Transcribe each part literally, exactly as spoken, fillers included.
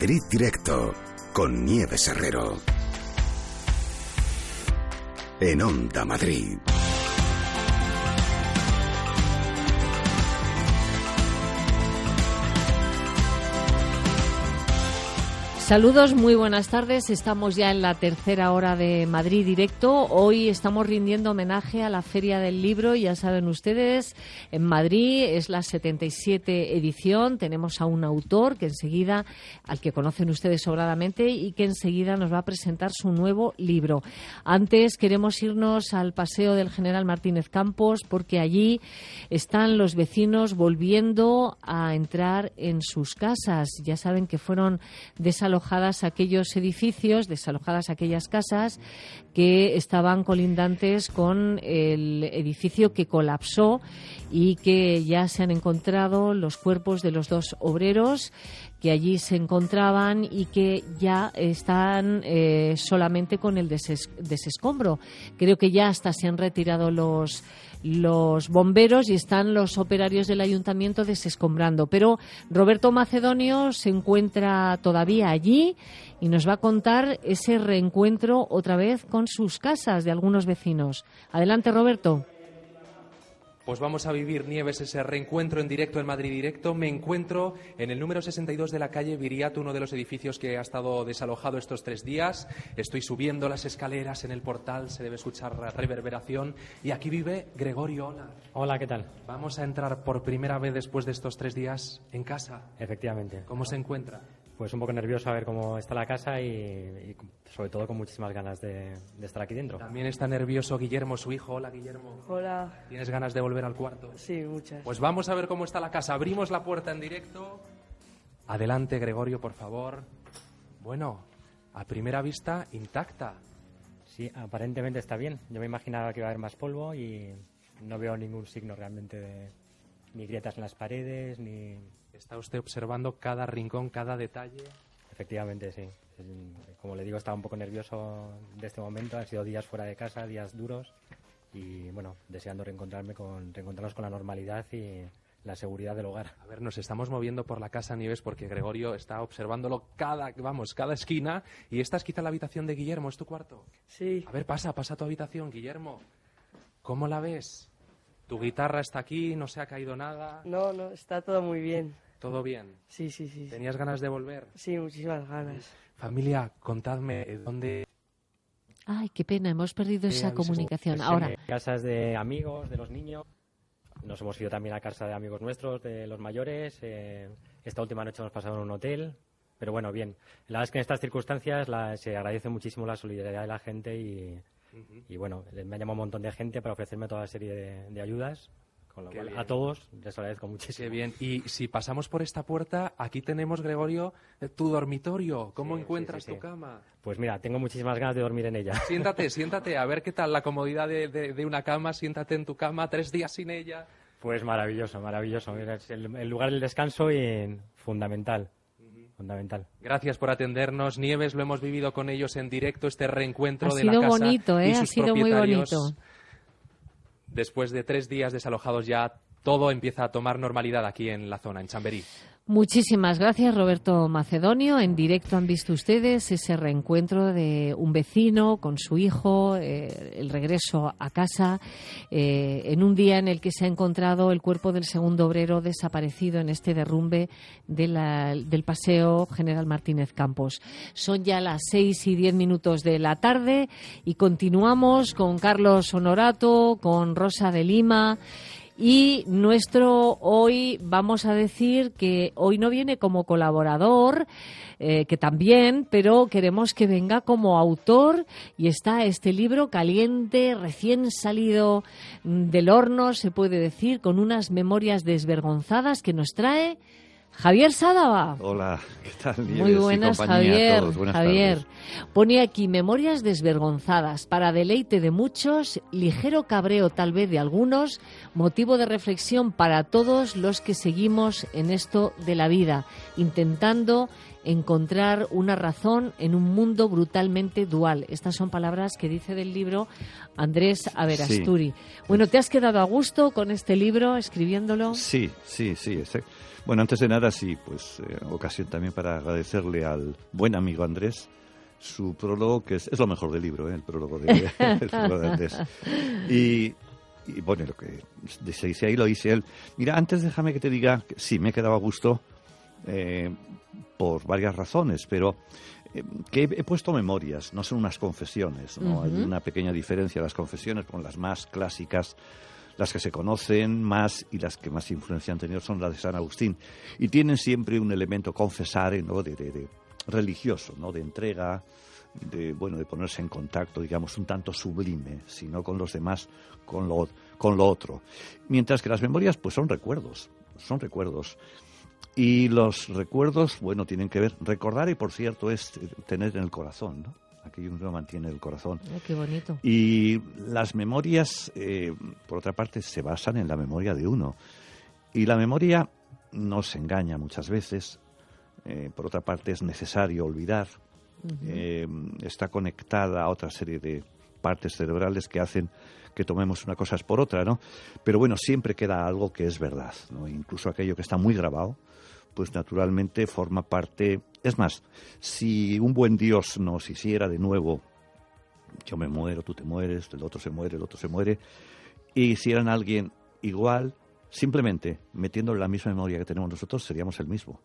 Madrid Directo con Nieves Herrero. En Onda Madrid. Saludos, muy buenas tardes. Estamos ya en la tercera hora de Madrid Directo. Hoy estamos rindiendo homenaje a la Feria del Libro. Ya saben ustedes, en Madrid es la setenta y siete edición. Tenemos a un autor que enseguida, al que conocen ustedes sobradamente, y que enseguida nos va a presentar su nuevo libro. Antes queremos irnos al Paseo del General Martínez Campos, porque allí están los vecinos volviendo a entrar en sus casas. Ya saben que fueron desalojados aquellos edificios, desalojadas aquellas casas que estaban colindantes con el edificio que colapsó y que ya se han encontrado los cuerpos de los dos obreros que allí se encontraban y que ya están eh, solamente con el deses- desescombro. Creo que ya hasta se han retirado los los bomberos y están los operarios del ayuntamiento desescombrando. Pero Roberto Macedonio se encuentra todavía allí y nos va a contar ese reencuentro otra vez con sus casas de algunos vecinos. Adelante, Roberto. Pues vamos a vivir, Nieves, ese reencuentro en directo en Madrid Directo. Me encuentro en el número sesenta y dos de la calle Viriato, uno de los edificios que ha estado desalojado estos tres días. Estoy subiendo las escaleras en el portal, se debe escuchar reverberación. Y aquí vive Gregorio. Hola. Hola, ¿qué tal? Vamos a entrar por primera vez después de estos tres días en casa. Efectivamente. ¿Cómo se encuentra? Pues un poco nervioso a ver cómo está la casa y, y sobre todo con muchísimas ganas de, de estar aquí dentro. También está nervioso Guillermo, su hijo. Hola, Guillermo. Hola. ¿Tienes ganas de volver al cuarto? Sí, muchas. Pues vamos a ver cómo está la casa. Abrimos la puerta en directo. Adelante, Gregorio, por favor. Bueno, a primera vista, intacta. Sí, aparentemente está bien. Yo me imaginaba que iba a haber más polvo y no veo ningún signo realmente de ni grietas en las paredes, ni... Está usted observando cada rincón, cada detalle. Efectivamente, sí. Como le digo, estaba un poco nervioso de este momento. Han sido días fuera de casa, días duros. Y, bueno, deseando reencontrarme con, reencontrarnos con la normalidad y la seguridad del hogar. A ver, nos estamos moviendo por la casa, Nieves, porque Gregorio está observándolo cada, vamos, cada esquina. Y esta es quizá la habitación de Guillermo, ¿es tu cuarto? Sí. A ver, pasa, pasa a tu habitación, Guillermo. ¿Cómo la ves? Tu guitarra está aquí, no se ha caído nada. No, no, está todo muy bien. ¿Todo bien? Sí, sí, sí. ¿Tenías ganas de volver? Sí, muchísimas ganas. Familia, contadme, ¿dónde...? Ay, qué pena, hemos perdido Sí, esa aviso. comunicación. Pues, Ahora, eh, casas de amigos, de los niños. Nos hemos ido también a casa de amigos nuestros, de los mayores. Eh, esta última noche hemos pasado en un hotel. Pero bueno, bien. La verdad es que en estas circunstancias la, se agradece muchísimo la solidaridad de la gente y, uh-huh. y bueno, me ha llamado un montón de gente para ofrecerme toda serie de, de ayudas. Con lo Qué cual, bien. a todos les agradezco muchísimo. Qué bien. Y si pasamos por esta puerta, aquí tenemos, Gregorio, tu dormitorio. ¿Cómo Sí, encuentras sí, sí, tu sí. cama? Pues mira, tengo muchísimas ganas de dormir en ella. Siéntate, siéntate, a ver qué tal la comodidad de, de, de una cama. Siéntate en tu cama, tres días sin ella. Pues maravilloso, maravilloso. Es el, el lugar del descanso y fundamental. Fundamental. Gracias por atendernos, Nieves. Lo hemos vivido con ellos en directo, este reencuentro ha de la sido casa bonito, y ¿eh? Ha sus sido muy propietarios. bonito. Después de tres días desalojados ya, todo empieza a tomar normalidad aquí en la zona, en Chamberí. Muchísimas gracias, Roberto Macedonio. En directo han visto ustedes ese reencuentro de un vecino con su hijo, eh, el regreso a casa, eh, en un día en el que se ha encontrado el cuerpo del segundo obrero desaparecido en este derrumbe de la, del Paseo General Martínez Campos. Son ya las seis y diez minutos de la tarde y continuamos con Carlos Honorato, con Rosa de Lima. Y nuestro hoy, vamos a decir que hoy no viene como colaborador, eh, que también, pero queremos que venga como autor, y está este libro caliente, recién salido del horno, se puede decir, con unas memorias desvergonzadas que nos trae Javier Sádava. Hola, ¿qué tal? Nieves Muy y buenas, compañía Javier. a todos. Buenas Javier. tardes. Pone aquí memorias desvergonzadas, para deleite de muchos, ligero cabreo tal vez de algunos, motivo de reflexión para todos los que seguimos en esto de la vida, intentando encontrar una razón en un mundo brutalmente dual. Estas son palabras que dice del libro Andrés Aberasturi. Sí. Bueno, ¿te has quedado a gusto con este libro, escribiéndolo? Sí, sí, sí. sí. Bueno, antes de nada, sí, pues eh, ocasión también para agradecerle al buen amigo Andrés su prólogo, que es, es lo mejor del libro, ¿eh? el prólogo de, el prólogo de Andrés. Y, y bueno, lo que se dice ahí lo dice él. Mira, antes déjame que te diga que sí, me he quedado a gusto eh, por varias razones, pero eh, que he, he puesto memorias, no son unas confesiones, ¿no? Uh-huh. Hay una pequeña diferencia. Las confesiones, con las más clásicas, las que se conocen más y las que más influencia han tenido son las de San Agustín. Y tienen siempre un elemento confesare, ¿no? de, de, de religioso, ¿no? De entrega, de bueno, de ponerse en contacto, digamos, un tanto sublime, si no con los demás, con lo, con lo otro. Mientras que las memorias, pues son recuerdos, son recuerdos. Y los recuerdos, bueno, tienen que ver, recordar, y por cierto, es tener en el corazón, ¿no? Aquello uno mantiene el corazón. Oh, qué bonito. Y las memorias, eh, por otra parte, se basan en la memoria de uno. Y la memoria nos engaña muchas veces. Eh, por otra parte, es necesario olvidar. Uh-huh. Eh, está conectada a otra serie de partes cerebrales que hacen que tomemos una cosa por otra, ¿no? Pero bueno, siempre queda algo que es verdad, ¿no? Incluso aquello que está muy grabado, pues naturalmente forma parte. Es más, si un buen Dios nos hiciera de nuevo, yo me muero, tú te mueres, el otro se muere, el otro se muere, y hicieran a alguien igual, simplemente metiendo la misma memoria que tenemos nosotros, seríamos el mismo.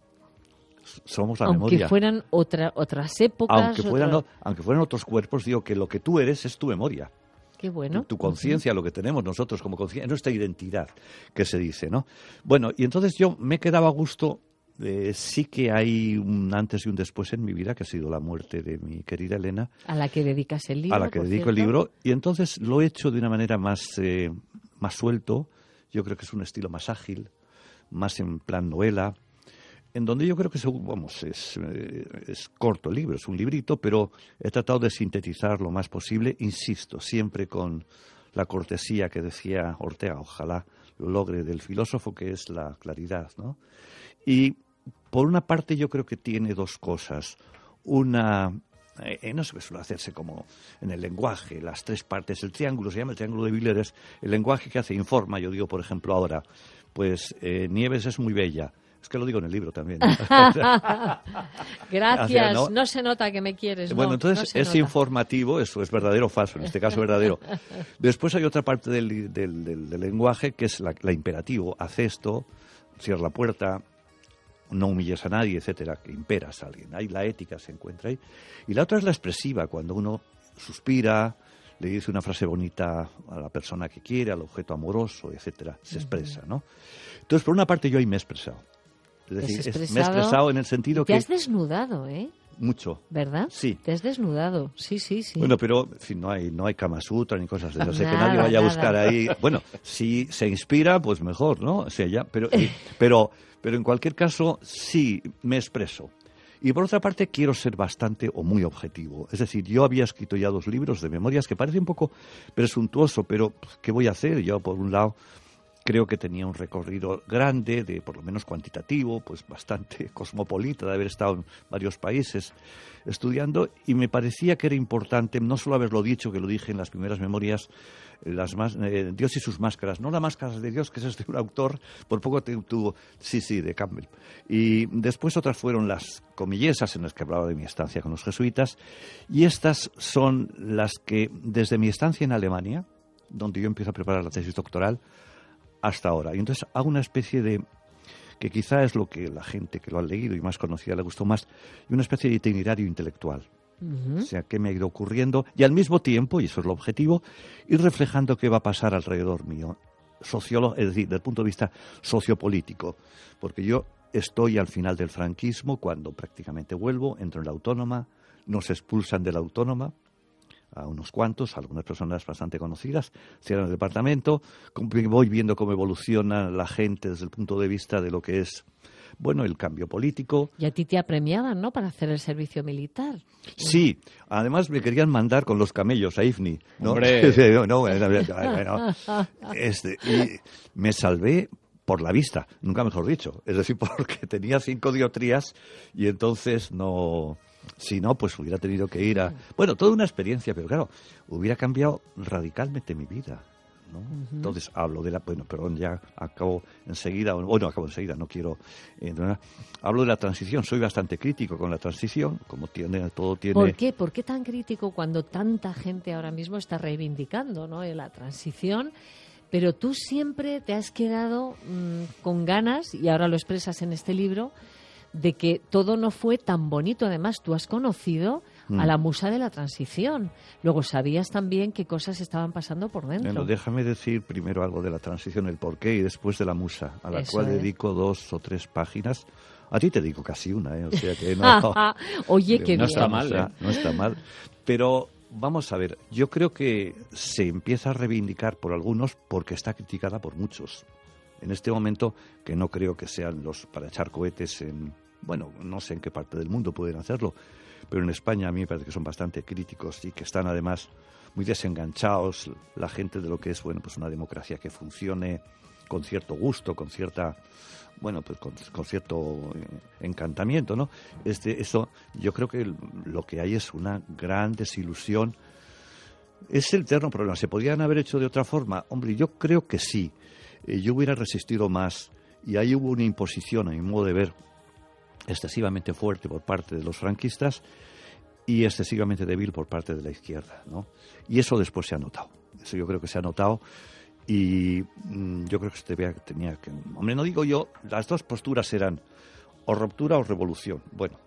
Somos la aunque memoria. Aunque fueran otra, otras épocas. Aunque fueran, otra... aunque fueran otros cuerpos, digo que lo que tú eres es tu memoria. Qué bueno. Tu, tu conciencia, uh-huh. Lo que tenemos nosotros como conciencia, nuestra identidad, que se dice, ¿no? Bueno, y entonces yo me quedaba a gusto. Eh, sí que hay un antes y un después en mi vida, que ha sido la muerte de mi querida Elena. A la que dedicas el libro. A la que dedico cierto. el libro. Y entonces lo he hecho de una manera más, eh, más suelto. Yo creo que es un estilo más ágil, más en plan novela, en donde yo creo que vamos, es, eh, es corto el libro, es un librito, pero he tratado de sintetizar lo más posible, insisto, siempre con la cortesía que decía Ortega, ojalá lo logre, del filósofo, que es la claridad, ¿no? Y por una parte yo creo que tiene dos cosas. Una, eh, no se suele hacerse como en el lenguaje, las tres partes, el triángulo, se llama el triángulo de Willer, el lenguaje que hace informa. Yo digo, por ejemplo, ahora, pues eh, Nieves es muy bella. Es que lo digo en el libro también, ¿no? Gracias, o sea, ¿no? no se nota que me quieres. Bueno, no, entonces no es nota. Informativo, eso es verdadero o falso, en este caso verdadero. Después hay otra parte del, del, del, del lenguaje que es la, la imperativo, haz esto, cierra la puerta, no humilles a nadie, etcétera, que imperas a alguien. Ahí la ética se encuentra ahí. Y la otra es la expresiva, cuando uno suspira, le dice una frase bonita a la persona que quiere, al objeto amoroso, etcétera, se expresa, ¿no? Entonces, por una parte, yo ahí me he expresado. Es decir, es, me he expresado en el sentido te que... Te has desnudado, ¿eh? Mucho. ¿Verdad? Sí. Te has desnudado, sí, sí, sí. Bueno, pero en fin, no hay, no hay Kama Sutra ni cosas de eso. No sé nada, que nadie vaya nada. a buscar ahí... Bueno, si se inspira, pues mejor, ¿no? O sea, ya, pero, pero, pero en cualquier caso, sí me expreso. Y por otra parte, quiero ser bastante o muy objetivo. Es decir, yo había escrito ya dos libros de memorias que parece un poco presuntuoso, pero ¿qué voy a hacer? Yo, por un lado, creo que tenía un recorrido grande, de por lo menos cuantitativo, pues bastante cosmopolita, de haber estado en varios países estudiando, y me parecía que era importante no solo haberlo dicho, que lo dije en las primeras memorias, las más, eh, Dios y sus máscaras, no las máscaras de Dios, que es de un autor, por poco tuvo, sí, sí, de Campbell. Y después otras fueron las comillesas en las que hablaba de mi estancia con los jesuitas, y estas son las que, desde mi estancia en Alemania, donde yo empiezo a preparar la tesis doctoral, hasta ahora. Y entonces hago una especie de, que quizá es lo que la gente que lo ha leído y más conocida le gustó más, y una especie de itinerario intelectual. Uh-huh. O sea, qué me ha ido ocurriendo, y al mismo tiempo, y eso es el objetivo, ir reflejando qué va a pasar alrededor mío, sociólogo, es decir, desde el punto de vista sociopolítico, porque yo estoy al final del franquismo, cuando prácticamente vuelvo, entro en la Autónoma, nos expulsan de la Autónoma, a unos cuantos, algunas personas bastante conocidas, cierran el departamento, voy viendo cómo evoluciona la gente desde el punto de vista de lo que es, bueno, el cambio político. Y a ti te apremiaban, ¿no?, para hacer el servicio militar. Sí, además me querían mandar con los camellos a Ifni, ¿no? ¡Hombre! no, bueno, bueno, este, y me salvé por la vista, nunca mejor dicho. Es decir, porque tenía cinco dioptrías y entonces no... Si no, pues hubiera tenido que ir a... Bueno, toda una experiencia, pero claro, hubiera cambiado radicalmente mi vida, ¿no? Uh-huh. Entonces hablo de la... Bueno, perdón, ya acabo enseguida... Bueno, acabo enseguida, no quiero... Eh, no, hablo de la transición, soy bastante crítico con la transición, como tiene, todo tiene... ¿Por qué? ¿Por qué tan crítico cuando tanta gente ahora mismo está reivindicando, ¿no?, la transición? Pero tú siempre te has quedado mmm, con ganas, y ahora lo expresas en este libro, de que todo no fue tan bonito. Además, tú has conocido mm. a la musa de la transición. Luego sabías también qué cosas estaban pasando por dentro. Bueno, déjame decir primero algo de la transición, el porqué, y después de la musa, a la Eso cual es. dedico dos o tres páginas. A ti te digo casi una, ¿eh? O sea que no... Oye, qué no bien. Está mal, ¿eh? No está mal. Pero vamos a ver, yo creo que se empieza a reivindicar por algunos porque está criticada por muchos. En este momento, que no creo que sean los para echar cohetes en... Bueno, no sé en qué parte del mundo pueden hacerlo, pero en España a mí me parece que son bastante críticos y que están además muy desenganchados la gente de lo que es, bueno, pues una democracia que funcione con cierto gusto, con cierta, bueno, pues con, con cierto encantamiento, ¿no? Este, eso, yo creo que lo que hay es una gran desilusión. Es el eterno problema. ¿Se podían haber hecho de otra forma? Hombre, yo creo que sí. Eh, yo hubiera resistido más y ahí hubo una imposición, a mi modo de ver, excesivamente fuerte por parte de los franquistas y excesivamente débil por parte de la izquierda, ¿no? Y eso después se ha notado. Eso yo creo que se ha notado y mmm, yo creo que se debía, tenía que... Hombre, no digo yo, las dos posturas eran o ruptura o revolución. Bueno,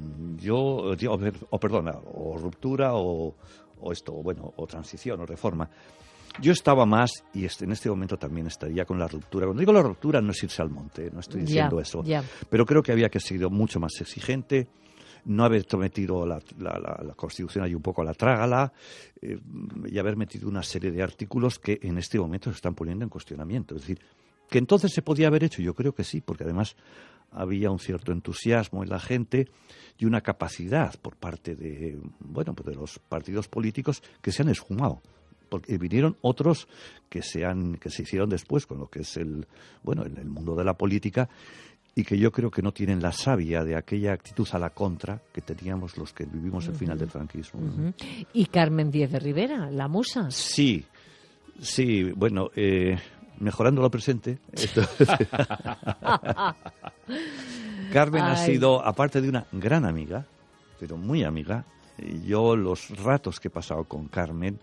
yo, yo o, o perdona, o ruptura o, o esto, bueno, o transición o reforma. Yo estaba más, y este, en este momento también estaría con la ruptura. Cuando digo la ruptura no es irse al monte, no estoy diciendo ya, eso. Ya. Pero creo que había que ser mucho más exigente, no haber metido la, la, la, la Constitución ahí un poco a la trágala eh, y haber metido una serie de artículos que en este momento se están poniendo en cuestionamiento. Es decir, que entonces se podía haber hecho, yo creo que sí, porque además había un cierto entusiasmo en la gente y una capacidad por parte de, bueno, pues de los partidos políticos que se han esfumado. Porque vinieron otros que se han, que se hicieron después con lo que es el, bueno, el, el mundo de la política y que yo creo que no tienen la savia de aquella actitud a la contra que teníamos los que vivimos el uh-huh. final del franquismo. Uh-huh. ¿Y Carmen Díez de Rivera, la musa? Sí, sí, bueno, eh, mejorando lo presente. Esto... Carmen Ay. ha sido, aparte de una gran amiga, pero muy amiga, yo los ratos que he pasado con Carmen,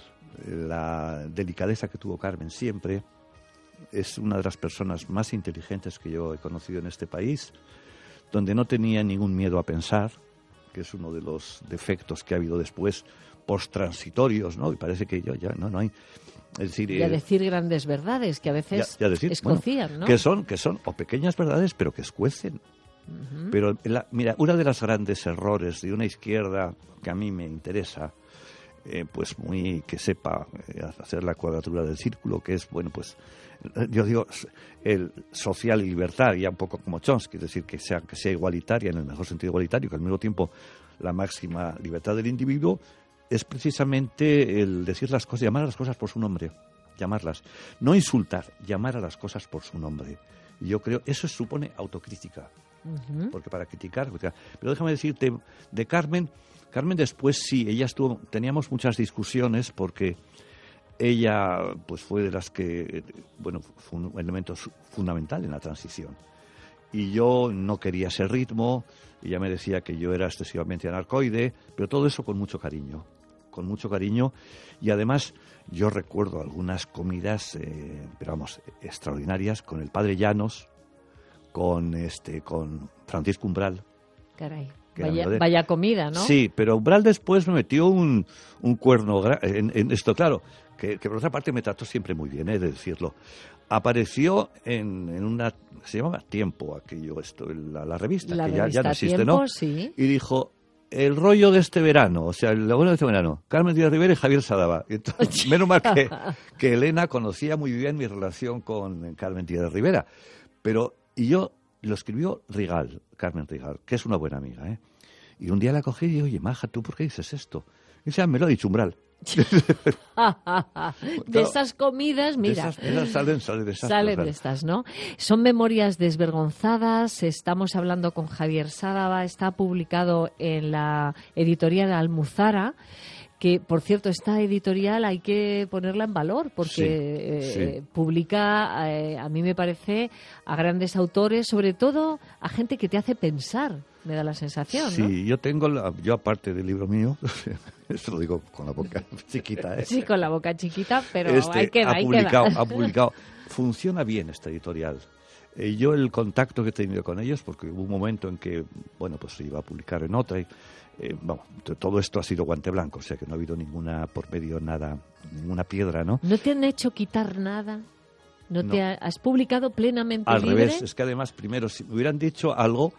la delicadeza que tuvo Carmen siempre, es una de las personas más inteligentes que yo he conocido en este país, donde no tenía ningún miedo a pensar, que es uno de los defectos que ha habido después, post-transitorios, ¿no? Y parece que yo ya no, no hay... Es decir, y a eh, decir grandes verdades que a veces ya, ya decir, escocían, bueno, ¿no? Que son, que son o pequeñas verdades, pero que escuecen. Uh-huh. Pero, la, mira, uno de los grandes errores de una izquierda que a mí me interesa, Eh, pues muy que sepa eh, hacer la cuadratura del círculo, que es, bueno, pues yo digo el social y libertaria, un poco como Chomsky, es decir, que sea, que sea igualitaria en el mejor sentido igualitario, que al mismo tiempo la máxima libertad del individuo, es precisamente el decir las cosas, llamar a las cosas por su nombre, llamarlas, no insultar, llamar a las cosas por su nombre. Y yo creo, eso supone autocrítica, uh-huh. porque para criticar, pero déjame decirte, de Carmen, Carmen después sí, ella estuvo, teníamos muchas discusiones porque ella pues fue de las que, bueno, fue un elemento fundamental en la transición. Y yo no quería ese ritmo, ella me decía que yo era excesivamente anarcoide, pero todo eso con mucho cariño, con mucho cariño. Y además yo recuerdo algunas comidas, eh, pero vamos, extraordinarias, con el padre Llanos, con, este, con Francisco Umbral. Caray. Vaya, vaya comida, ¿no? Sí, pero Umbral después me metió un, un cuerno en, en esto, claro, que, que por otra parte me trató siempre muy bien, he de decirlo. Apareció en, en una, se llamaba Tiempo, aquello, esto, la, la revista, la que revista ya, ya no existe, Tiempo, ¿no? Sí. Y dijo, el rollo de este verano, o sea, lo bueno de este verano, Carmen Díez Rivera y Javier Sadaba. Entonces, menos mal que, que Elena conocía muy bien mi relación con Carmen Díez Rivera. Pero, y yo, lo escribió Rigal, Carmen Rigal, que es una buena amiga, ¿eh? Y un día la cogí y dije, oye, Maja, ¿tú por qué dices esto? Y dice, ah, me lo ha dicho Umbral. De esas comidas, mira. Esas, esas salen, salen de esas. Salen de estas, ¿no? Son memorias desvergonzadas. Estamos hablando con Javier Sádava. Está publicado en la editorial Almuzara. Que, por cierto, esta editorial hay que ponerla en valor porque Sí, eh, sí. publica, eh, a mí me parece, a grandes autores, sobre todo a gente que te hace pensar, me da la sensación, Sí, ¿no? yo tengo, la, yo aparte del libro mío, eso lo digo con la boca chiquita, ¿eh? Sí, con la boca chiquita, pero Este, ahí queda, ha ahí publicado, queda. ha publicado. Funciona bien esta editorial. Eh, yo el contacto que he tenido con ellos, porque hubo un momento en que, bueno, pues se iba a publicar en otra y, eh, bueno, t- todo esto ha sido guante blanco, o sea que no ha habido ninguna, por medio, nada, ninguna piedra, ¿no? ¿No te han hecho quitar nada? ¿No, No. te ha- has publicado plenamente Al libre? revés, es que además, primero, si me hubieran dicho algo,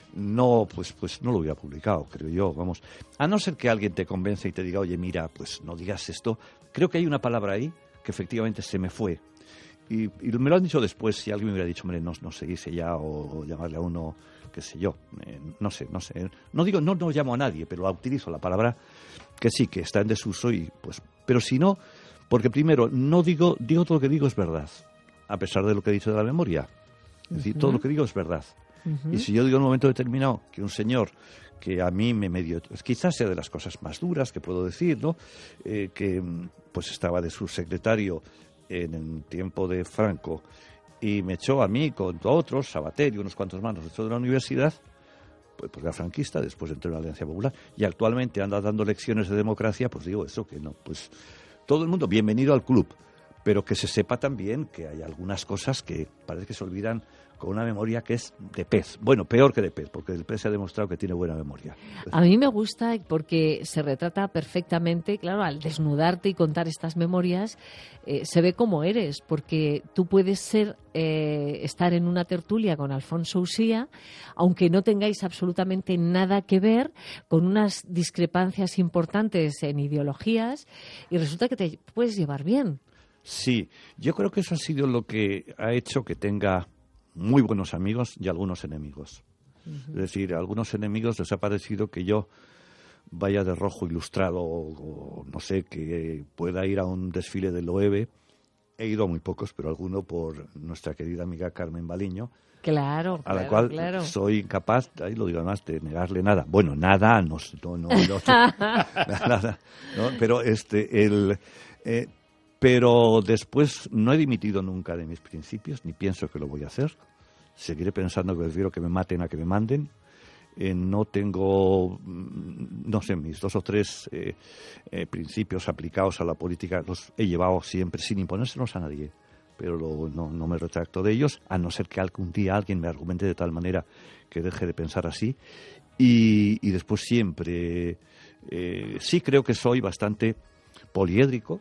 no, pues, pues no lo hubiera publicado, creo yo, vamos. A no ser que alguien te convence y te diga, oye, mira, pues no digas esto. Creo que hay una palabra ahí que efectivamente se me fue. Y, y me lo han dicho después, si alguien me hubiera dicho, hombre, no, no seguirse ya, o, o llamarle a uno, qué sé yo, eh, no sé, no sé. No digo, no, no llamo a nadie, pero utilizo la palabra que sí, que está en desuso, y pues, pero si no, porque primero, no digo, digo todo lo que digo es verdad, a pesar de lo que he dicho de la memoria. Es decir, todo lo que digo es verdad. Ujú. Y si yo digo en un momento determinado que un señor que a mí me medio, quizás sea de las cosas más duras que puedo decir, ¿no? Eh, que mm, pues estaba de subsecretario en el tiempo de Franco y me echó a mí con otros, Sabater y unos cuantos más, nos echó de la universidad, pues porque era franquista, después entró en la Alianza Popular y actualmente anda dando lecciones de democracia, pues digo eso, que no, pues todo el mundo, bienvenido al club, pero que se sepa también que hay algunas cosas que parece que se olvidan con una memoria que es de pez. Bueno, peor que de pez, porque el pez se ha demostrado que tiene buena memoria. A mí me gusta porque se retrata perfectamente, claro, al desnudarte y contar estas memorias, eh, se ve cómo eres, porque tú puedes ser, eh, estar en una tertulia con Alfonso Usía, aunque no tengáis absolutamente nada que ver, con unas discrepancias importantes en ideologías, y resulta que te puedes llevar bien. Sí, yo creo que eso ha sido lo que ha hecho que tenga muy buenos amigos y algunos enemigos. Uh-huh. Es decir, a algunos enemigos les ha parecido que yo vaya de rojo ilustrado o, o no sé, que pueda ir a un desfile del Loewe. He ido a muy pocos, pero alguno por nuestra querida amiga Carmen Baliño. Claro, a la claro, cual claro. soy incapaz, ahí lo digo además, de negarle nada. Bueno, nada, no, no, no, no nada, ¿no? Pero este, el... Eh, Pero después no he dimitido nunca de mis principios, ni pienso que lo voy a hacer. Seguiré pensando que prefiero que me maten a que me manden. Eh, no tengo, no sé, mis dos o tres eh, eh, principios aplicados a la política los he llevado siempre sin imponérselos a nadie. Pero lo, no, no me retracto de ellos, a no ser que algún día alguien me argumente de tal manera que deje de pensar así. Y, y después siempre, eh, sí creo que soy bastante poliédrico.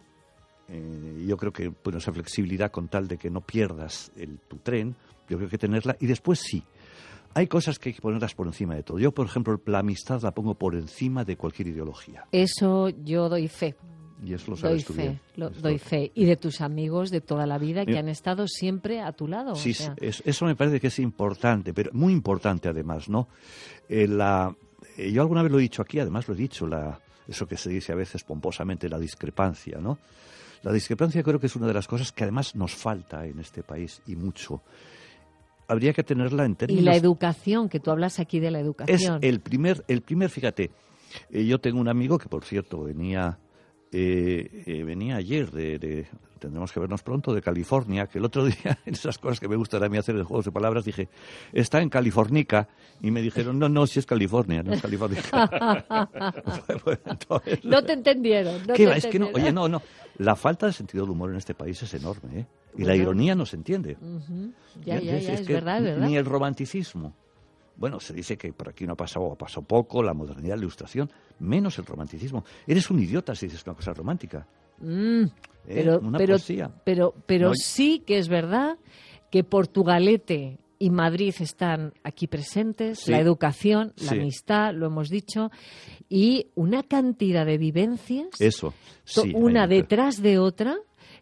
Eh, yo creo que bueno, esa flexibilidad con tal de que no pierdas el, tu tren, yo creo que tenerla. Y después sí, hay cosas que hay que ponerlas por encima de todo. Yo, por ejemplo, la amistad la pongo por encima de cualquier ideología. Eso yo doy fe. Y eso lo sabes doy tú fe, bien. lo, Esto. doy fe. Y de tus amigos de toda la vida que Mira, han estado siempre a tu lado. Sí, o sea. es, eso me parece que es importante, pero muy importante además, ¿no? Eh, la, eh, yo alguna vez lo he dicho aquí, además lo he dicho, la, eso que se dice a veces pomposamente, la discrepancia, ¿no? La discrepancia creo que es una de las cosas que además nos falta en este país, y mucho. Habría que tenerla en términos... Y la educación, que tú hablas aquí de la Es educación. el primer, el primer fíjate, eh, yo tengo un amigo que, por cierto, venía eh, eh, venía ayer, de, de tendremos que vernos pronto, de California, que el otro día, en esas cosas que me gustan a mí hacer de juegos de palabras, dije, está en Californica, y me dijeron, no, no, si es California, no es California. Bueno, entonces, no te entendieron. No ¿qué te va? Es que no, entendieron. oye, no, no, la falta de sentido del humor en este país es enorme, ¿eh? Y Bueno. la ironía no se entiende. Ujú. Ya, ¿Ves? ya, ya, es, que verdad, es verdad. Ni el romanticismo. Bueno, se dice que por aquí no ha pasado, ha pasado poco, la modernidad, la ilustración, menos el romanticismo. Eres un idiota si dices una cosa romántica. Mm, ¿eh? pero, Una pero, poesía. pero, pero No, sí que es verdad que Portugalete y Madrid están aquí presentes, Sí. la educación, la Sí. amistad, lo hemos dicho, y una cantidad de vivencias, Eso, to- sí. una hay- detrás de otra,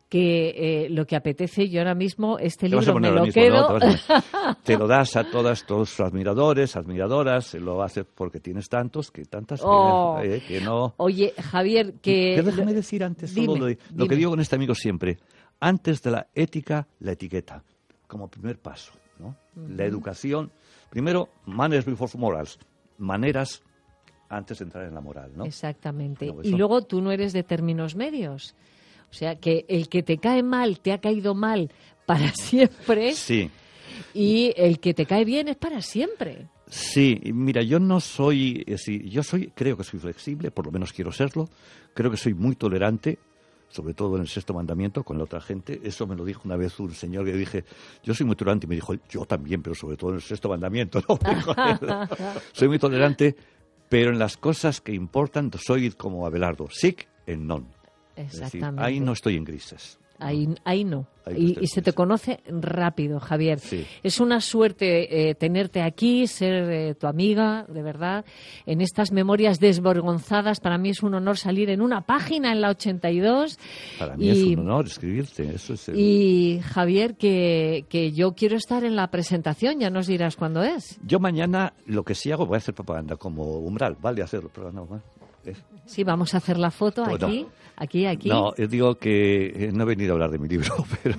que eh, lo que apetece, yo ahora mismo este Te vas a libro me poner lo ahora mismo, quedo. ¿no? Te, vas a- te lo das a todos tus admiradores, admiradoras, se lo haces porque tienes tantos, que tantas, Oh. que, eh, que no... Oye, Javier, que... Pero déjame decir antes solo Dime, lo, de- lo dime. que digo con este amigo siempre. Antes de la ética, la etiqueta, como primer paso, ¿no? La educación, primero, manners before morals, maneras antes de entrar en la moral, ¿no? Exactamente. Bueno, pues Y son- luego tú no eres de términos medios. O sea, que el que te cae mal, te ha caído mal para siempre, Sí, y el que te cae bien es para siempre. sí. y Mira, yo no soy, eh, sí, yo soy, creo que soy flexible, por lo menos quiero serlo. Creo que soy muy tolerante, sobre todo en el sexto mandamiento, con la otra gente. Eso me lo dijo una vez un señor que dije, yo soy muy tolerante, y me dijo, yo también, pero sobre todo en el sexto mandamiento, ¿no? Dijo él. Soy muy tolerante, pero en las cosas que importan soy como Abelardo, sic en non. Es decir, Exactamente. ahí no estoy en grises. Ahí, ahí no. Ahí no Y, estoy y se te conoce rápido, Javier. Sí. Es una suerte eh, tenerte aquí, ser eh, tu amiga, de verdad, en estas memorias desvergonzadas. Para mí es un honor salir en una página en la ochenta y dos. Para mí y, es un honor escribirte. Eso es el- Y, Javier, que, que yo quiero estar en la presentación, ya nos dirás cuándo es. Yo mañana lo que sí hago, voy a hacer propaganda como umbral, vale hacerlo, pero no, ¿eh? Es- Sí, vamos a hacer la foto Pues no. aquí, aquí, aquí. No, eh, digo que eh, no he venido a hablar de mi libro, pero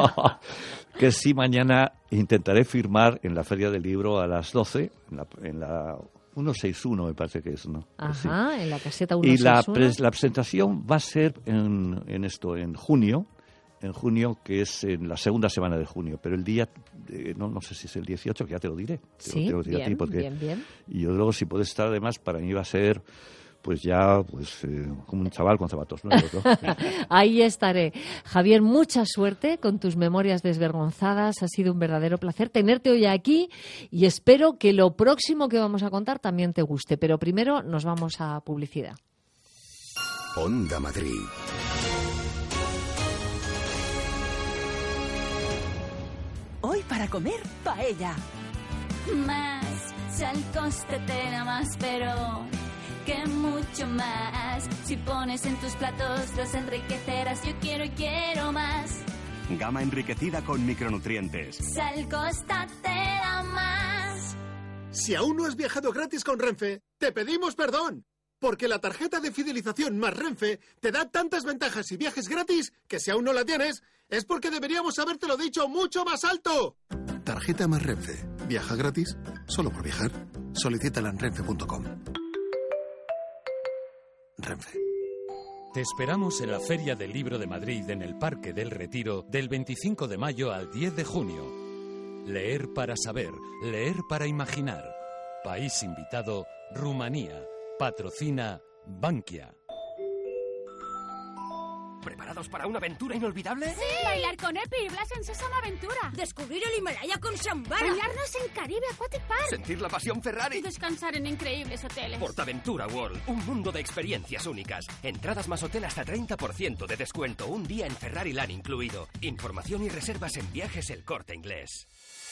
que sí mañana intentaré firmar en la Feria del Libro a las doce, en la, en la ciento sesenta y uno me parece que es, ¿no? Pues sí. Ajá, en la caseta Y la, ciento sesenta y uno. pres- la presentación va a ser en, en esto, en junio, en junio, que es en la segunda semana de junio, pero el día, eh, no, no sé si es el dieciocho, que ya te lo diré. Te lo Sí, tengo que decir a ti, bien, porque- bien, bien. Y yo luego, si puedes estar, además, para mí va a ser, pues ya, pues eh, como un chaval con zapatos nuevos, ¿no? Ahí estaré. Javier, mucha suerte con tus memorias desvergonzadas. Ha sido un verdadero placer tenerte hoy aquí y espero que lo próximo que vamos a contar también te guste. Pero primero nos vamos a publicidad. Onda Madrid. Hoy para comer, paella. Más, sal costetera más, pero que mucho más. Si pones en tus platos, los enriquecerás. Yo quiero y quiero más. Gama enriquecida con micronutrientes. Sal costetera más. Si aún no has viajado gratis con Renfe, te pedimos perdón. Porque la tarjeta de fidelización más Renfe te da tantas ventajas y viajes gratis que si aún no la tienes, es porque deberíamos habértelo dicho mucho más alto. Tarjeta más Renfe. ¿Viaja gratis? Solo por viajar. Solicítala en renfe punto com. Renfe. Te esperamos en la Feria del Libro de Madrid en el Parque del Retiro del veinticinco de mayo al diez de junio. Leer para saber, leer para imaginar. País invitado, Rumanía. Patrocina Bankia. ¿Preparados para una aventura inolvidable? ¡Sí! Bailar con Epi y Blas en Sésamo Aventura. Descubrir el Himalaya con Shambhala. Bailarnos en Caribe Aquatic Park. Sentir la pasión Ferrari. Y descansar en increíbles hoteles. Portaventura World, un mundo de experiencias únicas. Entradas más hotel hasta treinta por ciento de descuento. Un día en Ferrari Land incluido. Información y reservas en Viajes El Corte Inglés.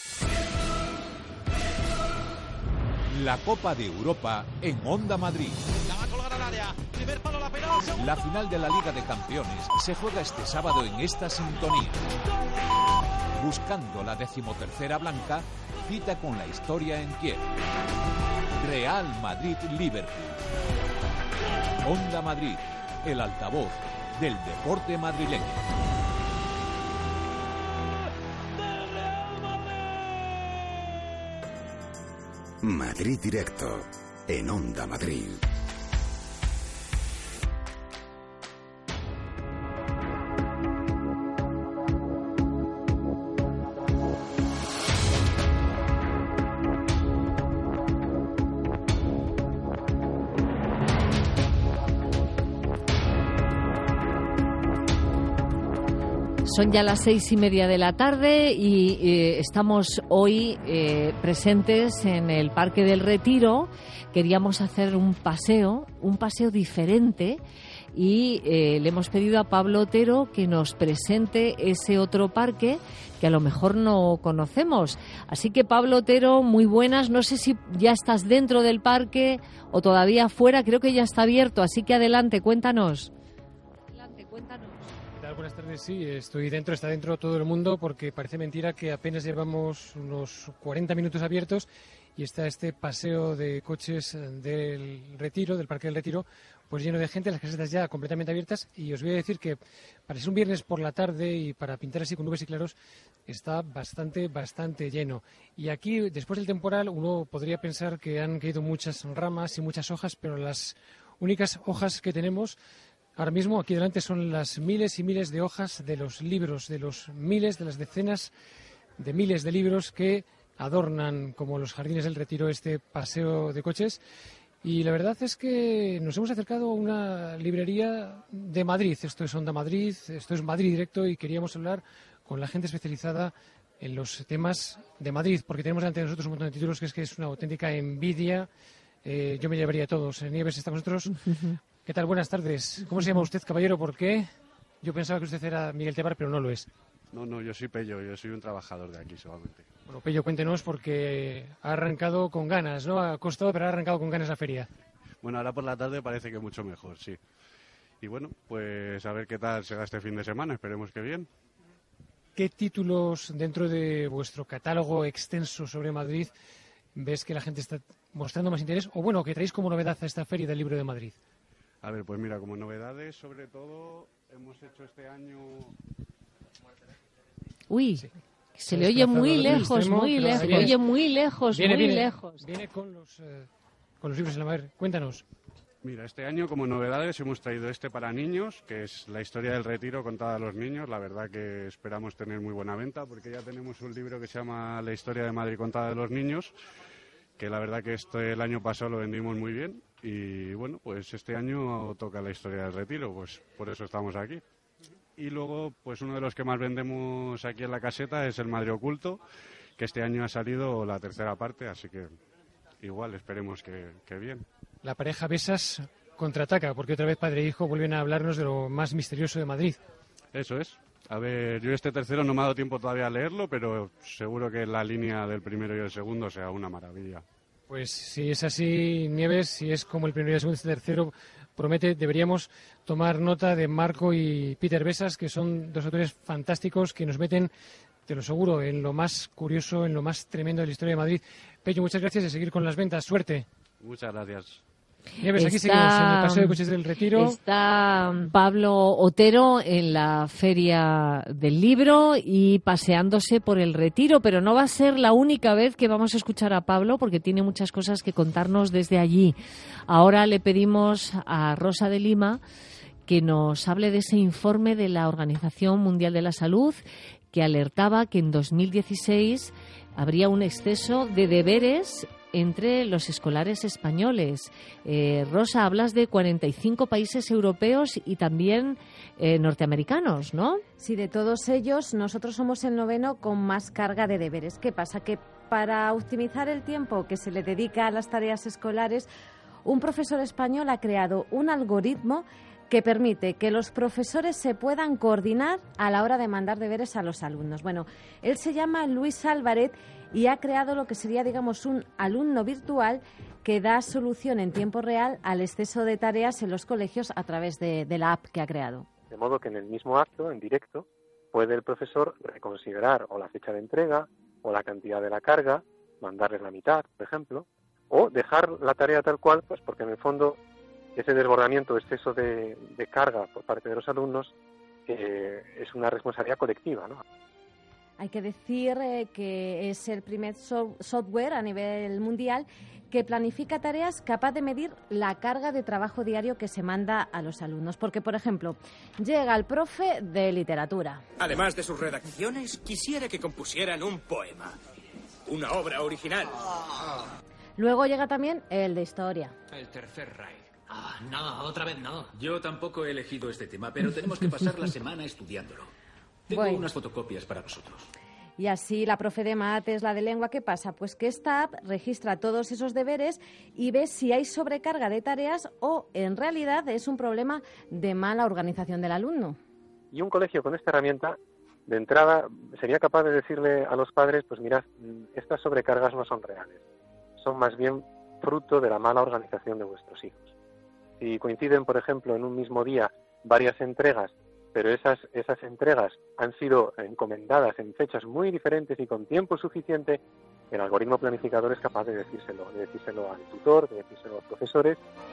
La Copa de Europa en Onda Madrid. La va a colgar al área. Primer palo, la pelota. Segundo. La final de la Liga de Campeones se juega este sábado en esta sintonía. Buscando la decimotercera blanca, cita con la historia en Kiev. Real Madrid-Liverpool. Onda Madrid, el altavoz del deporte madrileño. Madrid Directo, en Onda Madrid. Son ya las seis y media de la tarde y eh, estamos hoy eh, presentes en el Parque del Retiro. Queríamos hacer un paseo, un paseo diferente y eh, le hemos pedido a Pablo Otero que nos presente ese otro parque que a lo mejor no conocemos. Así que, Pablo Otero, muy buenas. No sé si ya estás dentro del parque o todavía fuera. Creo que ya está abierto, así que adelante, cuéntanos. Adelante, cuéntanos. ¿Qué tal? Buenas tardes. Sí, estoy dentro, está dentro todo el mundo, porque parece mentira que apenas llevamos unos cuarenta minutos abiertos y está este paseo de coches del Retiro, del Parque del Retiro, pues lleno de gente, las casetas ya completamente abiertas. Y os voy a decir que para ser un viernes por la tarde y para pintar así con nubes y claros, está bastante, bastante lleno. Y aquí, después del temporal, uno podría pensar que han caído muchas ramas y muchas hojas, pero las únicas hojas que tenemos ahora mismo aquí delante son las miles y miles de hojas de los libros, de los miles, de las decenas de miles de libros que adornan como los jardines del Retiro este paseo de coches. Y la verdad es que nos hemos acercado a una librería de Madrid. Esto es Onda Madrid, esto es Madrid Directo, y queríamos hablar con la gente especializada en los temas de Madrid, porque tenemos ante nosotros un montón de títulos que es que es una auténtica envidia. Eh, yo me llevaría a todos. Nieves está con nosotros. ¿Qué tal? Buenas tardes. ¿Cómo se llama usted, caballero? ¿Por qué? Yo pensaba que usted era Miguel Tebar, pero no lo es. No, no, yo soy Pello, yo soy un trabajador de aquí solamente. Bueno, Pello, cuéntenos, porque ha arrancado con ganas, ¿no? Ha costado, pero ha arrancado con ganas la feria. Bueno, ahora por la tarde parece que mucho mejor, sí. Y bueno, pues a ver qué tal será este fin de semana, esperemos que bien. ¿Qué títulos dentro de vuestro catálogo extenso sobre Madrid ves que la gente está mostrando más interés? O bueno, que traéis como novedad a esta Feria del Libro de Madrid. A ver, pues mira, como novedades, sobre todo, hemos hecho este año... Uy, sí. Se le oye muy lejos, extremo, muy lejos, viene, oye muy lejos, viene, muy viene, lejos. Viene con los, eh, con los libros en la mano. Cuéntanos. Mira, este año como novedades hemos traído este para niños, que es la historia del Retiro contada a los niños. La verdad que esperamos tener muy buena venta, porque ya tenemos un libro que se llama La historia de Madrid contada a los niños, que la verdad que este, el año pasado lo vendimos muy bien. Y bueno, pues este año toca la historia del Retiro, pues por eso estamos aquí. Y luego, pues uno de los que más vendemos aquí en la caseta es el Madrid Oculto, que este año ha salido la tercera parte, así que igual esperemos que, que bien. La pareja Besas contraataca, porque otra vez padre e hijo vuelven a hablarnos de lo más misterioso de Madrid. Eso es. A ver, yo este tercero no me ha dado tiempo todavía a leerlo, pero seguro que la línea del primero y el segundo sea una maravilla. Pues si es así, Nieves, si es como el primero y el segundo, este tercero promete, deberíamos tomar nota de Marco y Peter Besas, que son dos autores fantásticos que nos meten, te lo aseguro, en lo más curioso, en lo más tremendo de la historia de Madrid. Pello, muchas gracias y seguir con las ventas. Suerte. Muchas gracias. Nieves, aquí está, seguimos en el Paseo de Coches del Retiro. Está Pablo Otero en la Feria del Libro y paseándose por el Retiro, pero no va a ser la única vez que vamos a escuchar a Pablo, porque tiene muchas cosas que contarnos desde allí. Ahora le pedimos a Rosa de Lima que nos hable de ese informe de la Organización Mundial de la Salud que alertaba que en dos mil dieciséis habría un exceso de deberes entre los escolares españoles. Eh, Rosa, hablas de cuarenta y cinco países europeos y también eh, norteamericanos, ¿no? Sí, de todos ellos, nosotros somos el noveno con más carga de deberes. ¿Qué pasa? Que para optimizar el tiempo que se le dedica a las tareas escolares, un profesor español ha creado un algoritmo que permite que los profesores se puedan coordinar a la hora de mandar deberes a los alumnos. Bueno, él se llama Luis Álvarez y ha creado lo que sería, digamos, un alumno virtual que da solución en tiempo real al exceso de tareas en los colegios a través de, de la app que ha creado. De modo que en el mismo acto, en directo, puede el profesor reconsiderar o la fecha de entrega o la cantidad de la carga, mandarles la mitad, por ejemplo, o dejar la tarea tal cual, pues porque en el fondo ese desbordamiento, exceso de, de carga por parte de los alumnos eh, es una responsabilidad colectiva, ¿no? Hay que decir eh, que es el primer so- software a nivel mundial que planifica tareas capaz de medir la carga de trabajo diario que se manda a los alumnos. Porque, por ejemplo, llega el profe de literatura. Además de sus redacciones, quisiera que compusieran un poema, una obra original. Luego llega también el de historia. El tercer Reich. Ah, no, otra vez no. Yo tampoco he elegido este tema, pero tenemos que pasar la semana estudiándolo. Tengo bueno. unas fotocopias para vosotros. Y así la profe de mates, la de lengua, ¿qué pasa? Pues que esta app registra todos esos deberes y ve si hay sobrecarga de tareas o en realidad es un problema de mala organización del alumno. Y un colegio con esta herramienta, de entrada, sería capaz de decirle a los padres, pues mirad, estas sobrecargas no son reales, son más bien fruto de la mala organización de vuestros hijos. Si coinciden, por ejemplo, en un mismo día varias entregas pero esas, esas entregas han sido encomendadas en fechas muy diferentes y con tiempo suficiente, el algoritmo planificador es capaz de decírselo, de decírselo al tutor, de decírselo a los profesores.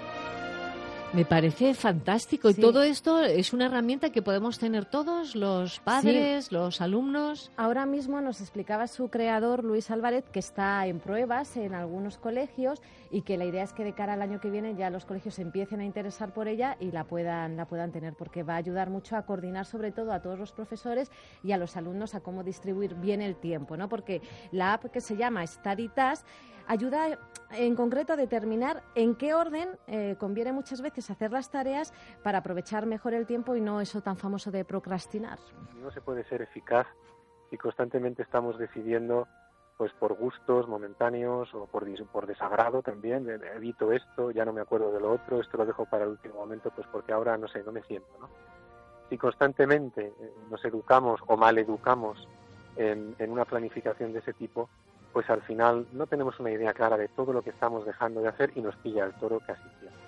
Me parece fantástico. Sí. Y todo esto es una herramienta que podemos tener todos, los padres, sí. los alumnos. Ahora mismo nos explicaba su creador, Luis Álvarez, que está en pruebas en algunos colegios y que la idea es que de cara al año que viene ya los colegios se empiecen a interesar por ella y la puedan, la puedan tener, porque va a ayudar mucho a coordinar sobre todo a todos los profesores y a los alumnos a cómo distribuir bien el tiempo, ¿no? Porque la app que se llama Study Task ayuda en concreto a determinar en qué orden eh, conviene muchas veces hacer las tareas para aprovechar mejor el tiempo y no eso tan famoso de procrastinar. No se puede ser eficaz si constantemente estamos decidiendo pues por gustos momentáneos o por, por desagrado también, evito esto, ya no me acuerdo de lo otro, esto lo dejo para el último momento pues porque ahora no sé, no me siento, ¿no? Si constantemente nos educamos o maleducamos en, en una planificación de ese tipo, pues al final no tenemos una idea clara de todo lo que estamos dejando de hacer y nos pilla el toro casi siempre.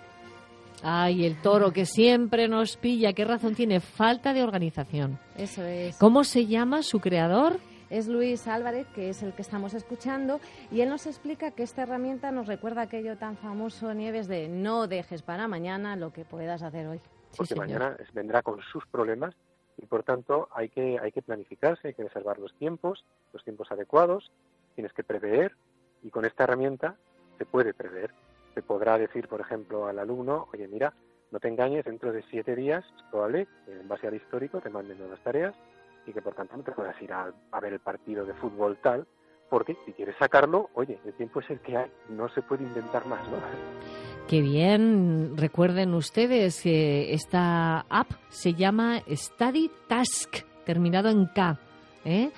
Ay, el toro que siempre nos pilla. ¿Qué razón tiene? Falta de organización. Eso es. ¿Cómo se llama su creador? Es Luis Álvarez, que es el que estamos escuchando, y él nos explica que esta herramienta nos recuerda aquello tan famoso, Nieves, de no dejes para mañana lo que puedas hacer hoy. Porque sí, mañana vendrá con sus problemas y, por tanto, hay que, hay que planificarse, hay que reservar los tiempos, los tiempos adecuados. Tienes que prever y con esta herramienta se puede prever. Se podrá decir, por ejemplo, al alumno, oye, mira, no te engañes, dentro de siete días es probable que en base al histórico te manden nuevas tareas y que por tanto no te puedas ir a, a ver el partido de fútbol tal, porque si quieres sacarlo, oye, el tiempo es el que hay, no se puede inventar más, ¿no? Qué bien. Recuerden ustedes que esta app se llama Study Task, terminado en K. ¿Eh?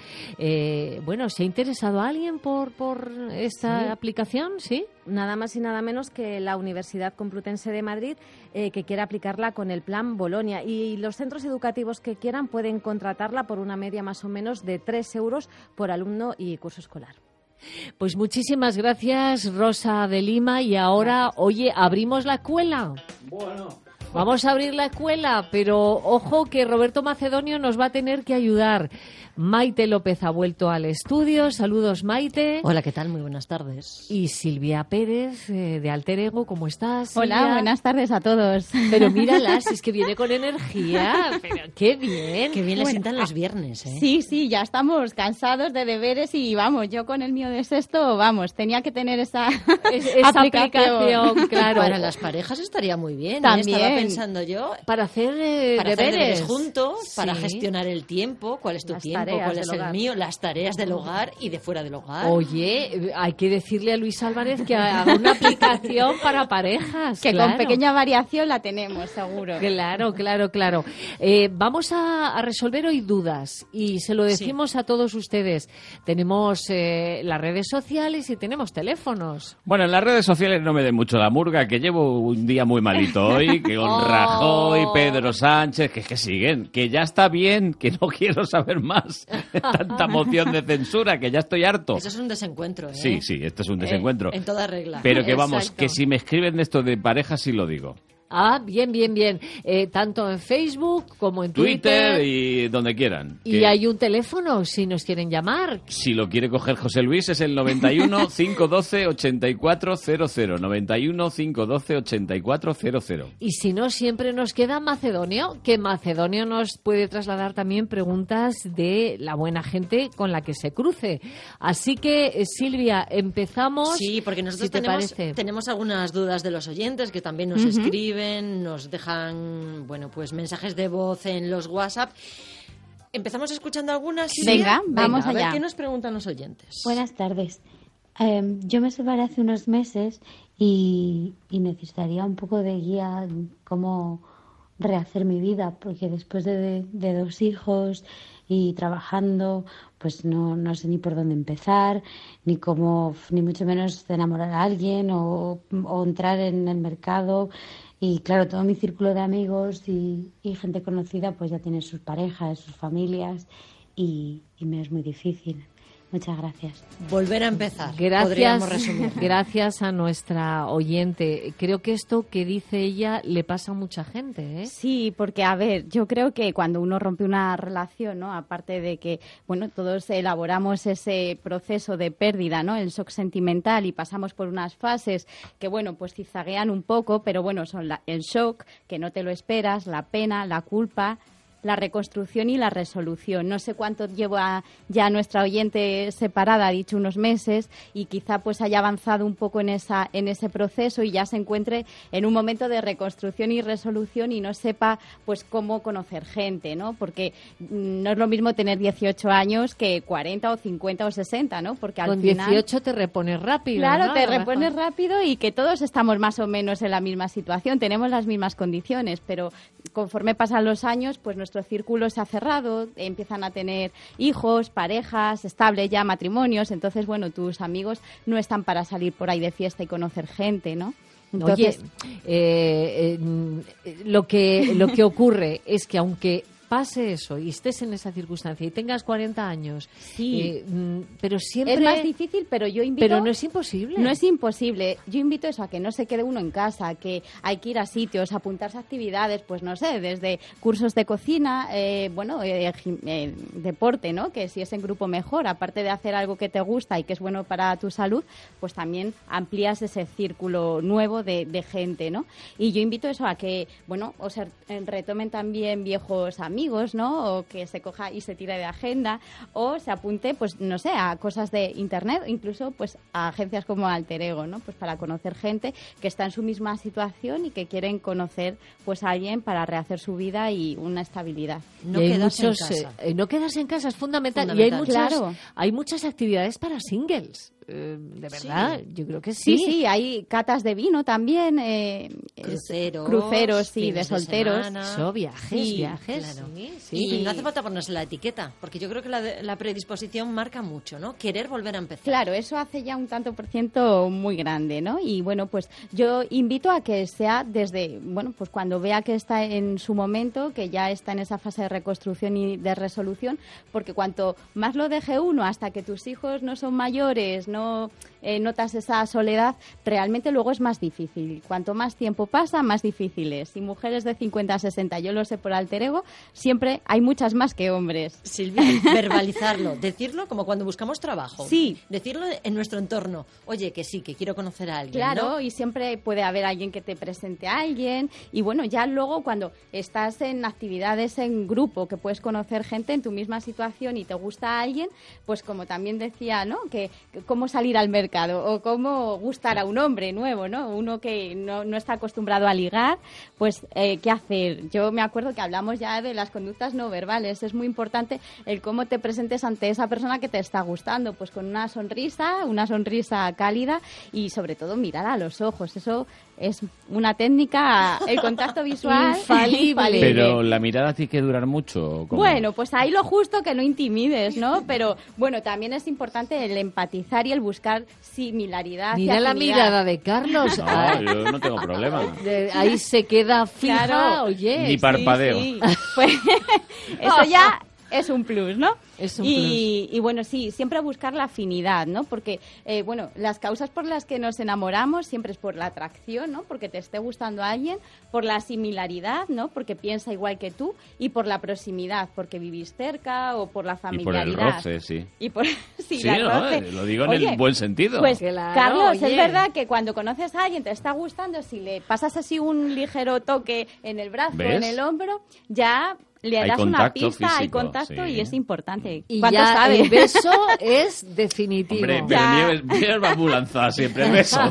Eh, bueno, ¿se ha interesado alguien por, por esta sí. aplicación? ¿Sí? Nada más y nada menos que la Universidad Complutense de Madrid, eh, que quiere aplicarla con el Plan Bolonia. Y los centros educativos que quieran pueden contratarla por una media más o menos de tres euros por alumno y curso escolar. Pues muchísimas gracias, Rosa de Lima. Y ahora, gracias. Oye, ¿abrimos la escuela? Bueno... Vamos a abrir la escuela, pero ojo que Roberto Macedonio nos va a tener que ayudar. Maite López ha vuelto al estudio. Saludos, Maite. Hola, ¿qué tal? Muy buenas tardes. Y Silvia Pérez, eh, de Alter Ego, ¿cómo estás, Silvia? Hola, buenas tardes a todos. Pero mírala, si es que viene con energía. Pero qué bien. Qué bien le bueno, sientan los viernes, ¿eh? Sí, sí, ya estamos cansados de deberes y vamos, yo con el mío de sexto, vamos, tenía que tener esa, es, esa aplicación. aplicación. Claro. Para las parejas estaría muy bien. También. ¿eh? Estaba pensando yo. Para hacer eh, para deberes. hacer deberes juntos, sí. Para gestionar el tiempo, cuál es tu las tiempo, cuál es el mío, las tareas del hogar y de fuera del hogar. Oye, hay que decirle a Luis Álvarez que haga una aplicación para parejas. Que claro. con pequeña variación la tenemos, seguro. Claro, claro, claro. Eh, vamos a, a resolver hoy dudas y se lo decimos sí. a todos ustedes. Tenemos eh, las redes sociales y tenemos teléfonos. Bueno, en las redes sociales no me dé mucho la murga, que llevo un día muy malito hoy, que con oh. Rajoy, Pedro Sánchez, que, que siguen, que ya está bien, que no quiero saber más. Tanta moción de censura, que ya estoy harto. Eso es un desencuentro, ¿eh? Sí, sí, esto es un desencuentro. Eh, en toda regla. Pero que vamos, Exacto. que si me escriben de esto de pareja, sí lo digo. Ah, bien, bien, bien. Eh, tanto en Facebook como en Twitter. Twitter. Y donde quieran. Y que hay un teléfono si nos quieren llamar. Si lo quiere coger José Luis es el noventa y uno, cinco doce, ochenta y cuatro cero cero. noventa y uno, cinco doce, ochenta y cuatro cero cero. Y si no, siempre nos queda Macedonio, que Macedonio nos puede trasladar también preguntas de la buena gente con la que se cruce. Así que, eh, Silvia, empezamos. Sí, porque nosotros si te tenemos, parece. tenemos algunas dudas de los oyentes que también nos uh-huh. escriben. Nos dejan, bueno, pues mensajes de voz en los WhatsApp. ¿Empezamos escuchando algunas? ¿Sí? Venga, vamos Venga, a allá. ver qué nos preguntan los oyentes. Buenas tardes. Eh, yo me separé hace unos meses y, y necesitaría un poco de guía en cómo rehacer mi vida, porque después de, de, de dos hijos y trabajando, pues no, no sé ni por dónde empezar, ni cómo, ni mucho menos enamorar a alguien o, o entrar en el mercado. Y claro, todo mi círculo de amigos y, y gente conocida pues ya tiene sus parejas, sus familias y, y me es muy difícil. Muchas gracias. Volver a empezar. Gracias, resumir. gracias a nuestra oyente. Creo que esto que dice ella le pasa a mucha gente, ¿eh? Sí, porque, a ver, yo creo que cuando uno rompe una relación, ¿no? Aparte de que, bueno, todos elaboramos ese proceso de pérdida, ¿no? El shock sentimental y pasamos por unas fases que, bueno, pues zigzaguean un poco, pero bueno, son la, el shock, que no te lo esperas, la pena, la culpa, la reconstrucción y la resolución. No sé cuánto lleva ya nuestra oyente separada, ha dicho unos meses, y quizá pues haya avanzado un poco en esa en ese proceso y ya se encuentre en un momento de reconstrucción y resolución y no sepa pues cómo conocer gente, ¿no? Porque no es lo mismo tener dieciocho años que cuarenta o cincuenta o sesenta, ¿no? Porque al Con final, dieciocho te repones rápido, claro, ¿no? te repones rápido y que todos estamos más o menos en la misma situación, tenemos las mismas condiciones, pero conforme pasan los años, pues nuestro círculo se ha cerrado, empiezan a tener hijos, parejas, estables ya, matrimonios, entonces, bueno, tus amigos no están para salir por ahí de fiesta y conocer gente, ¿no? Entonces, Oye, eh, eh, lo que lo que ocurre es que aunque pase eso y estés en esa circunstancia y tengas cuarenta años, sí, eh, pero siempre es más difícil, pero yo invito, pero no es imposible, no es imposible. Yo invito eso a que no se quede uno en casa, que hay que ir a sitios, apuntarse a actividades, pues no sé, desde cursos de cocina, eh, bueno, eh, eh, deporte, ¿no? Que si es en grupo mejor, aparte de hacer algo que te gusta y que es bueno para tu salud, pues también amplías ese círculo nuevo de, de gente, ¿no? Y yo invito eso a que, bueno, o sea, retomen también viejos amigos, ¿no? O que se coja y se tire de agenda o se apunte, pues no sé, a cosas de internet, incluso pues a agencias como Alter Ego, ¿no? Pues para conocer gente que está en su misma situación y que quieren conocer pues a alguien para rehacer su vida y una estabilidad. No quedarse en casa. Eh, no quedarse en casa es fundamental, fundamental. Y hay muchas, claro. hay muchas actividades para singles. Eh, de verdad, sí. Yo creo que sí. Sí, sí, hay catas de vino también, eh, cruceros, cruceros, sí, de solteros. De Eso, viajes, sí, viajes. Claro. Sí, sí. Y no hace falta ponerse la etiqueta, porque yo creo que la, la predisposición marca mucho, ¿no? Querer volver a empezar. Claro, eso hace ya un tanto por ciento muy grande, ¿no? Y bueno, pues yo invito a que sea desde, bueno, pues cuando vea que está en su momento, que ya está en esa fase de reconstrucción y de resolución, porque cuanto más lo deje uno hasta que tus hijos no son mayores, no Eh, notas esa soledad, realmente luego es más difícil. Cuanto más tiempo pasa, más difícil es. Y mujeres de cincuenta a sesenta, yo lo sé por Alter Ego, siempre hay muchas más que hombres. Silvia, verbalizarlo, decirlo como cuando buscamos trabajo. Sí. Decirlo en nuestro entorno. Oye, que sí, que quiero conocer a alguien, Claro, ¿no? Y siempre puede haber alguien que te presente a alguien. Y bueno, ya luego cuando estás en actividades en grupo, que puedes conocer gente en tu misma situación y te gusta a alguien, pues como también decía, ¿no? Que, que cómo salir al mercado o cómo gustar a un hombre nuevo, ¿no? Uno que no, no está acostumbrado a ligar, pues eh, ¿qué hacer? Yo me acuerdo que hablamos ya de las conductas no verbales. Es muy importante el cómo te presentes ante esa persona que te está gustando, pues con una sonrisa, una sonrisa cálida y sobre todo mirar a los ojos. Eso es una técnica, el contacto visual infalible. Pero la mirada tiene que durar mucho. ¿Cómo? Bueno, pues ahí lo justo, que no intimides, ¿no? Pero bueno, también es importante el empatizar y el buscar similaridad. Mira y la afinidad. mirada de Carlos. No, yo no tengo problema. De, ahí se queda fija, Claro. oye. Ni parpadeo. Sí, sí. Pues, eso ya es un plus, ¿no? Es un y, y bueno, sí, siempre buscar la afinidad, ¿no? Porque, eh, bueno, las causas por las que nos enamoramos siempre es por la atracción, ¿no? Porque te esté gustando a alguien, por la similaridad, ¿no? Porque piensa igual que tú, y por la proximidad, porque vivís cerca, o por la Y por familiaridad. el roce, sí. Y por, sí, Sí, la no, roce. eh, lo digo en Oye, el buen sentido. Pues, Claro, Carlos, oye. es verdad que cuando conoces a alguien te está gustando, si le pasas así un ligero toque en el brazo, ¿Ves? en el hombro, ya le Hay das una contacto pista, hay físico, contacto sí. y es importante. Y ¿Cuánto ya sabe? el beso es definitivo. Hombre, pero Ya. Nieves, Nieves va muy lanzada siempre, el beso.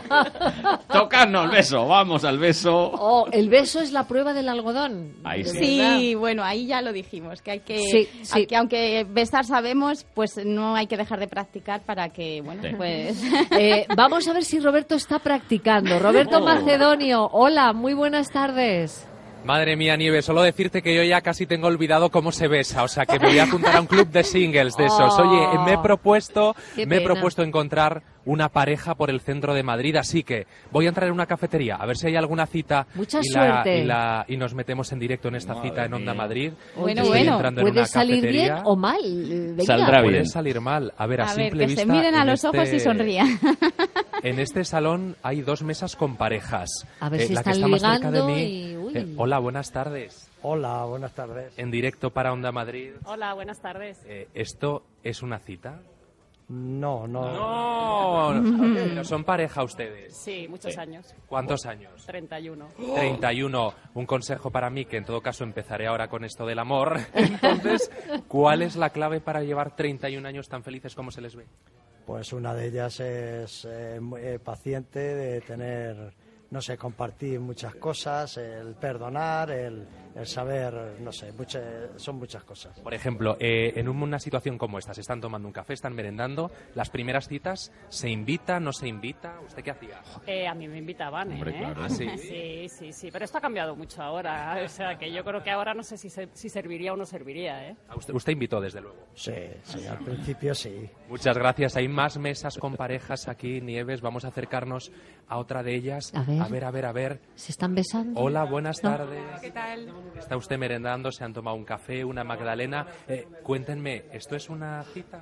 Tocarnos el beso, vamos al beso. Oh, el beso es la prueba del algodón. Ahí de sí. Sí, bueno, ahí ya lo dijimos, que hay que, Sí, sí. que aunque besar sabemos, pues no hay que dejar de practicar para que, bueno, Sí. pues... Eh, vamos a ver si Roberto está practicando. Roberto Oh. Macedonio, hola, muy buenas tardes. Madre mía, Nieves, solo decirte que yo ya casi tengo olvidado cómo se besa, o sea que me voy a apuntar a un club de singles de esos. Oh, Oye, me he propuesto, qué me he pena. propuesto encontrar una pareja por el centro de Madrid, así que voy a entrar en una cafetería a ver si hay alguna cita. Mucha y suerte. La, y, la, y nos metemos en directo en esta Madre cita en Onda mía. Madrid. Bueno, Estoy bueno, entrando en puede una salir cafetería. bien o mal. Venga. Saldrá bien. Puede salir mal. A ver, a, A ver, simple que se vista, miren a en los ojos este- y sonrían. En este salón hay dos mesas con parejas. A ver Eh, si la que están está más cerca de ligando mí. y- uy. Eh, hola, buenas tardes. Hola, buenas tardes. En directo para Onda Madrid. Hola, buenas tardes. Eh, ¿Esto es una cita? No, no. No, pero son pareja ustedes. Sí, muchos años. ¿Cuántos años? treinta y uno. treinta y uno. Un consejo para mí, que en todo caso empezaré ahora con esto del amor. Entonces, ¿cuál es la clave para llevar treinta y un años tan felices como se les ve? Pues una de ellas es eh, muy, eh, paciente, de tener, no sé, compartir muchas cosas, el perdonar, el, el saber, no sé, muchas, son muchas cosas. Por ejemplo, eh, en una situación como esta, se están tomando un café, están merendando, las primeras citas, ¿se invita, no se invita? ¿Usted qué hacía? Eh, a mí me invitaban, Hombre, ¿eh? claro. ¿Ah, sí? Sí, sí, sí, pero esto ha cambiado mucho ahora. O sea, que yo creo que ahora no sé si, se- si serviría o no serviría, ¿eh? Ah, Usted, usted invitó, desde luego. Sí, sí, al principio sí. Muchas gracias. Hay más mesas con parejas aquí, Nieves. Vamos a acercarnos a otra de ellas. A ver. a ver, a ver, a ver. ¿Se están besando? Hola, buenas No. tardes. ¿Qué tal? ¿Está usted merendando? ¿Se han tomado un café, una magdalena? Eh, cuéntenme, ¿esto es una cita?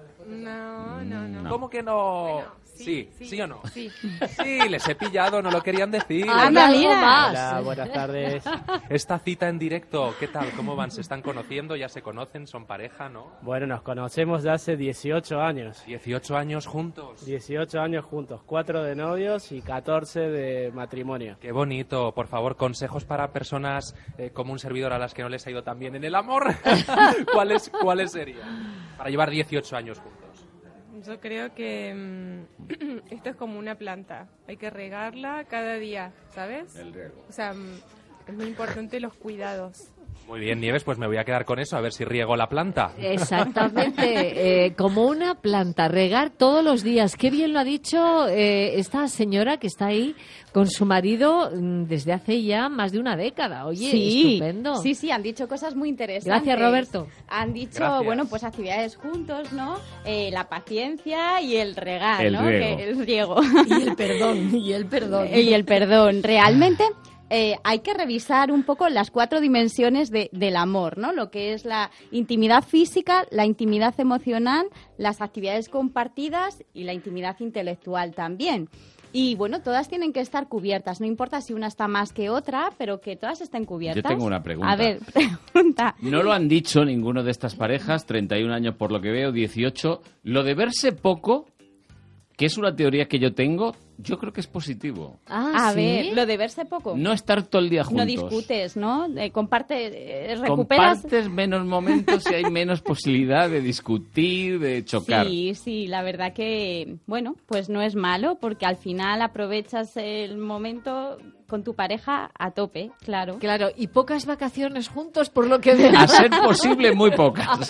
No, no, no. ¿Cómo que no? sí, sí, o no? Sí. Sí, les he pillado, no lo querían decir. Anda, mira. Hola, buenas tardes. Esta cita en directo, ¿qué tal? ¿Cómo van? ¿Se están conociendo? ¿Ya se conocen? ¿Son pareja, no? Bueno, nos conocemos de hace dieciocho años. dieciocho años juntos. dieciocho años juntos, cuatro de novios y catorce de matrimonio. Qué bonito. Por favor, consejos para personas eh, como un servidor a las que no les ha ido tan bien en el amor. ¿Cuáles, ¿Cuáles serían? Para llevar dieciocho años juntos. Yo creo que mm, esto es como una planta. Hay que regarla cada día, ¿sabes? El riego. O sea, mm, es muy importante los cuidados. Muy bien, Nieves, pues me voy a quedar con eso, a ver si riego la planta. Exactamente, eh, como una planta, regar todos los días. Qué bien lo ha dicho eh, esta señora que está ahí con su marido mm, desde hace ya más de una década. Oye, sí, estupendo. sí, sí, han dicho cosas muy interesantes. Gracias, Roberto. Han dicho, Gracias. bueno, pues actividades juntos, ¿no? Eh, la paciencia y el regar, El ¿no? riego. Que- el riego. Y el perdón, y el perdón. Y el perdón. Realmente eh, hay que revisar un poco las cuatro dimensiones de- del amor, ¿no? Lo que es la intimidad física, la intimidad emocional, las actividades compartidas y la intimidad intelectual también. Y bueno, todas tienen que estar cubiertas, no importa si una está más que otra, pero que todas estén cubiertas. Yo tengo una pregunta. A ver, pregunta. No lo han dicho ninguno de estas parejas, treinta y un años por lo que veo, dieciocho. Lo de verse poco, que es una teoría que yo tengo, yo creo que es positivo. a ver, lo de verse poco. No estar todo el día juntos. No discutes, ¿no? Eh, comparte, eh, recuperas. Compartes menos momentos y hay menos posibilidad de discutir, de chocar. Sí, sí, la verdad que, bueno, pues no es malo porque al final aprovechas el momento con tu pareja a tope, claro. Claro, y pocas vacaciones juntos, por lo que veo. A ser posible, muy pocas.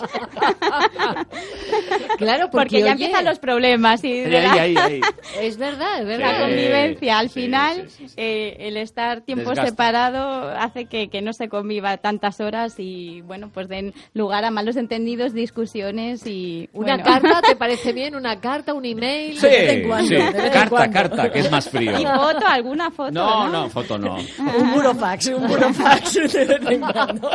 Claro, porque, Porque ya oye, empiezan los problemas y de Ahí, la, ahí, ahí. Es verdad, es verdad. la convivencia. Al sí, final, sí, sí, sí. eh, el estar tiempo Desgasta. separado hace que, que no se conviva tantas horas y, bueno, pues den lugar a malos entendidos, discusiones y... Una bueno. carta, ¿te parece bien? ¿Una carta, un email? Sí, de vez en cuando, sí. de vez en Carta, cuando. carta, que es más frío. Y foto, alguna foto, No, ¿no? no, foto no. Un burofax, un burofax de vez en cuando.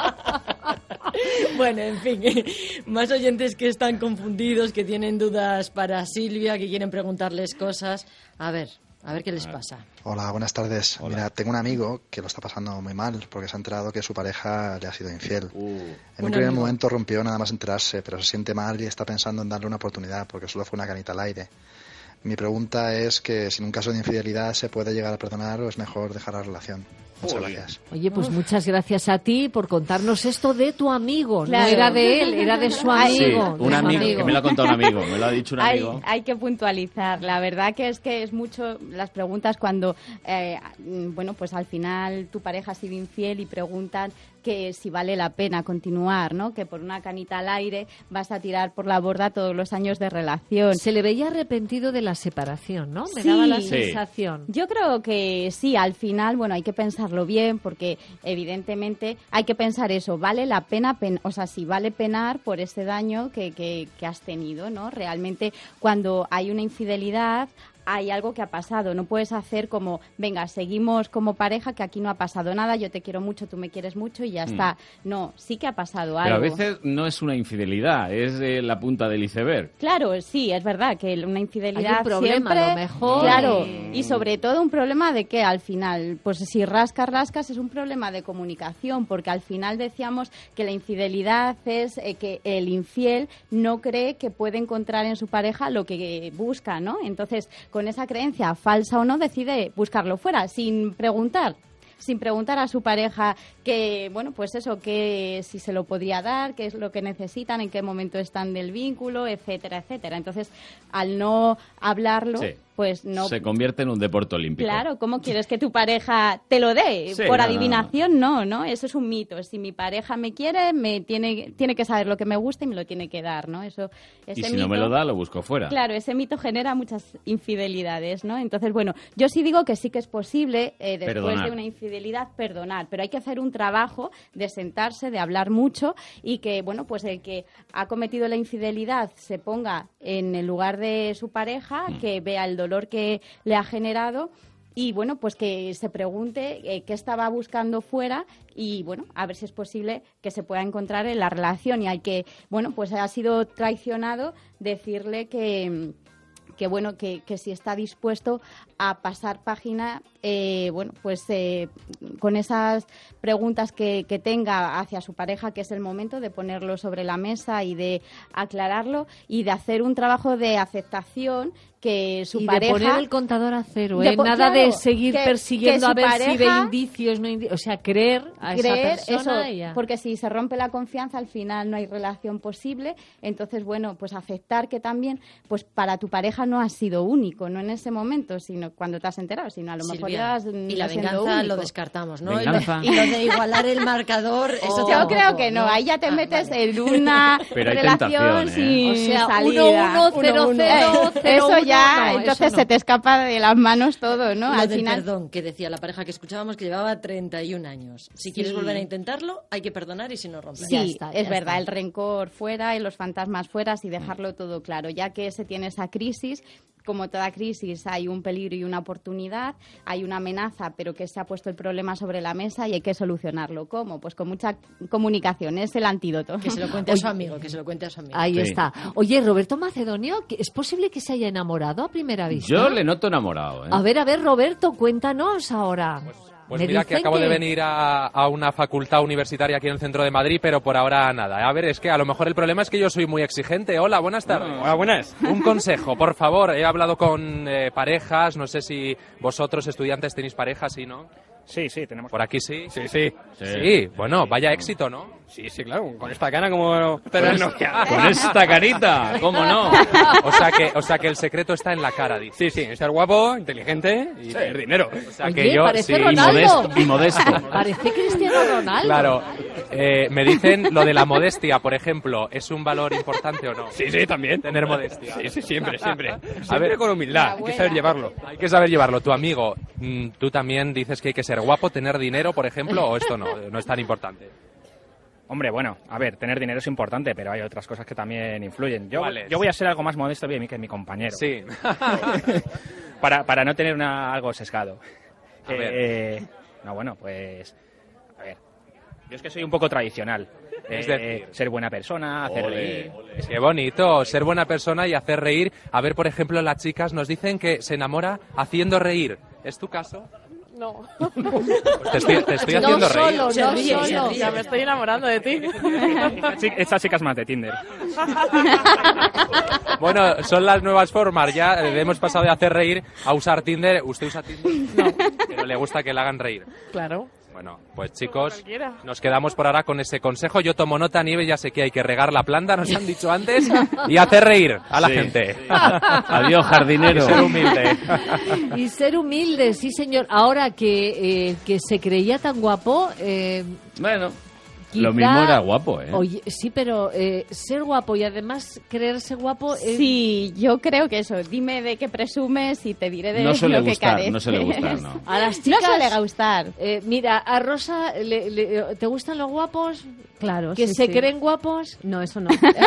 Bueno, en fin, más oyentes que están confundidos, que tienen dudas para Silvia, que quieren preguntarles cosas. A ver, a ver qué les pasa. Hola, buenas tardes. Mira, tengo un amigo que lo está pasando muy mal porque se ha enterado que su pareja le ha sido infiel. En un Un primer amigo. momento rompió nada más enterarse, pero se siente mal y está pensando en darle una oportunidad porque solo fue una canita al aire. Mi pregunta es que si en un caso de infidelidad se puede llegar a perdonar o es mejor dejar la relación. Muchas gracias. Oye, pues muchas gracias a ti por contarnos esto de tu amigo. Claro. No era de él, era de su amigo. Sí, de un su amigo, que me lo ha contado un amigo, me lo ha dicho un Hay, amigo. hay que puntualizar. La verdad que es que es mucho las preguntas cuando, eh, bueno, pues al final tu pareja ha sido infiel y preguntan que si vale la pena continuar, ¿no? Que por una canita al aire vas a tirar por la borda todos los años de relación. Se le veía arrepentido de la separación, ¿no? Me Sí. daba la Sí. sensación. Yo creo que sí, al final, bueno, hay que pensar pensarlo bien, porque evidentemente hay que pensar eso, vale la pena, pen o sea, si vale penar por ese daño que, que, que has tenido, ¿no? Realmente cuando hay una infidelidad hay algo que ha pasado, no puedes hacer como, venga, seguimos como pareja, que aquí no ha pasado nada, yo te quiero mucho, tú me quieres mucho y ya mm. está. No, sí que ha pasado algo. Pero a veces no es una infidelidad, es eh, la punta del iceberg. Claro, sí, es verdad que una infidelidad hay un problema, siempre, a lo mejor. Claro, y sobre todo un problema de que al final, pues si rascas, rascas, es un problema de comunicación, porque al final decíamos que la infidelidad es eh, que el infiel no cree que puede encontrar en su pareja lo que busca, ¿no? Entonces, con esa creencia, falsa o no, decide buscarlo fuera, sin preguntar, sin preguntar a su pareja que, bueno, pues eso, que si se lo podría dar, qué es lo que necesitan, en qué momento están del vínculo, etcétera, etcétera. Entonces, al no hablarlo, sí. pues no... Se convierte en un deporte olímpico. Claro, ¿cómo quieres que tu pareja te lo dé? Sí, Por no, adivinación, no, no, eso es un mito. Si mi pareja me quiere, me tiene, tiene que saber lo que me gusta y me lo tiene que dar, ¿no? Eso, ese y si mito, no me lo da, lo busco fuera. Claro, ese mito genera muchas infidelidades, ¿no? Entonces, bueno, yo sí digo que sí que es posible, eh, después perdonar. de una infidelidad, perdonar, pero hay que hacer un trabajo de sentarse, de hablar mucho y que, bueno, pues el que ha cometido la infidelidad se ponga en el lugar de su pareja, mm. que vea el dolor que le ha generado y, bueno, pues que se pregunte eh, qué estaba buscando fuera y, bueno, a ver si es posible que se pueda encontrar en la relación y hay que, bueno, pues ha sido traicionado, decirle que... que bueno, que, que si está dispuesto a pasar página, eh, bueno, pues eh, con esas preguntas que, que tenga hacia su pareja, que es el momento de ponerlo sobre la mesa y de aclararlo y de hacer un trabajo de aceptación que su y pareja... de poner el contador a cero, ¿eh? de, Nada claro, de seguir que, persiguiendo que a ver pareja, si ve indicios, no indi o sea, creer a creer esa persona. Eso, y ya. Porque si se rompe la confianza, al final no hay relación posible. Entonces, bueno, pues aceptar que también, pues para tu pareja no ha sido único, no en ese momento, sino cuando te has enterado, sino a lo mejor Silvia, ya y la venganza lo descartamos, ¿no? Venganza. Y lo de igualar el marcador, eso oh, tampoco, yo creo que no, ¿no? ahí ya te ah, metes vale. en una Pero hay relación tentación, ¿eh? sin O sea, salida. uno, uno, cero, cero, cero, eso uno, ya, no, entonces eso no. se te escapa de las manos todo, ¿no? Lo Al del final, perdón, que decía la pareja que escuchábamos que llevaba treinta y un años. Si Sí. quieres volver a intentarlo, hay que perdonar y si no romper. sí, Ya está, es ya verdad, está. el rencor fuera y los fantasmas fuera y dejarlo todo claro, ya que se tiene esa crisis. Como toda crisis hay un peligro y una oportunidad, hay una amenaza, pero que se ha puesto el problema sobre la mesa y hay que solucionarlo. ¿Cómo? Pues con mucha comunicación, es el antídoto. Que se lo cuente a su amigo, que se lo cuente a su amigo. Ahí Sí. está. Oye, Roberto Macedonio, ¿es posible que se haya enamorado a primera vista? Yo le noto enamorado, ¿eh? A ver, a ver, Roberto, cuéntanos ahora. Pues Me mira que dicen acabo que- de venir a, a una facultad universitaria aquí en el centro de Madrid, pero por ahora nada. A ver, es que a lo mejor el problema es que yo soy muy exigente. Hola, buenas tardes. Hola, buenas. Un consejo, por favor. He hablado con eh, parejas, no sé si vosotros, estudiantes, tenéis parejas, ¿sí, no? Sí, sí, tenemos. ¿Por aquí sí? Sí, sí. Sí, bueno, vaya éxito, ¿no? Sí, sí, claro. Con esta cara como tener novia. Con esta carita, ¿cómo no? O sea que, o sea que el secreto está en la cara, dice. Sí, sí, ser guapo, inteligente y tener dinero. O sea Oye, que yo parece sí, Y Ronaldo. modesto, y modesto. Parece Cristiano Ronaldo. Claro. Eh, me dicen lo de la modestia, por ejemplo, ¿es un valor importante o no? Sí, sí, también. Tener modestia. Sí, sí, siempre, siempre. A Siempre ver, con humildad, hay que saber llevarlo. hay que saber llevarlo. Tu amigo, mm, tú también dices que hay que ser guapo, tener dinero, por ejemplo, o esto no, no es tan importante. Hombre, bueno, a ver, tener dinero es importante, pero hay otras cosas que también influyen. Yo, ¿Cuáles? yo voy a ser algo más modesto bien que mi compañero. Sí. para, para no tener una, algo sesgado. A ver. Eh, no, bueno, pues... A ver, yo es que soy un poco tradicional. Es Eh, decir, ser buena persona, hacer Ole, reír. Qué bonito, ser buena persona y hacer reír. A ver, por ejemplo, las chicas nos dicen que se enamora haciendo reír. ¿Es tu caso? No. Pues te estoy, te estoy haciendo no reír. solo, Se no ríe, se solo. ríe. Ya me estoy enamorando de ti. Esta chica- Esta chica es más de Tinder. Bueno, son las nuevas formas. Ya eh, hemos pasado de hacer reír a usar Tinder. ¿Usted usa Tinder? No. Pero le gusta que le hagan reír. Claro. Bueno, pues chicos, Cualquiera. nos quedamos por ahora con ese consejo. Yo tomo nota, Nieve, ya sé que hay que regar la planta, nos han dicho antes, y hacer reír a la Sí. gente. Adiós, jardinero. Y ser humilde. Y ser humilde, sí, señor. Ahora que, eh, que se creía tan guapo, eh, Bueno, Quizá, lo mismo era guapo, ¿eh? Oye, sí, pero eh, ser guapo y además creerse guapo... Es... Sí, yo creo que eso. Dime de qué presumes y te diré de no suele lo que gustar, careces. No suele gustar, no. A las chicas... No suele gustar. Eh, mira, a Rosa, le, le, ¿te gustan los guapos? Claro, ¿Que sí, se sí. creen guapos? No, eso no.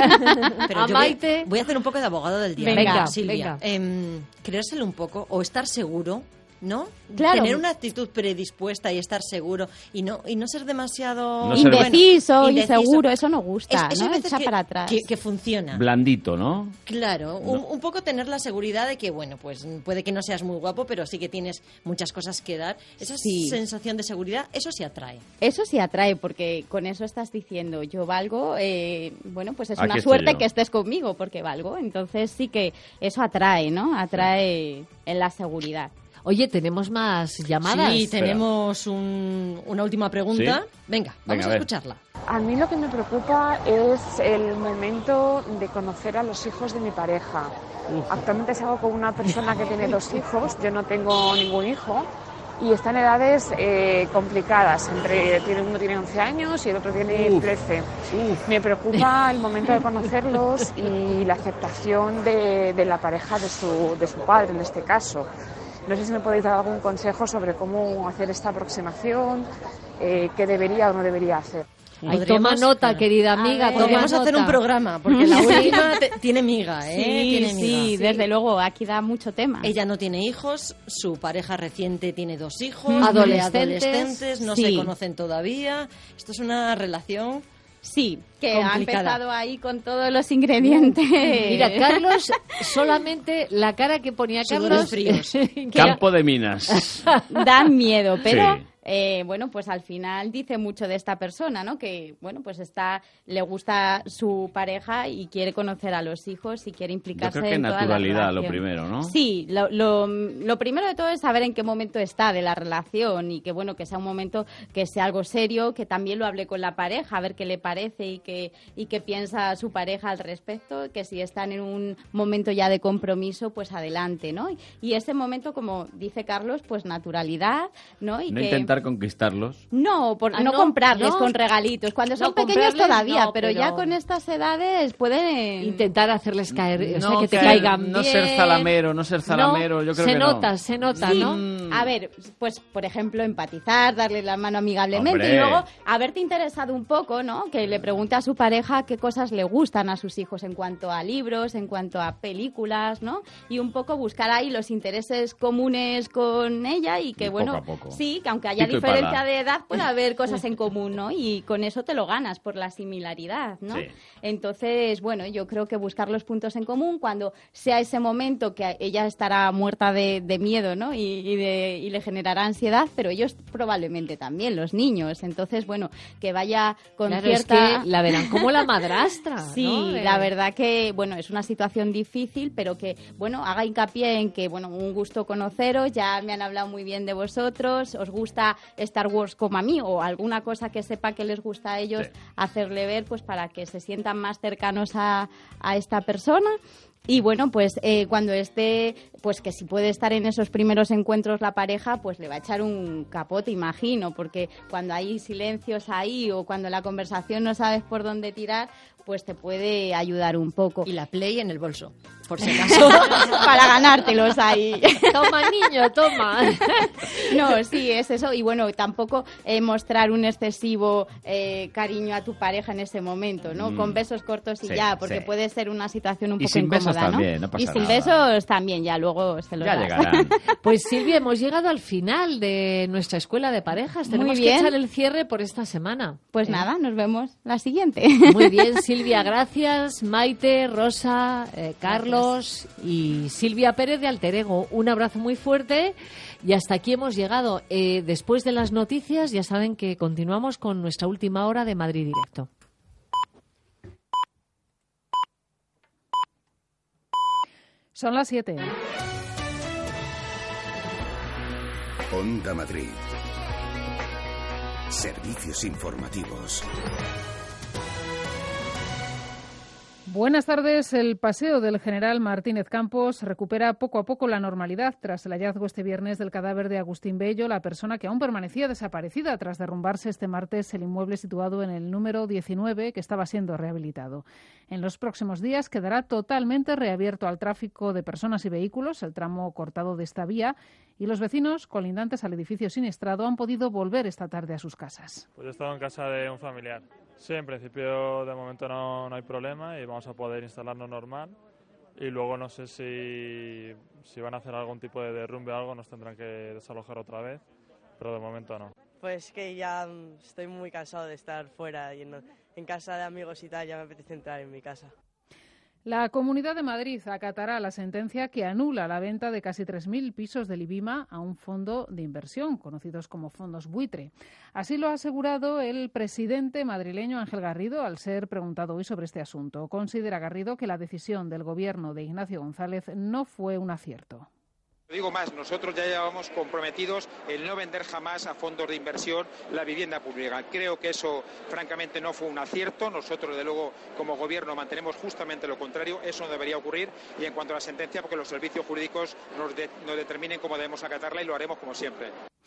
Pero a yo Maite... voy, voy a hacer un poco de abogado del diablo. Venga, Silvia. venga. Eh, creérselo un poco o estar seguro, ¿no? Claro. Tener una actitud predispuesta y estar seguro y no y no ser demasiado No ser indeciso, bueno, inseguro, eso no gusta, Es- eso ¿no? hay veces Echa que, para atrás. que, que funciona. Blandito, ¿no? Claro, un, un poco tener la seguridad de que, bueno, pues puede que no seas muy guapo, pero sí que tienes muchas cosas que dar. Esa Sí. sensación de seguridad, eso sí atrae. Eso sí atrae, porque con eso estás diciendo, yo valgo, eh, bueno, pues es Aquí una estoy suerte yo. que estés conmigo, porque valgo. Entonces sí que eso atrae, ¿no? Atrae en la seguridad. Oye, tenemos más llamadas. Sí, Espera. tenemos un- una última pregunta. ¿Sí? Venga, vamos Venga, a a ver. escucharla. A mí lo que me preocupa es el momento de conocer a los hijos de mi pareja. Actualmente salgo con una persona que tiene dos hijos, yo no tengo ningún hijo y están en edades eh, complicadas. Entre tiene, uno tiene once años y el otro tiene Uf. trece. Me preocupa el momento de conocerlos y la aceptación de, de la pareja de su, de su padre en este caso. No sé si me podéis dar algún consejo sobre cómo hacer esta aproximación, eh, qué debería o no debería hacer. Ay, toma nota, querida amiga. ver, toma Podríamos hacer nota. un programa, porque la última te- tiene miga, ¿eh? Sí, Tiene miga. sí, desde luego, aquí da mucho tema. Ella no tiene hijos, su pareja reciente tiene dos hijos, Ujú. Adolescentes. adolescentes, no Sí. se conocen todavía. Esto es una relación Sí, que ha complicada. empezado ahí con todos los ingredientes. Mira, Carlos, solamente la cara que ponía Sudores Carlos... fríos. que Campo de minas. Dan miedo, pero Sí. eh, bueno, pues al final dice mucho de esta persona, ¿no? Que bueno, pues está, le gusta su pareja y quiere conocer a los hijos y quiere Yo implicarse creo que en toda la naturalidad lo relación. primero, ¿no? Sí, lo, lo, lo primero de todo es saber en qué momento está de la relación y que bueno, que sea un momento que sea algo serio, que también lo hable con la pareja, a ver qué le parece y qué y qué piensa su pareja al respecto, que si están en un momento ya de compromiso, pues adelante, ¿no? Y ese momento, como dice Carlos, pues naturalidad, ¿no? Y No que intentar conquistarlos. no, por, Ah, no, no, comprarles no. con regalitos. Cuando son No, pequeños comprarles todavía, no, pero, pero- ya con estas edades pueden Intentar hacerles caer, o sea, No que te caer- caigan no bien. ser zalamero, no ser zalamero, yo creo se que no. nota, se nota, Sí, ¿no? a ver, pues por ejemplo, empatizar, darle la mano amigablemente Hombre. y luego haberte interesado un poco, ¿no? Que le pregunte a su pareja qué cosas le gustan a sus hijos en cuanto a libros, en cuanto a películas, ¿no? Y un poco buscar ahí los intereses comunes con ella y que, Y bueno, poco a poco. sí, que aunque haya Pico y diferencia pala. de edad, puede haber cosas en común, ¿no? Y con eso te lo ganas por la similaridad, ¿no? Sí. Entonces, bueno, yo creo que buscar los puntos en común cuando sea ese momento que ella estará muerta de, de miedo, ¿no? Y, y de- y le generará ansiedad, pero ellos probablemente también, los niños. Entonces, bueno, que vaya con Claro, es cierta... que la verán como la madrastra, Sí, ¿no? De- la verdad que, bueno, es una situación difícil, pero que, bueno, haga hincapié en que, bueno, un gusto conoceros, ya me han hablado muy bien de vosotros, os gusta Star Wars como a mí, o alguna cosa que sepa que les gusta a ellos, Sí. hacerle ver, pues para que se sientan más cercanos a, a esta persona. Y bueno, pues eh, cuando esté, pues que si puede estar en esos primeros encuentros la pareja, pues le va a echar un capote, imagino, porque cuando hay silencios ahí o cuando la conversación no sabes por dónde tirar, pues te puede ayudar un poco. y la Play en el bolso, por si acaso. Para ganártelos ahí. Toma, niño, toma. No, sí, es eso. Y bueno, tampoco eh, mostrar un excesivo eh, cariño a tu pareja en ese momento, ¿no? Mm. Con besos cortos y Sí, ya, porque sí. puede ser una situación un Y poco sin besos incómoda, ¿no? también, no pasa y sin nada. besos también, ya luego se los Ya das. llegarán. Pues Silvia, hemos llegado al final de nuestra escuela de parejas. Muy Tenemos que bien. echar el cierre por esta semana. Pues ¿Eh? nada, nos vemos la siguiente. Muy bien, Silvia, gracias. Maite, Rosa, eh, Carlos y Silvia Pérez de Alter Ego. Un abrazo muy fuerte y hasta aquí hemos llegado. Eh, después de las noticias, ya saben que continuamos con nuestra última hora de Madrid Directo. Son las siete. Onda Madrid. Servicios informativos. Buenas tardes. El paseo del general Martínez Campos recupera poco a poco la normalidad tras el hallazgo este viernes del cadáver de Agustín Bello, la persona que aún permanecía desaparecida tras derrumbarse este martes el inmueble situado en el número diecinueve que estaba siendo rehabilitado. En los próximos días quedará totalmente reabierto al tráfico de personas y vehículos el tramo cortado de esta vía y los vecinos colindantes al edificio siniestrado han podido volver esta tarde a sus casas. Pues he estado en casa de un familiar. Sí, en principio de momento no, no hay problema y vamos a poder instalarnos normal. Y luego no sé si, si van a hacer algún tipo de derrumbe o algo, nos tendrán que desalojar otra vez, pero de momento no. Pues que ya estoy muy cansado de estar fuera y en, en casa de amigos y tal, ya me apetece entrar en mi casa. La Comunidad de Madrid acatará la sentencia que anula la venta de casi tres mil pisos del IBIMA a un fondo de inversión, conocidos como fondos buitre. Así lo ha asegurado el presidente madrileño Ángel Garrido al ser preguntado hoy sobre este asunto. Considera Garrido que la decisión del gobierno de Ignacio González no fue un acierto. Digo más, nosotros ya llevamos comprometidos el no vender jamás a fondos de inversión la vivienda pública. Creo que eso, francamente, no fue un acierto. Nosotros, desde luego, como gobierno, mantenemos justamente lo contrario. Eso no debería ocurrir. Y en cuanto a la sentencia, porque los servicios jurídicos nos, de, nos determinen cómo debemos acatarla y lo haremos como siempre.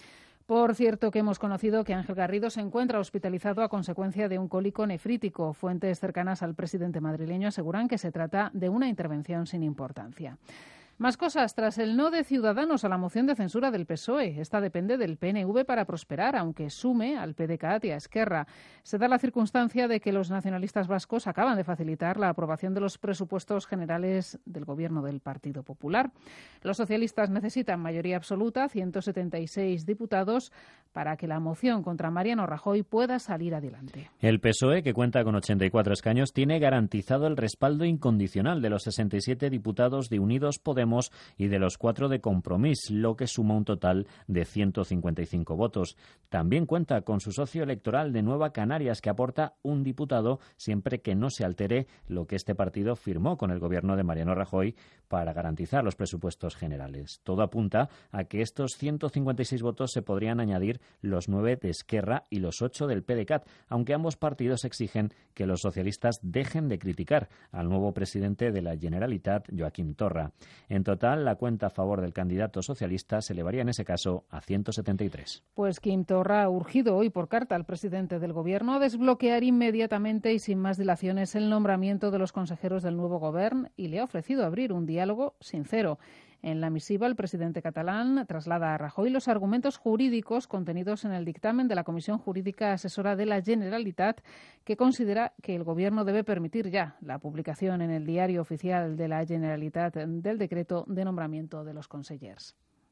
Por cierto, que hemos conocido que Ángel Garrido se encuentra hospitalizado a consecuencia de un cólico nefrítico. Fuentes cercanas al presidente madrileño aseguran que se trata de una intervención sin importancia. Más cosas. Tras el no de Ciudadanos a la moción de censura del P S O E, esta depende del P N V para prosperar, aunque sume al P D C A T y a Esquerra. Se da la circunstancia de que los nacionalistas vascos acaban de facilitar la aprobación de los presupuestos generales del Gobierno del Partido Popular. Los socialistas necesitan mayoría absoluta, ciento setenta y seis diputados, para que la moción contra Mariano Rajoy pueda salir adelante. El P S O E, que cuenta con ochenta y cuatro escaños, tiene garantizado el respaldo incondicional de los sesenta y siete diputados de Unidos Podemos y de los cuatro de Compromís, lo que suma un total de ciento cincuenta y cinco votos. También cuenta con su socio electoral de Nueva Canarias, que aporta un diputado siempre que no se altere lo que este partido firmó con el gobierno de Mariano Rajoy para garantizar los presupuestos generales. Todo apunta a que estos ciento cincuenta y seis votos se podrían añadir los nueve de Esquerra y los ocho del P D C A T, aunque ambos partidos exigen que los socialistas dejen de criticar al nuevo presidente de la Generalitat, Joaquim Torra. En total, la cuenta a favor del candidato socialista se elevaría en ese caso a ciento setenta y tres. Pues Quim Torra ha urgido hoy por carta al presidente del Gobierno a desbloquear inmediatamente y sin más dilaciones el nombramiento de los consejeros del nuevo Gobierno y le ha ofrecido abrir un diálogo sincero. En la misiva, el presidente catalán traslada a Rajoy los argumentos jurídicos contenidos en el dictamen de la Comisión Jurídica Asesora de la Generalitat, que considera que el Gobierno debe permitir ya la publicación en el Diario Oficial de la Generalitat del decreto de nombramiento de los consellers.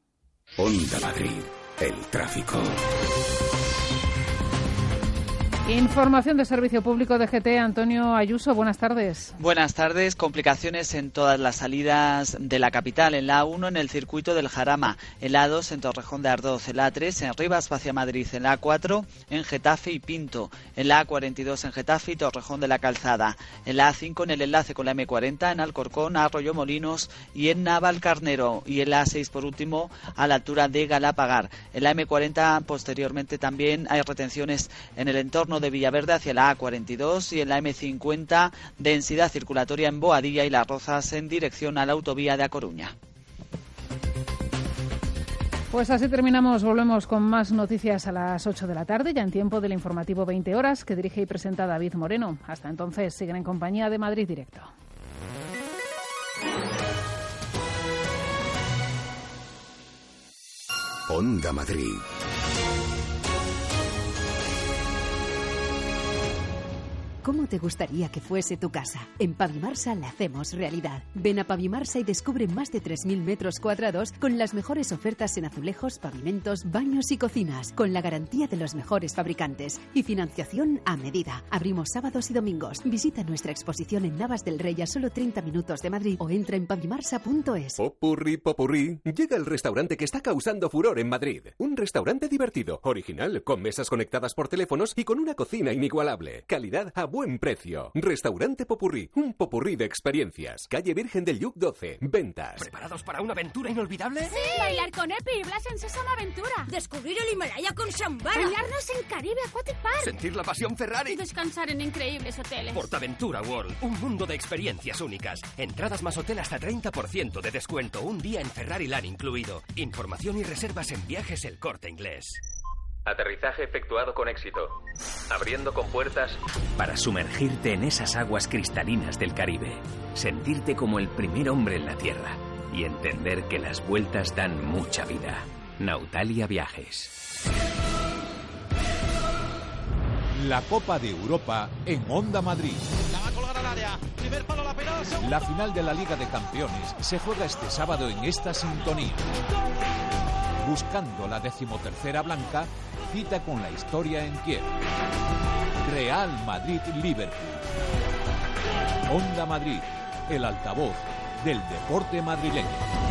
Onda Madrid, el tráfico. Información de Servicio Público de G T. Antonio Ayuso, buenas tardes. Buenas tardes. Complicaciones en todas las salidas de la capital. En la A uno en el circuito del Jarama, en la A dos en Torrejón de Ardoz, en la A tres en Rivas hacia Madrid, en la A cuatro en Getafe y Pinto, en la A cuarenta y dos en Getafe y Torrejón de la Calzada, en la A cinco en el enlace con la M cuarenta en Alcorcón, Arroyomolinos y en Navalcarnero, y en la A seis por último a la altura de Galapagar. En la M cuarenta posteriormente también hay retenciones en el entorno de Villaverde hacia la A cuarenta y dos y en la M cincuenta densidad circulatoria en Boadilla y Las Rozas en dirección a la autovía de A Coruña. Pues así terminamos, volvemos con más noticias a las ocho de la tarde, ya en tiempo del informativo veinte horas que dirige y presenta David Moreno. Hasta entonces, siguen en compañía de Madrid Directo. Onda Madrid. ¿Cómo te gustaría que fuese tu casa? En Pavimarsa la hacemos realidad. Ven a Pavimarsa y descubre más de tres mil metros cuadrados con las mejores ofertas en azulejos, pavimentos, baños y cocinas, con la garantía de los mejores fabricantes y financiación a medida. Abrimos sábados y domingos. Visita nuestra exposición en Navas del Rey a solo treinta minutos de Madrid o entra en pavimarsa punto es. Popurrí, popurrí. Llega el restaurante que está causando furor en Madrid. Un restaurante divertido, original, con mesas conectadas por teléfonos y con una cocina inigualable. Calidad a buen precio. Restaurante Popurrí, un popurrí de experiencias. Calle Virgen del Lluc doce, ventas. ¿Preparados para una aventura inolvidable? ¡Sí! Bailar con Epi y Blas en Sésamo Aventura. Descubrir el Himalaya con Shambhala. Bañarnos en Caribe Aquatic Park. Sentir la pasión Ferrari. Y descansar en increíbles hoteles. Portaventura World, un mundo de experiencias únicas. Entradas más hotel hasta treinta por ciento de descuento. Un día en Ferrari Land incluido. Información y reservas en Viajes El Corte Inglés. Aterrizaje efectuado con éxito. Abriendo compuertas para sumergirte en esas aguas cristalinas del Caribe. Sentirte como el primer hombre en la Tierra. Y entender que las vueltas dan mucha vida. Nautalia Viajes. La Copa de Europa en Onda Madrid. La va a colgar al área. Primer palo, la pelota. Segundo. La final de la Liga de Campeones se juega este sábado en esta sintonía. Buscando la decimotercera blanca, cita con la historia en Kiev. Real Madrid-Liverpool. Onda Madrid, el altavoz del deporte madrileño.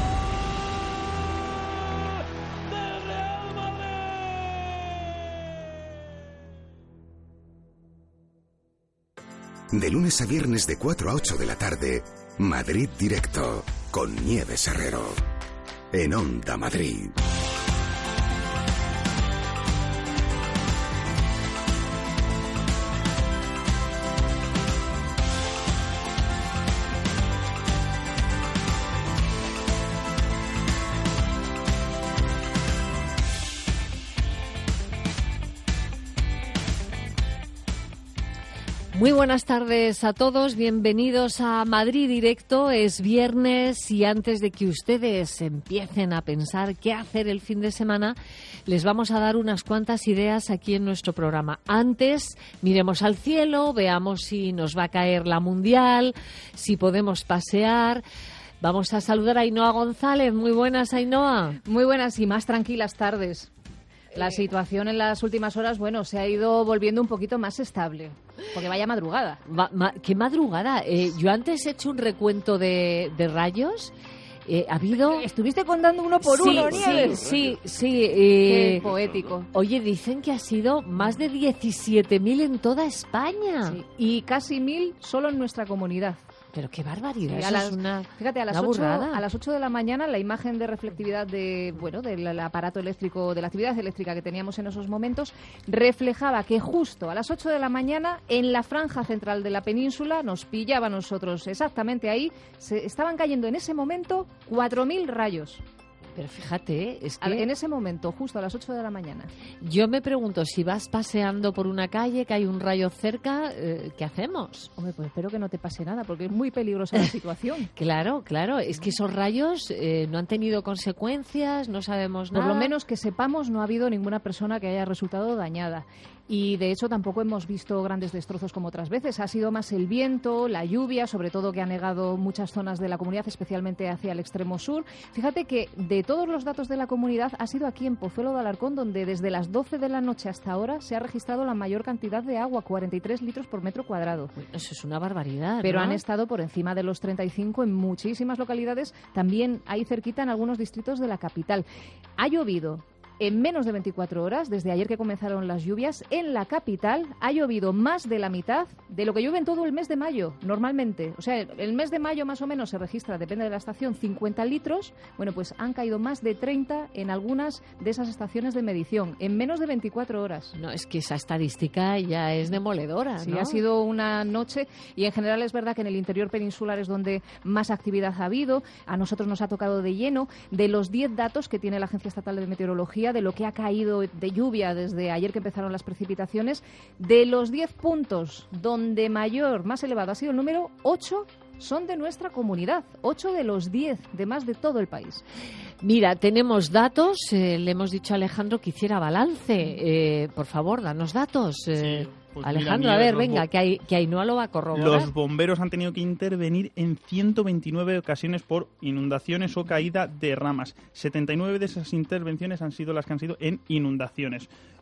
De lunes a viernes de cuatro a ocho de la tarde, Madrid Directo, con Nieves Herrero. En Onda Madrid. Muy buenas tardes a todos, bienvenidos a Madrid Directo. Es viernes y antes de que ustedes empiecen a pensar qué hacer el fin de semana, les vamos a dar unas cuantas ideas aquí en nuestro programa. Antes, miremos al cielo, veamos si nos va a caer la Mundial, si podemos pasear. Vamos a saludar a Ainhoa González. Muy buenas, Ainhoa. Muy buenas y más tranquilas tardes. La situación en las últimas horas, bueno, se ha ido volviendo un poquito más estable. Porque vaya madrugada. Ma- ma- ¿Qué madrugada? Eh, yo antes he hecho un recuento de, de rayos. Eh, ha habido... Estuviste contando uno por sí, uno, sí, Nieves. sí, sí. Eh... Qué poético. Oye, dicen que ha sido más de diecisiete mil en toda España. Sí, y casi mil solo en nuestra comunidad. Pero qué barbaridad. Sí, Eso a las, es una, fíjate, a las, una ocho, burrada. a las ocho de la mañana la imagen de reflectividad de, bueno, del aparato eléctrico, de la actividad eléctrica que teníamos en esos momentos, reflejaba que justo a las ocho de la mañana en la franja central de la península nos pillaba a nosotros exactamente ahí, se estaban cayendo en ese momento cuatro mil rayos. Pero fíjate, es que... En ese momento, justo a las ocho de la mañana. Yo me pregunto, si vas paseando por una calle, que hay un rayo cerca, eh, ¿qué hacemos? Hombre, pues espero que no te pase nada, porque es muy peligrosa la situación. Claro, claro. Es que esos rayos eh, no han tenido consecuencias, no sabemos nada. Por lo menos que sepamos, no ha habido ninguna persona que haya resultado dañada. Y de hecho tampoco hemos visto grandes destrozos como otras veces. Ha sido más el viento, la lluvia, sobre todo que ha negado muchas zonas de la comunidad, especialmente hacia el extremo sur. Fíjate que de todos los datos de la comunidad ha sido aquí en Pozuelo de Alarcón donde desde las doce de la noche hasta ahora se ha registrado la mayor cantidad de agua, cuarenta y tres litros por metro cuadrado. Eso es una barbaridad, Pero ¿no? han estado por encima de los treinta y cinco en muchísimas localidades, también ahí cerquita en algunos distritos de la capital. Ha llovido. En menos de veinticuatro horas, desde ayer que comenzaron las lluvias, en la capital ha llovido más de la mitad de lo que llueve en todo el mes de mayo, normalmente. O sea, el mes de mayo más o menos se registra, depende de la estación, cincuenta litros. Bueno, pues han caído más de treinta en algunas de esas estaciones de medición, en menos de veinticuatro horas. No, es que esa estadística ya es demoledora, Sí, ¿no? ha sido una noche y en general es verdad que en el interior peninsular es donde más actividad ha habido. A nosotros nos ha tocado de lleno. De los diez datos que tiene la Agencia Estatal de Meteorología, de lo que ha caído de lluvia desde ayer que empezaron las precipitaciones, de los diez puntos donde mayor, más elevado ha sido el número, ocho son de nuestra comunidad, ocho de los diez demás de todo el país. Mira, tenemos datos, eh, le hemos dicho a Alejandro que hiciera balance. Eh, por favor, danos datos. Eh, Sí, pues Alejandro, mira, a ver, Nieves, venga, los que, hay, que Ainhoa lo va a corroborar. Los bomberos han tenido que intervenir en ciento veintinueve ocasiones por inundaciones o caída de ramas. setenta y nueve de esas intervenciones han sido las que han sido en inundaciones.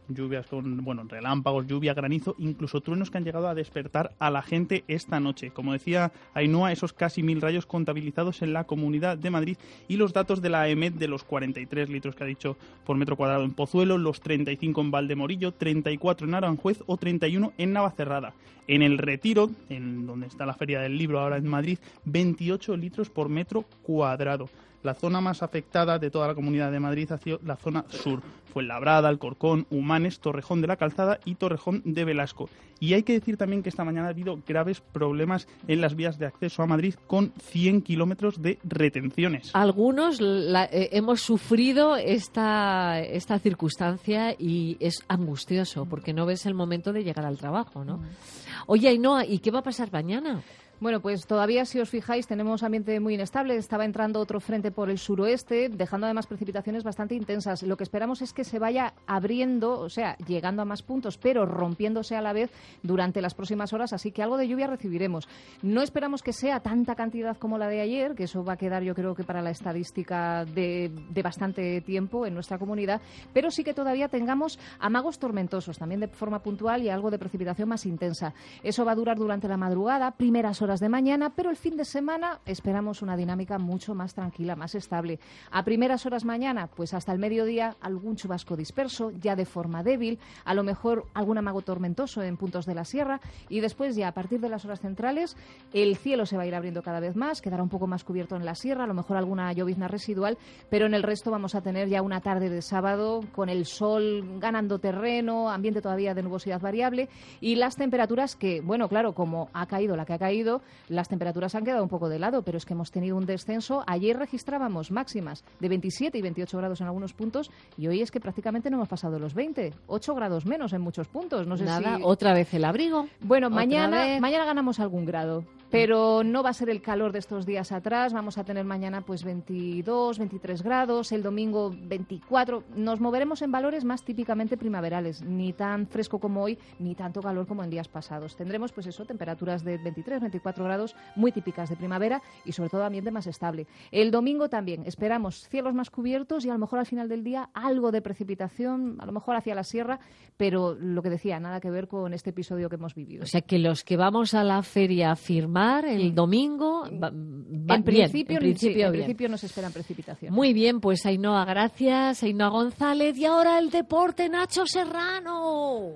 lluvias con, bueno, relámpagos, lluvia, granizo, incluso truenos que han llegado a despertar a la gente esta noche. Como decía Ainhoa, esos casi mil rayos contabilizados en la Comunidad de Madrid y los datos de la EMET de los cuarenta y tres litros que ha dicho por metro cuadrado en Pozuelo, los treinta y cinco en Valdemorillo, treinta y cuatro en Aranjuez o treinta y uno en Navacerrada. En el Retiro, en donde está la Feria del Libro ahora en Madrid, veintiocho litros por metro cuadrado. La zona más afectada de toda la Comunidad de Madrid ha sido la zona sur. Fuenlabrada, Alcorcón, Humanes, Torrejón de la Calzada y Torrejón de Velasco. Y hay que decir también que esta mañana ha habido graves problemas en las vías de acceso a Madrid con cien kilómetros de retenciones. Algunos la, eh, hemos sufrido esta, esta circunstancia y es angustioso porque no ves el momento de llegar al trabajo, ¿no? Oye, Ainhoa, ¿y qué va a pasar mañana? Bueno, pues todavía, si os fijáis, tenemos ambiente muy inestable. Estaba entrando otro frente por el suroeste, dejando además precipitaciones bastante intensas. Lo que esperamos es que se vaya abriendo, o sea, llegando a más puntos, pero rompiéndose a la vez durante las próximas horas. Así que algo de lluvia recibiremos. No esperamos que sea tanta cantidad como la de ayer, que eso va a quedar, yo creo que para la estadística de, de bastante tiempo en nuestra comunidad, pero sí que todavía tengamos amagos tormentosos, también de forma puntual y algo de precipitación más intensa. Eso va a durar durante la madrugada, primeras horas de mañana, pero el fin de semana esperamos una dinámica mucho más tranquila, más estable. A primeras horas mañana, pues hasta el mediodía, algún chubasco disperso, ya de forma débil, a lo mejor algún amago tormentoso en puntos de la sierra, y después ya a partir de las horas centrales el cielo se va a ir abriendo cada vez más, quedará un poco más cubierto en la sierra, a lo mejor alguna llovizna residual, pero en el resto vamos a tener ya una tarde de sábado con el sol ganando terreno, ambiente todavía de nubosidad variable y las temperaturas que, bueno, claro, como ha caído la que ha caído, las temperaturas han quedado un poco de lado, pero es que hemos tenido un descenso. Ayer registrábamos máximas de veintisiete y veintiocho grados en algunos puntos y hoy es que prácticamente no hemos pasado los veinte, ocho grados menos en muchos puntos. No sé Nada, si... otra vez el abrigo. Bueno, Otra mañana, vez. mañana ganamos algún grado, pero no va a ser el calor de estos días atrás. Vamos a tener mañana pues veintidós, veintitrés grados, el domingo veinticuatro. Nos moveremos en valores más típicamente primaverales, ni tan fresco como hoy, ni tanto calor como en días pasados. Tendremos pues eso, temperaturas de veintitrés, veinticuatro grados, muy típicas de primavera y sobre todo ambiente más estable. El domingo también esperamos cielos más cubiertos y a lo mejor al final del día algo de precipitación, a lo mejor hacia la sierra, pero lo que decía, nada que ver con este episodio que hemos vivido. O sea que los que vamos a la feria a firmar el Sí. domingo, va, va en, bien, principio, en principio, sí, en bien. principio no se esperan precipitaciones. Muy bien, pues Ainhoa, gracias, Ainhoa González. Y ahora el deporte, Nacho Serrano.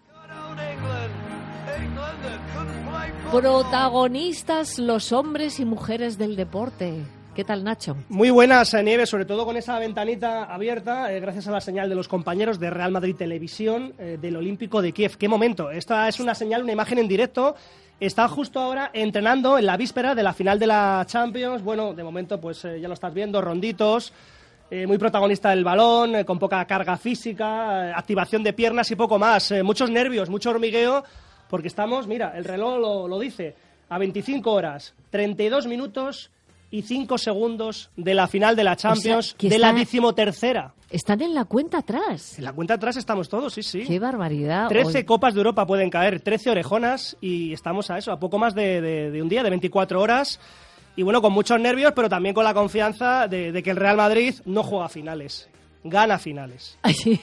Protagonistas los hombres y mujeres del deporte. ¿Qué tal, Nacho? Muy buenas, Nieves, sobre todo con esa ventanita abierta, eh, gracias a la señal de los compañeros de Real Madrid Televisión, eh, del Olímpico de Kiev. ¡Qué momento! Esta es una señal, una imagen en directo. Está justo ahora entrenando en la víspera de la final de la Champions. Bueno, de momento, pues eh, ya lo estás viendo, ronditos. Eh, muy protagonista del balón, eh, con poca carga física, eh, activación de piernas y poco más. Eh, muchos nervios, mucho hormigueo, porque estamos, mira, el reloj lo, lo dice, a veinticinco horas, treinta y dos minutos y cinco segundos de la final de la Champions, O sea, que de está- la decimotercera. Están en la cuenta atrás. En la cuenta atrás estamos todos, sí, sí. ¡Qué barbaridad! trece Hoy- copas de Europa pueden caer, trece orejonas, y estamos a eso, a poco más de, de- de un día, de veinticuatro horas. Y bueno, con muchos nervios, pero también con la confianza de, de que el Real Madrid no juega finales, gana finales.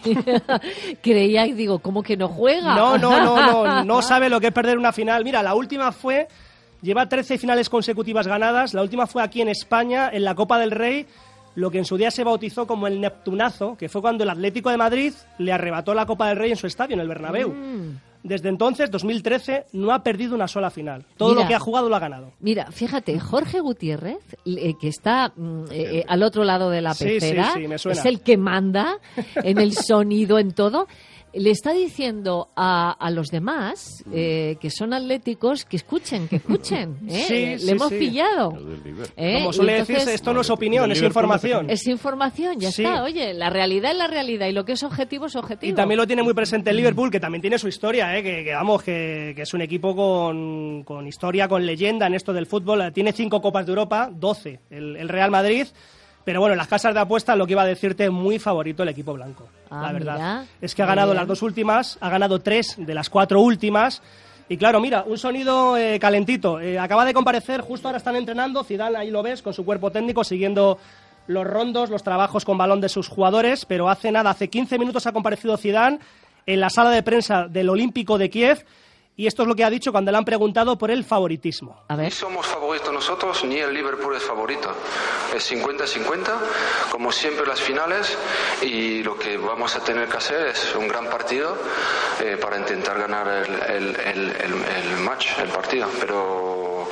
Creía y digo, ¿cómo que no juega? No, no, no, no, no sabe lo que es perder una final. Mira, la última fue, lleva trece finales consecutivas ganadas, la última fue aquí en España, en la Copa del Rey, lo que en su día se bautizó como el Neptunazo, que fue cuando el Atlético de Madrid le arrebató la Copa del Rey en su estadio, en el Bernabéu. Mm. Desde entonces, dos mil trece, no ha perdido una sola final. Todo Mira. lo que ha jugado lo ha ganado. Mira, fíjate, Jorge Gutiérrez, eh, que está mm, eh, eh, al otro lado de la Sí, pecera, sí, sí, me suena. es el que manda en el sonido, en todo. Le está diciendo a, a los demás eh, que son atléticos que escuchen, que escuchen. ¿eh? Sí, Le sí, hemos sí. pillado. ¿eh? Como Y suele entonces- decirse, esto no es opinión, es información. Es información, ya Sí. está. Oye, la realidad es la realidad y lo que es objetivo es objetivo. Y también lo tiene muy presente el Liverpool, que también tiene su historia, ¿eh? que, que vamos, que, que es un equipo con, con historia, con leyenda en esto del fútbol. Tiene cinco Copas de Europa, doce el, el Real Madrid. Pero bueno, en las casas de apuestas lo que iba a decirte, muy favorito el equipo blanco, Ah, la verdad. mira. Es que ha Muy ganado bien. las dos últimas, ha ganado tres de las cuatro últimas. Y claro, mira, un sonido eh, calentito. Eh, acaba de comparecer, justo ahora están entrenando, Zidane, ahí lo ves, con su cuerpo técnico, siguiendo los rondos, los trabajos con balón de sus jugadores. Pero hace nada, hace quince minutos ha comparecido Zidane en la sala de prensa del Olímpico de Kiev. Y esto es lo que ha dicho cuando le han preguntado por el favoritismo. A ver. Ni somos favoritos nosotros, ni el Liverpool es favorito. Es cincuenta cincuenta, como siempre las finales, y lo que vamos a tener que hacer es un gran partido eh, para intentar ganar el, el, el, el, el match, el partido. Pero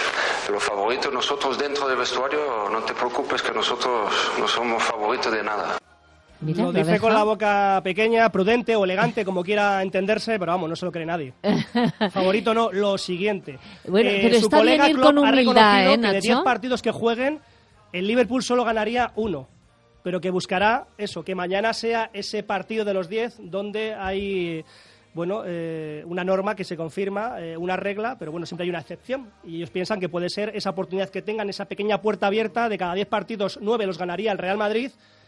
los favoritos nosotros dentro del vestuario, no te preocupes que nosotros no somos favoritos de nada. Mira, lo dice con la boca pequeña, prudente o elegante, como quiera entenderse, pero vamos, no se lo cree nadie. Favorito no, lo siguiente. Bueno, eh, pero su está colega bien ir Klopp con ha humildad, reconocido ¿eh, que de diez Nacho? partidos que jueguen, el Liverpool solo ganaría uno, pero que buscará eso, que mañana sea ese partido de los diez donde hay... Bueno, eh, una norma que se confirma, eh, una regla, pero bueno, siempre hay una excepción. Y ellos piensan que puede ser esa oportunidad que tengan, esa pequeña puerta abierta, de cada diez partidos, nueve los ganaría el Real Madrid,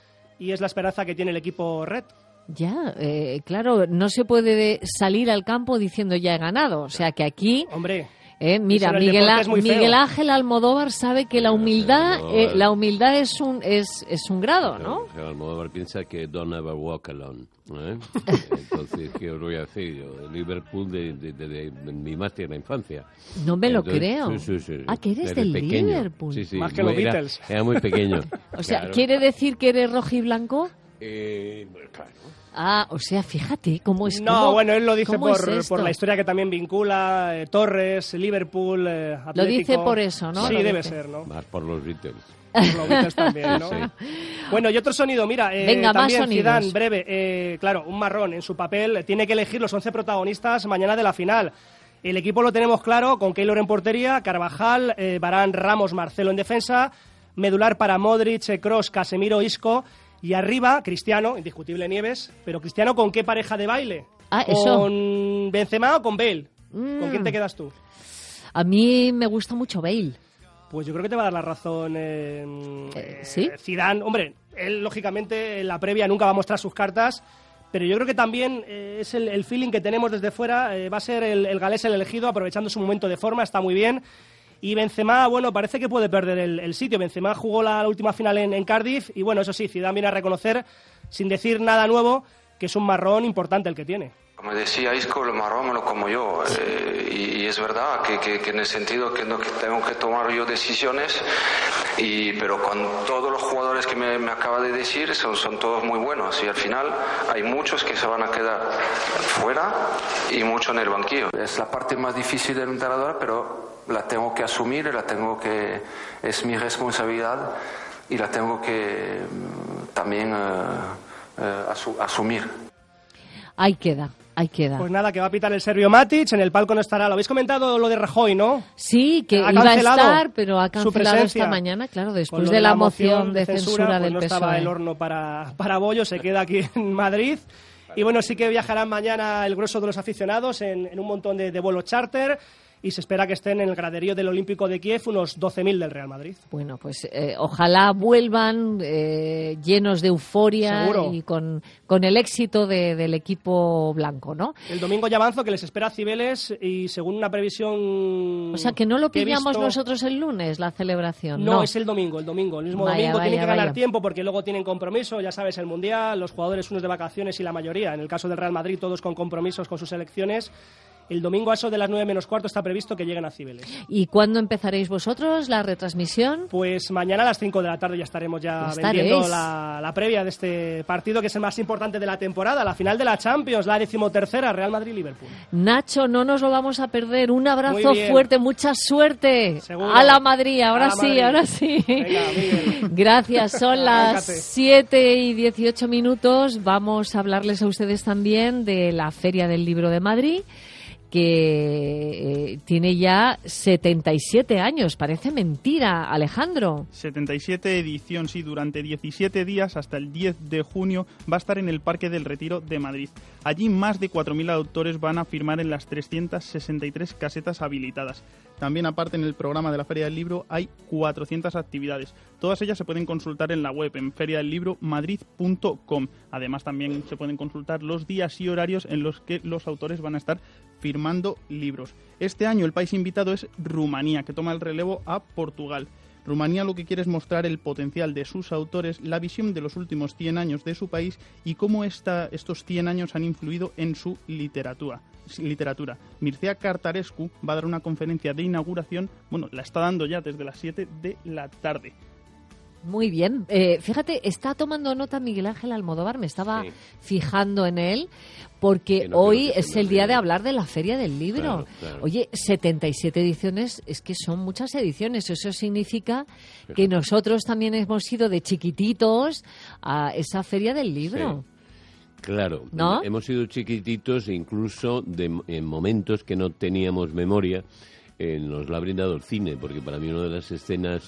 y es la esperanza que tiene el equipo Red. Ya, eh, claro, no se puede salir al campo diciendo ya he ganado. O sea que aquí... Hombre... Eh, mira, eso en el Miguel, deporte es muy Miguel feo. Ángel Almodóvar sabe que la humildad, no, eh, eh. la humildad es un es, es un grado, ¿no? Pero Almodóvar piensa que don't ever walk alone. ¿eh? Entonces, ¿qué os voy a decir yo? Liverpool de, de, de, de, de mi más tierna infancia. No me lo Entonces, creo. Sí, sí, sí. Ah, que eres Desde del pequeño. Liverpool. Sí, sí, Más que muy- los era- Beatles. Era muy pequeño. O sea, Claro. ¿quiere decir que eres rojiblanco? Eh, bueno, claro. Ah, o sea, fíjate cómo es. No, cómo- bueno, él lo dice cómo es por, esto. por la historia que también vincula eh, Torres, Liverpool, eh, Atlético. Lo dice por eso, ¿no? Sí, Lo debe dice. ser, ¿no? Más por los Beatles. Por los Beatles también, ¿no? Sí. Bueno, y otro sonido, mira, eh, Venga, más también sonidos. Zidane, breve, eh, claro, un marrón en su papel, tiene que elegir los once protagonistas mañana de la final. El equipo lo tenemos claro, con Keylor en portería, Carvajal, eh, Varane, Ramos, Marcelo en defensa, medular para Modric, Kroos, Casemiro, Isco, y arriba, Cristiano, indiscutible Nieves, pero Cristiano, ¿con qué pareja de baile? Ah, eso. ¿Con Benzema o con Bale? Mm. ¿Con quién te quedas tú? A mí me gusta mucho Bale. Pues yo creo que te va a dar la razón eh, Eh, ¿sí? Zidane. Hombre, él lógicamente en la previa nunca va a mostrar sus cartas, pero yo creo que también eh, es el, el feeling que tenemos desde fuera. Eh, va a ser el, el galés el elegido, aprovechando su momento de forma, está muy bien. Y Benzema, bueno, parece que puede perder el, el sitio. Benzema jugó la, la última final en, en Cardiff y bueno, eso sí, Zidane viene a reconocer, sin decir nada nuevo, que es un marrón importante el que tiene. Como decía Isco, lo marrón me lo como yo. eh, y, y es verdad que, que, que en el sentido que, no, que tengo que tomar yo decisiones, y, pero con todos los jugadores que me, me acaba de decir, son, son todos muy buenos. Y al final hay muchos que se van a quedar fuera y muchos en el banquillo. Es la parte más difícil del entrenador, pero la tengo que asumir, la tengo que... es mi responsabilidad y la tengo que mm, también eh, eh, asu- asumir. Ahí queda, ahí queda. Pues nada, que va a pitar el serbio Matic, en el palco no estará. Lo habéis comentado lo de Rajoy, ¿no? Sí, que Ha iba a cancelado estar, pero ha su cancelado presencia. esta mañana, claro, Con después lo de la moción de censura pues del no P S O E. estaba el horno para, para bollo, se queda aquí en Madrid. Y bueno, sí que viajarán mañana el grueso de los aficionados en, en un montón de, de vuelos charter, y se espera que estén en el graderío del Olímpico de Kiev unos doce mil del Real Madrid. Bueno, pues eh, ojalá vuelvan eh, llenos de euforia Seguro. y con, con el éxito de- del equipo blanco, ¿no? El domingo ya avanzo que les espera Cibeles y según una previsión... O sea, que no lo que he pillamos visto- nosotros el lunes, la celebración. No, No, es el domingo, el domingo. El mismo Vaya, domingo vaya, tienen que ganar vaya. tiempo porque luego tienen compromiso, ya sabes, el Mundial, los jugadores unos de vacaciones y la mayoría. En el caso del Real Madrid, todos con compromisos con sus selecciones. El domingo a eso de las nueve menos cuarto está previsto que lleguen a Cibeles. ¿Y cuándo empezaréis vosotros la retransmisión? Pues mañana a las cinco de la tarde ya estaremos ya Ya vendiendo estaréis. la, la previa de este partido, que es el más importante de la temporada, la final de la Champions, la decimotercera, Real Madrid-Liverpool. Nacho, no nos lo vamos a perder. Un abrazo Muy bien. fuerte, mucha suerte. Seguro. A la Madrid, ahora A la sí, Madrid. ahora sí. Venga, Miguel. Gracias, son las Arráncate. siete y dieciocho minutos. Vamos a hablarles a ustedes también de la Feria del Libro de Madrid, que eh, tiene ya setenta y siete años. Parece mentira, Alejandro. setenta y siete edición, sí, durante diecisiete días hasta el diez de junio va a estar en el Parque del Retiro de Madrid. Allí más de cuatro mil autores van a firmar en las trescientas sesenta y tres casetas habilitadas. También, aparte, en el programa de la Feria del Libro hay cuatrocientas actividades. Todas ellas se pueden consultar en la web, en feria del libro madrid punto com. Además, también se pueden consultar los días y horarios en los que los autores van a estar firmando libros. Este año el país invitado es Rumanía, que toma el relevo a Portugal. Rumanía lo que quiere es mostrar el potencial de sus autores, la visión de los últimos cien años de su país y cómo esta, estos cien años han influido en su literatura. literatura. Mircea Cartarescu va a dar una conferencia de inauguración, bueno, la está dando ya desde las siete de la tarde. Muy bien. Eh, fíjate, está tomando nota Miguel Ángel Almodóvar, me estaba sí. fijando en él, porque no hoy es el día de hablar de la Feria del Libro. Claro, claro. Oye, setenta y siete ediciones, es que son muchas ediciones. Eso significa que nosotros también hemos ido de chiquititos a esa Feria del Libro. Sí. Claro, ¿no? Hemos sido chiquititos, incluso de, en momentos que no teníamos memoria, eh, nos lo ha brindado el cine, porque para mí una de las escenas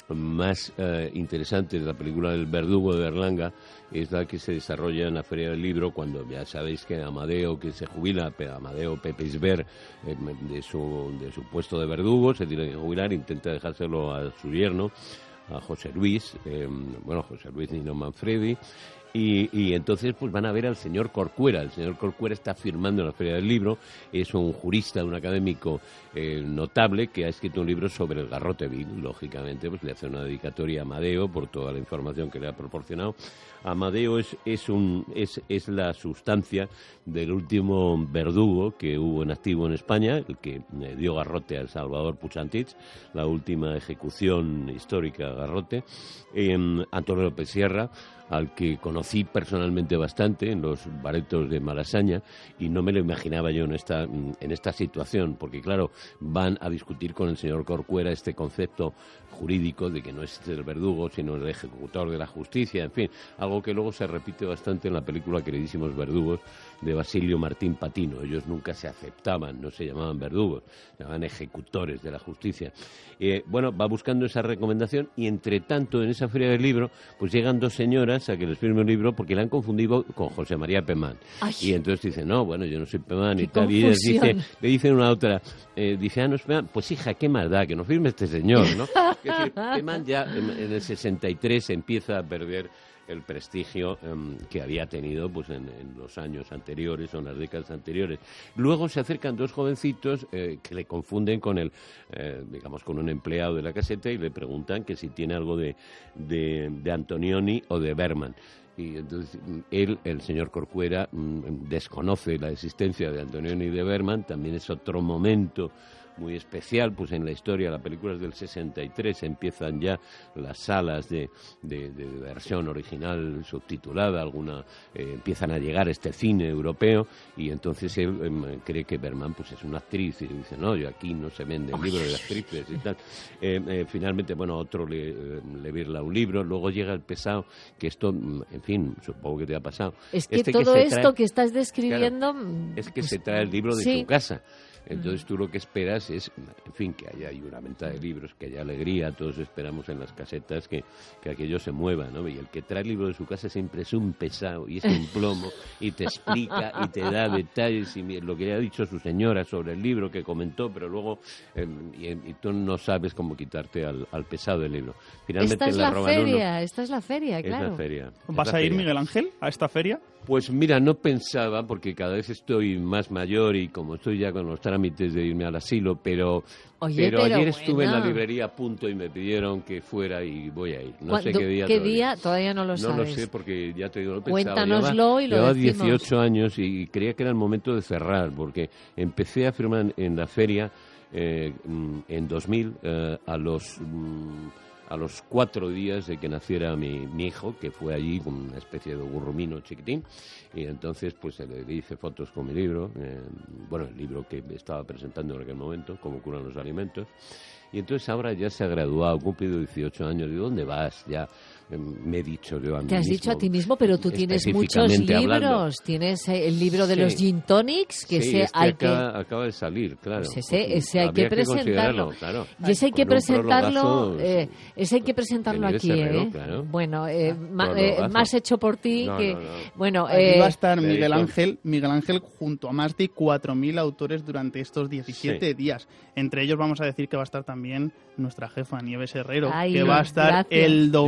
más eh, interesantes de la película El Verdugo de Berlanga es la que se desarrolla en la Feria del Libro, cuando ya sabéis que Amadeo, que se jubila, Amadeo Pepesberg, eh, de, su, de su puesto de verdugo, se tiene que jubilar, intenta dejárselo a su yerno, a José Luis, eh, bueno, José Luis Nino Manfredi. Y, y entonces pues van a ver al señor Corcuera. El señor Corcuera está firmando en la Feria del Libro, es un jurista, un académico eh, notable que ha escrito un libro sobre el garrote vil. Lógicamente pues le hace una dedicatoria a Amadeo por toda la información que le ha proporcionado. Amadeo es, es, un, es, es la sustancia del último verdugo que hubo en activo en España, el que eh, dio garrote al Salvador Puig-Antich, la última ejecución histórica garrote. Eh, Antonio López Sierra, al que conocí personalmente bastante en los baretos de Malasaña, y no me lo imaginaba yo en esta, en esta situación, porque claro, van a discutir con el señor Corcuera este concepto jurídico de que no es el verdugo, sino el ejecutor de la justicia, en fin, algo que luego se repite bastante en la película Queridísimos Verdugos, de Basilio Martín Patino. Ellos nunca se aceptaban, no se llamaban verdugos, se llamaban ejecutores de la justicia. Eh, bueno, va buscando esa recomendación, y entre tanto en esa Feria del Libro pues llegan dos señoras a que les firme un libro porque la han confundido con José María Pemán. Ay. Y entonces dicen, no, bueno, yo no soy Pemán y Qué tal. Y ellas dice, confusión. le dicen una a otra, eh, dice, ah, no es Pemán. Pues hija, qué maldad, que no firme este señor, ¿no? Es decir, Pemán ya en, en el sesenta y tres empieza a perder el prestigio um, que había tenido pues en, en los años anteriores o en las décadas anteriores. Luego se acercan dos jovencitos eh, que le confunden con el, eh, digamos, con un empleado de la caseta y le preguntan que si tiene algo de, de, de Antonioni o de Berman. Y entonces él, el señor Corcuera, mmm, desconoce la existencia de Antonioni y de Berman. También es otro momento muy especial, pues en la historia, la película es del sesenta y tres, empiezan ya las salas de, de, de versión original subtitulada, alguna eh, empiezan a llegar a este cine europeo, y entonces él eh, cree que Berman pues es una actriz, y dice, no, yo aquí no se venden libros de actrices y tal. Eh, eh, finalmente, bueno, otro le, eh, le virla un libro, luego llega el pesado, que esto, en fin, supongo que te ha pasado. Es que este todo que esto trae, que estás describiendo... claro, es que pues, se trae el libro de sí. su casa. Entonces tú lo que esperas es, en fin, que haya hay una venta de libros, que haya alegría, todos esperamos en las casetas que, que aquello se mueva, ¿no? Y el que trae el libro de su casa siempre es un pesado y es un plomo y te explica y te da detalles y lo que le ha dicho su señora sobre el libro que comentó, pero luego eh, y, y tú no sabes cómo quitarte al, al pesado del libro. Finalmente esta es la la roban feria, uno. esta es la feria, claro. Es la feria. ¿Vas es la a ir, feria. Miguel Ángel, a esta feria? Pues mira, no pensaba, porque cada vez estoy más mayor y como estoy ya con los trámites de irme al asilo, pero, Oye, pero, pero ayer estuve en la bueno. librería a punto y me pidieron que fuera y voy a ir. No sé ¿Cuándo- qué día ¿Qué todavía. día? Todavía no lo No sabes. lo sé porque ya te digo, no pensaba. Cuéntanoslo Llevaba- y lo llevaba decimos. dieciocho años y creía que era el momento de cerrar, porque empecé a firmar en la feria eh, mm, en dos mil eh, a los... mm, a los cuatro días de que naciera mi, mi hijo, que fue allí con una especie de gurrumino chiquitín, y entonces pues le, le hice fotos con mi libro, eh, bueno, el libro que estaba presentando en aquel momento, Cómo curan los alimentos, y entonces ahora ya se ha graduado, cumplido dieciocho años, ¿de dónde vas? Ya eh, me he dicho yo a mí Te has mismo, dicho a ti mismo, pero tú tienes muchos específicamente libros. hablando. Tienes eh, el libro de Sí. los gin tonics, que Sí, ese este hay acaba, que... acaba de salir, claro. Pues ese, Pues, ese hay habría que presentarlo. considerarlo, claro. Y ese hay que Con un presentarlo, prologazo, eh, ese hay que presentarlo de aquí, Nieves Herrero, ¿eh? claro. Bueno, eh, ma- eh, Prologazo. más hecho por ti No, que... no, no. Bueno, Aquí eh, va a estar de Miguel hecho- Ángel, Miguel Ángel junto a más de cuatro mil autores durante estos diecisiete Sí. días. Entre ellos vamos a decir que va a estar también nuestra jefa Nieves Herrero, Ay, que va a estar gracias. el domingo,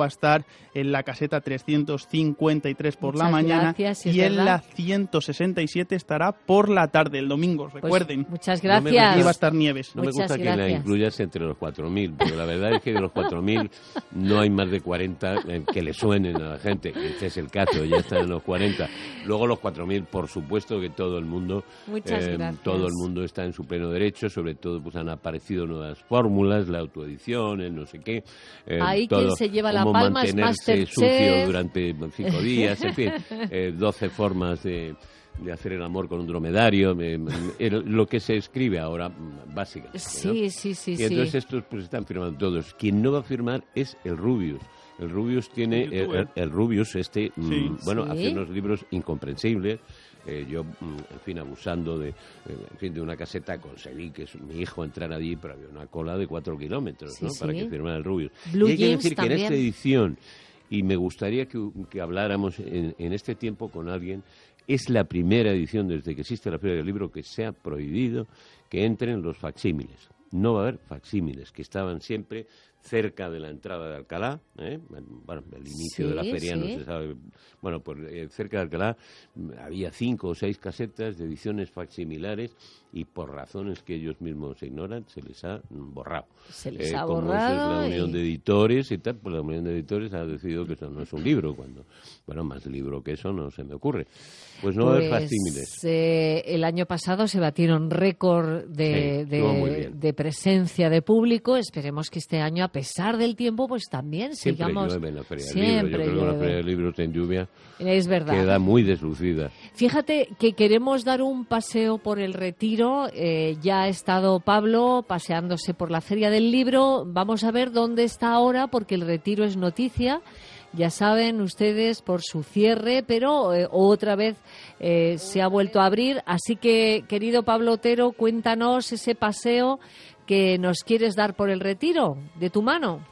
va a estar en la caseta trescientos cincuenta y tres por Muchas la mañana gracias, si es y en verdad. la ciento sesenta y siete estará por la tarde, el domingo, recuerden. Pues muchas No me gracias. gusta- Y va a estar Nieves. No me Muchas gusta que la gracias. incluyas entre los cuatro mil, porque la verdad es que de los cuatro mil no hay más de cuarenta eh, que le suenen a la gente. Este es el caso, ya están en los cuarenta. Luego los cuatro mil, por supuesto que todo el mundo, Muchas eh, gracias. todo el mundo está en su pleno derecho, sobre todo pues han aparecido nuevas fórmulas, la autoedición, el no sé qué. eh, Ahí todo, quien se lleva la cómo palma es mantenerse Masterchef. sucio durante cinco días, en fin, eh, doce formas de... de hacer el amor con un dromedario, eh, eh, lo que se escribe ahora, básicamente, ¿no? Sí, sí, sí, Y entonces sí. estos pues están firmando todos. Quien no va a firmar es el Rubius. El Rubius tiene, El el, youtuber. el- el Rubius este, mm, Sí. bueno, Sí. hace unos libros incomprensibles. Eh, yo, mm, en fin, abusando de, eh, en fin, de una caseta, conseguí que su- mi hijo entrara allí, pero había una cola de cuatro kilómetros, Sí, ¿no? Para sí. que firmara el Rubius. Blue y hay que Jeans decir que en esta también. edición, y me gustaría que, que habláramos en, en este tiempo con alguien, es la primera edición desde que existe la Feria del Libro que se ha prohibido que entren los facsímiles. No va a haber facsímiles, que estaban siempre cerca de la entrada de Alcalá, ¿eh? Bueno, el inicio Sí, de la feria no sí. se sabe. Bueno, pues eh, cerca de Alcalá mm, había cinco o seis casetas de ediciones facsimilares y por razones que ellos mismos ignoran se les ha mm, borrado. Se les Eh, ha como eso borrado es la unión y- de editores y tal, pues la unión de editores ha decidido que eso no es un libro, cuando, bueno, más libro que eso no se me ocurre. Pues no va a haber Pues, facsímiles. eh, el año pasado se batieron récord de, Sí, estuvo muy de, bien. de presencia de público. Esperemos que este año, a pesar del tiempo, pues también Siempre sigamos. llueve en la Feria del Siempre Libro. Yo creo que una llueve. Feria de Libros en lluvia Es verdad. queda muy deslucida. Fíjate que queremos dar un paseo por el Retiro. Eh, ya ha estado Pablo paseándose por la Feria del Libro. Vamos a ver dónde está ahora, porque el Retiro es noticia. Ya saben ustedes por su cierre, pero eh, otra vez eh, se ha vuelto a abrir. Así que, querido Pablo Otero, cuéntanos ese paseo que nos quieres dar por el Retiro, de tu mano.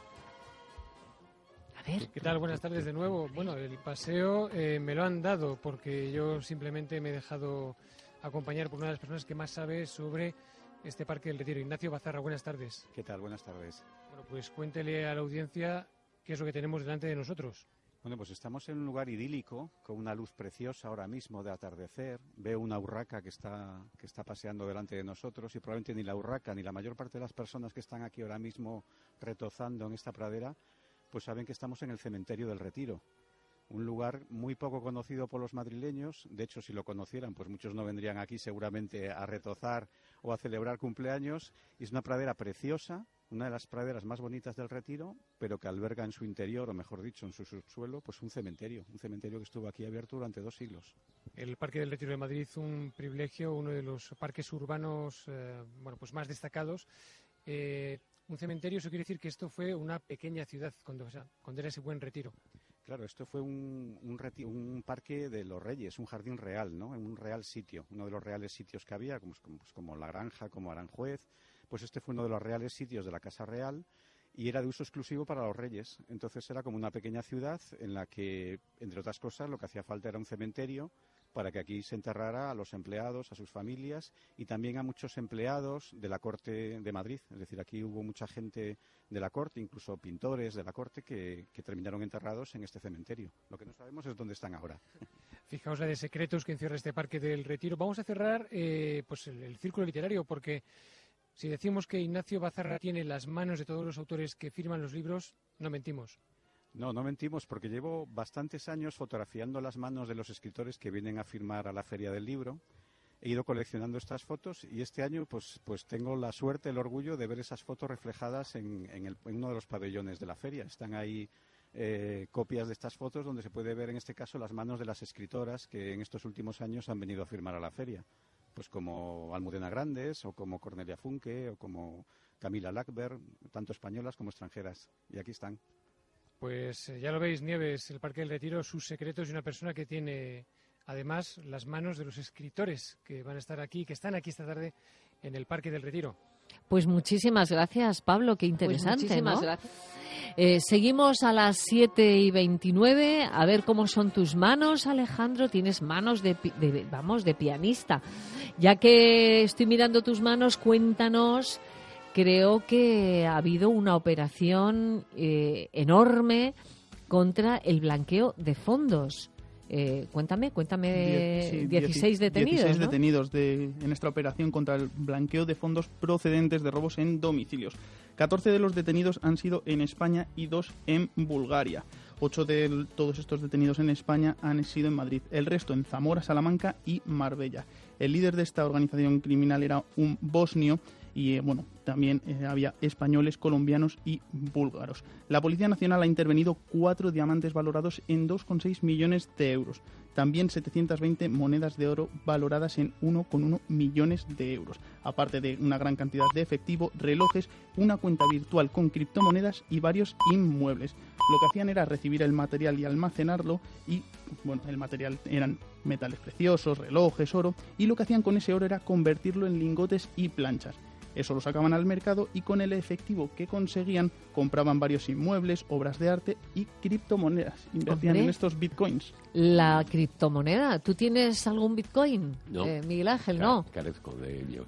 ¿Qué tal? Buenas tardes de nuevo. Bueno, el paseo eh, me lo han dado porque yo simplemente me he dejado acompañar por una de las personas que más sabe sobre este Parque del Retiro. Ignacio Bazarra, buenas tardes. ¿Qué tal? Buenas tardes. Bueno, pues cuéntele a la audiencia qué es lo que tenemos delante de nosotros. Bueno, pues estamos en un lugar idílico, con una luz preciosa ahora mismo de atardecer. Veo una urraca que está, que está paseando delante de nosotros y probablemente ni la urraca ni la mayor parte de las personas que están aquí ahora mismo retozando en esta pradera pues saben que estamos en el cementerio del Retiro, un lugar muy poco conocido por los madrileños. De hecho, si lo conocieran, pues muchos no vendrían aquí seguramente a retozar o a celebrar cumpleaños. Y es una pradera preciosa, una de las praderas más bonitas del Retiro, pero que alberga en su interior, o mejor dicho, en su subsuelo, pues un cementerio, un cementerio que estuvo aquí abierto durante dos siglos. El Parque del Retiro de Madrid, un privilegio, uno de los parques urbanos eh, bueno, pues más destacados. Eh, un cementerio, eso quiere decir que esto fue una pequeña ciudad cuando, o sea, cuando era ese buen retiro. Claro, esto fue un, un, reti- un parque de los reyes, un jardín real, ¿no? En un real sitio, uno de los reales sitios que había, como, pues, como La Granja, como Aranjuez. Pues este fue uno de los reales sitios de la Casa Real y era de uso exclusivo para los reyes. Entonces era como una pequeña ciudad en la que, entre otras cosas, lo que hacía falta era un cementerio para que aquí se enterrara a los empleados, a sus familias y también a muchos empleados de la corte de Madrid. Es decir, aquí hubo mucha gente de la corte, incluso pintores de la corte, que, que terminaron enterrados en este cementerio. Lo que no sabemos es dónde están ahora. Fijaos la de secretos que encierra este Parque del Retiro. Vamos a cerrar eh, pues el, el círculo literario, porque si decimos que Ignacio Bazarra tiene las manos de todos los autores que firman los libros, no mentimos. No, no mentimos, porque llevo bastantes años fotografiando las manos de los escritores que vienen a firmar a la Feria del Libro. He ido coleccionando estas fotos y este año pues, pues tengo la suerte, el orgullo de ver esas fotos reflejadas en, en, el, en uno de los pabellones de la feria. Están ahí eh, copias de estas fotos donde se puede ver en este caso las manos de las escritoras que en estos últimos años han venido a firmar a la feria. Pues como Almudena Grandes o como Cornelia Funke o como Camila Lackberg, tanto españolas como extranjeras. Y aquí están. Pues eh, ya lo veis, Nieves, el Parque del Retiro, sus secretos y una persona que tiene además las manos de los escritores que van a estar aquí, que están aquí esta tarde en el Parque del Retiro. Pues muchísimas gracias, Pablo, qué interesante, Pues muchísimas ¿no? gracias. Eh, seguimos a las siete y veintinueve, a ver cómo son tus manos, Alejandro. Tienes manos de, pi- de vamos, de pianista. Ya que estoy mirando tus manos, cuéntanos. Creo que ha habido una operación eh, enorme contra el blanqueo de fondos. Eh, cuéntame, cuéntame, Die- sí, dieciséis detenidos, dieciséis ¿no? detenidos de, en esta operación contra el blanqueo de fondos procedentes de robos en domicilios. catorce de los detenidos han sido en España y dos en Bulgaria. Ocho de l- todos estos detenidos en España han sido en Madrid, el resto en Zamora, Salamanca y Marbella. El líder de esta organización criminal era un bosnio y eh, bueno, también eh, había españoles, colombianos y búlgaros. La Policía Nacional ha intervenido cuatro diamantes valorados en dos coma seis millones de euros. También setecientas veinte monedas de oro valoradas en uno coma uno millones de euros. Aparte de una gran cantidad de efectivo, relojes, una cuenta virtual con criptomonedas y varios inmuebles. Lo que hacían era recibir el material y almacenarlo y, bueno, el material eran metales preciosos, relojes, oro, y lo que hacían con ese oro era convertirlo en lingotes y planchas. Eso lo sacaban al mercado y con el efectivo que conseguían compraban varios inmuebles, obras de arte y criptomonedas. Invertían Hombre. en estos bitcoins. La criptomoneda. ¿Tú tienes algún bitcoin, No. eh, Miguel Ángel? Ca- No. Carezco de ellos.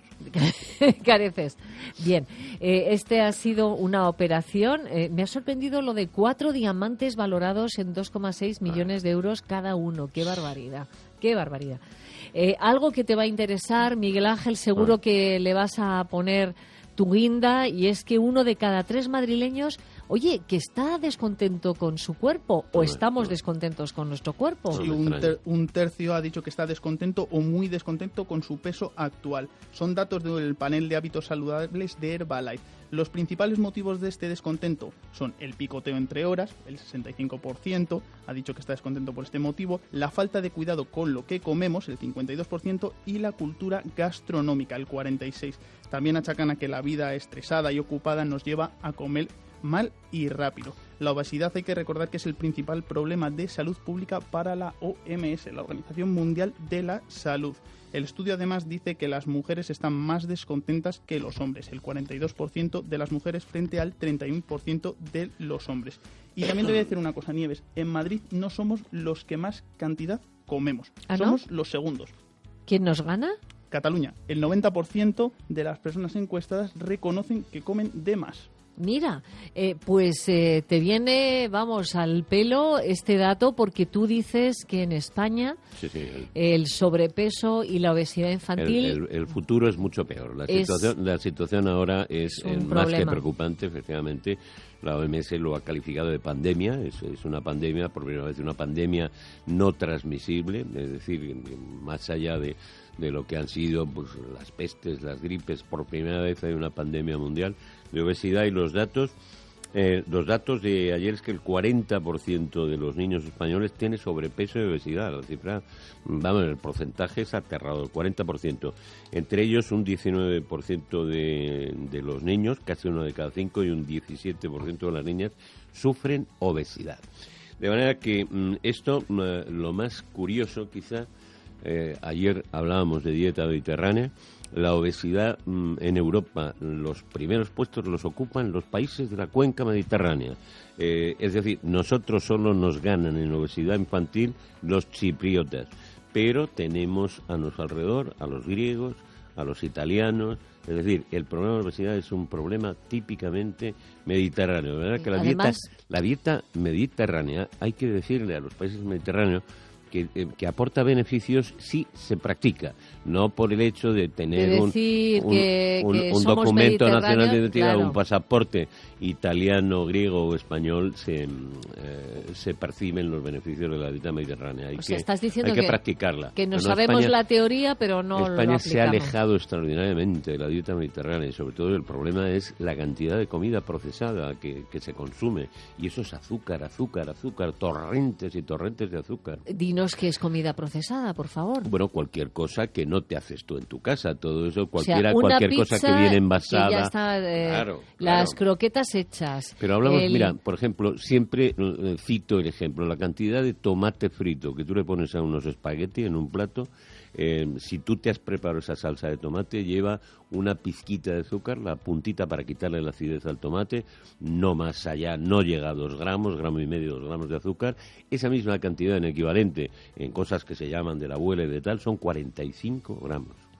Careces. Bien, eh, este ha sido una operación. Eh, me ha sorprendido lo de cuatro diamantes valorados en dos coma seis millones de euros cada uno. ¡Qué barbaridad! ¡Qué barbaridad! Eh, algo que te va a interesar, Miguel Ángel, seguro que le vas a poner tu guinda, y es que uno de cada tres madrileños, oye, que está descontento con su cuerpo, o estamos descontentos con nuestro cuerpo. Sí, un, ter- un tercio ha dicho que está descontento o muy descontento con su peso actual. Son datos del panel de hábitos saludables de Herbalife. Los principales motivos de este descontento son el picoteo entre horas, el sesenta y cinco por ciento ha dicho que está descontento por este motivo, la falta de cuidado con lo que comemos, el cincuenta y dos por ciento, y la cultura gastronómica, el cuarenta y seis por ciento. También achacan a que la vida estresada y ocupada nos lleva a comer mal y rápido. La obesidad, hay que recordar que es el principal problema de salud pública para la O M S, la Organización Mundial de la Salud. El estudio además dice que las mujeres están más descontentas que los hombres, el cuarenta y dos por ciento de las mujeres frente al treinta y uno por ciento de los hombres. Y también te voy a decir una cosa, Nieves, en Madrid no somos los que más cantidad comemos, ¿Ah, no? somos los segundos. ¿Quién nos gana? Cataluña, el noventa por ciento de las personas encuestadas reconocen que comen de más. Mira, eh, pues eh, te viene, vamos, al pelo este dato, porque tú dices que en España Sí, sí, el- el sobrepeso y la obesidad infantil... El, el- el futuro es mucho peor. La Es- situación, la situación ahora es, es un eh, más que problema. preocupante, efectivamente. La O M S lo ha calificado de pandemia. Es, es una pandemia, por primera vez, una pandemia no transmisible. Es decir, más allá de, de lo que han sido pues, las pestes, las gripes, por primera vez hay una pandemia mundial de obesidad. Y los datos... Eh, los datos de ayer es que el cuarenta por ciento de los niños españoles tiene sobrepeso y obesidad. La cifra, vamos, el porcentaje es aterrador, cuarenta por ciento. Entre ellos un diecinueve por ciento de, de los niños, casi uno de cada cinco, y un diecisiete por ciento de las niñas sufren obesidad. De manera que mm, esto, mm, lo más curioso quizá, eh, ayer hablábamos de dieta mediterránea. La obesidad mm, en Europa, los primeros puestos los ocupan los países de la cuenca mediterránea. Eh, es decir, nosotros solo nos ganan en obesidad infantil los chipriotas, pero tenemos a nuestro alrededor a los griegos, a los italianos. Es decir, el problema de la obesidad es un problema típicamente mediterráneo. ¿Verdad? Que la Además- dieta, la dieta mediterránea, hay que decirle a los países mediterráneos que, eh, que aporta beneficios si se practica, no por el hecho de tener De un, decir un, que- un- que un somos documento nacional de mediterráneos, identidad, claro. un pasaporte italiano, griego o español, se, eh, se perciben los beneficios de la dieta mediterránea. Hay, O sea, que, estás diciendo hay que, que- practicarla. Que no Pero sabemos España- la teoría, pero no España lo se ha aplicamos. alejado extraordinariamente de la dieta mediterránea, y sobre todo el problema es la cantidad de comida procesada que, que se consume, y eso es azúcar, azúcar, azúcar, torrentes y torrentes de azúcar. Dinos qué es comida procesada, por favor. Bueno, cualquier cosa que no te haces tú en tu casa, todo eso, O sea, cualquiera, una cualquier cosa que pizza viene que envasada. ya está, eh, Claro, las claro. croquetas hechas. Pero hablamos, el- mira, por ejemplo, siempre eh, cito el ejemplo, la cantidad de tomate frito que tú le pones a unos espagueti en un plato. Eh, si tú te has preparado esa salsa de tomate, lleva una pizquita de azúcar, la puntita para quitarle la acidez al tomate, no más allá, no llega a dos gramos, gramo y medio, dos gramos de azúcar. Esa misma cantidad en equivalente en cosas que se llaman de la abuela y de tal son cuarenta y cinco gramos.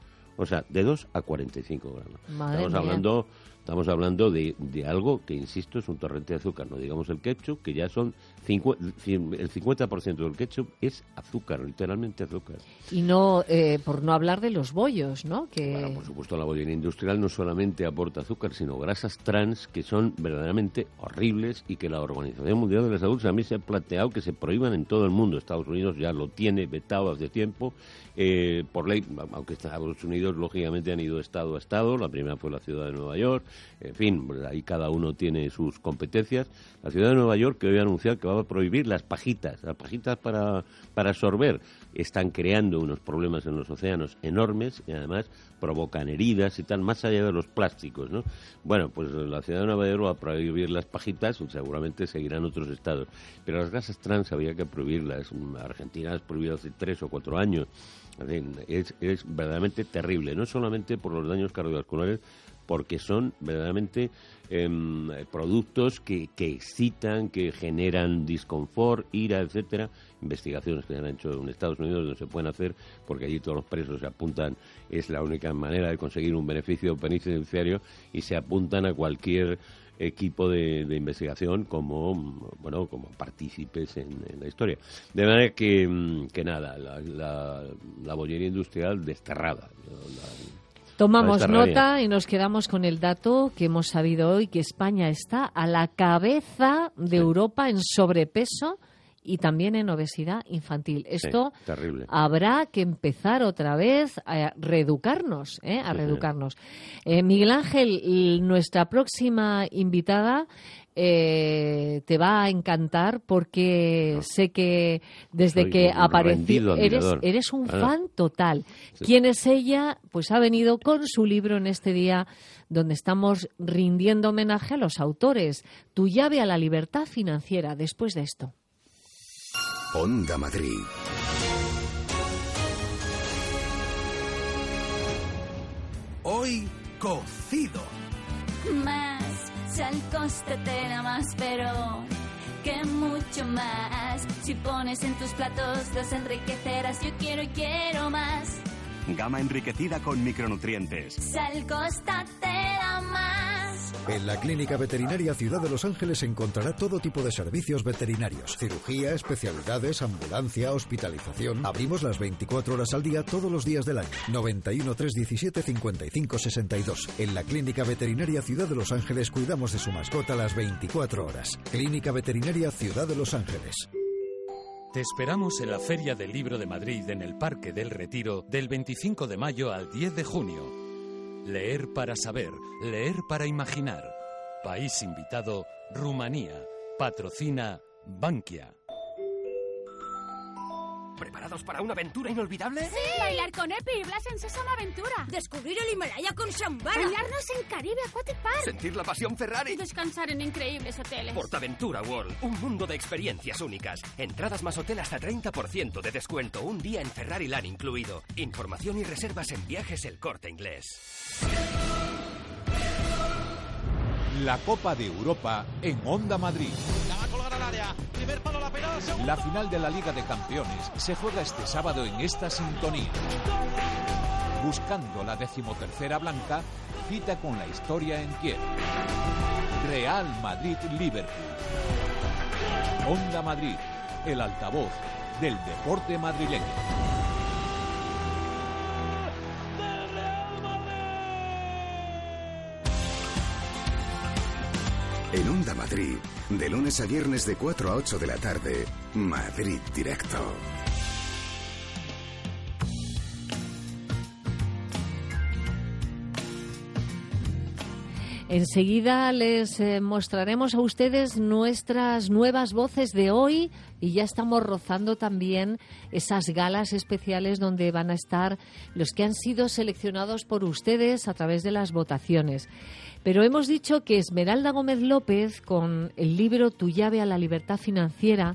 O sea, de dos a cuarenta y cinco gramos. Madre Estamos mía. hablando... Estamos hablando de, de algo que, insisto, es un torrente de azúcar. No digamos el ketchup, que ya son... Cincu- el cincuenta por ciento del ketchup es azúcar, literalmente azúcar. Y no, eh, por no hablar de los bollos, ¿no? Que... Bueno, por supuesto, la bollería industrial no solamente aporta azúcar, sino grasas trans que son verdaderamente horribles y que la Organización Mundial de la Salud también se ha planteado que se prohíban en todo el mundo. Estados Unidos ya lo tiene vetado hace tiempo, eh, por ley, aunque Estados Unidos, lógicamente, han ido estado a estado. La primera fue la ciudad de Nueva York. En fin, ahí cada uno tiene sus competencias. La ciudad de Nueva York, que hoy ha anunciado que va a prohibir las pajitas, las pajitas para, para absorber, están creando unos problemas en los océanos enormes y además provocan heridas y tal, más allá de los plásticos, ¿no? Bueno, pues la ciudad de Nueva York va a prohibir las pajitas, seguramente seguirán otros estados, pero las grasas trans había que prohibirlas. Argentina las prohibido hace tres o cuatro años. En fin, es, es verdaderamente terrible, no solamente por los daños cardiovasculares, porque son verdaderamente eh, productos que, que excitan, que generan disconfort, ira, etcétera. Investigaciones que se han hecho en Estados Unidos no se pueden hacer porque allí todos los presos se apuntan, es la única manera de conseguir un beneficio penitenciario, y se apuntan a cualquier equipo de, de investigación como bueno como partícipes en, en la historia. De manera que, que nada, la, la, la bollería industrial desterrada. La, Tomamos nota y nos quedamos con el dato que hemos sabido hoy, que España está a la cabeza de sí. Europa en sobrepeso y también en obesidad infantil. Esto sí, terrible. Habrá que empezar otra vez a reeducarnos, ¿eh? a sí, reeducarnos. Eh, Miguel Ángel, nuestra próxima invitada eh, te va a encantar porque no. sé que desde Soy que apareció eres, eres un claro. fan total. Sí. ¿Quién es ella? Pues ha venido con su libro en este día donde estamos rindiendo homenaje a los autores. Tu llave a la libertad financiera. Después de esto. Onda Madrid. Hoy cocido. Más, sal, cóstatela más, pero que mucho más. Si pones en tus platos los enriquecerás. Yo quiero y quiero más. Gama enriquecida con micronutrientes. Sal, cóstatela más. En la Clínica Veterinaria Ciudad de Los Ángeles encontrará todo tipo de servicios veterinarios. Cirugía, especialidades, ambulancia, hospitalización. Abrimos las veinticuatro horas al día todos los días del año. noventa y uno, trescientos diecisiete, cincuenta y cinco sesenta y dos. En la Clínica Veterinaria Ciudad de Los Ángeles cuidamos de su mascota las veinticuatro horas. Clínica Veterinaria Ciudad de Los Ángeles. Te esperamos en la Feria del Libro de Madrid en el Parque del Retiro del veinticinco de mayo al diez de junio. Leer para saber, leer para imaginar. País invitado, Rumanía. Patrocina Bankia. ¿Preparados para una aventura inolvidable? ¡Sí! Bailar con Epi y Blas en Sésamo Aventura. Descubrir el Himalaya con Shambhala. Bañarnos en Caribe Aquatic Park. Sentir la pasión Ferrari. Y descansar en increíbles hoteles. Portaventura World, un mundo de experiencias únicas. Entradas más hotel hasta treinta por ciento de descuento. Un día en Ferrari Land incluido. Información y reservas en Viajes El Corte Inglés. La Copa de Europa en Onda Madrid. La va a colgar al área. Primer palo, la pelota, segundo. La final de la Liga de Campeones se juega este sábado en esta sintonía. Buscando la decimotercera blanca, cita con la historia en Kiev. Real Madrid-Liverpool. Onda Madrid, el altavoz del deporte madrileño. En Onda Madrid, de lunes a viernes de cuatro a ocho de la tarde, Madrid Directo. Enseguida les eh, mostraremos a ustedes nuestras nuevas voces de hoy y ya estamos rozando también esas galas especiales donde van a estar los que han sido seleccionados por ustedes a través de las votaciones. Pero hemos dicho que Esmeralda Gómez López, con el libro Tu llave a la libertad financiera,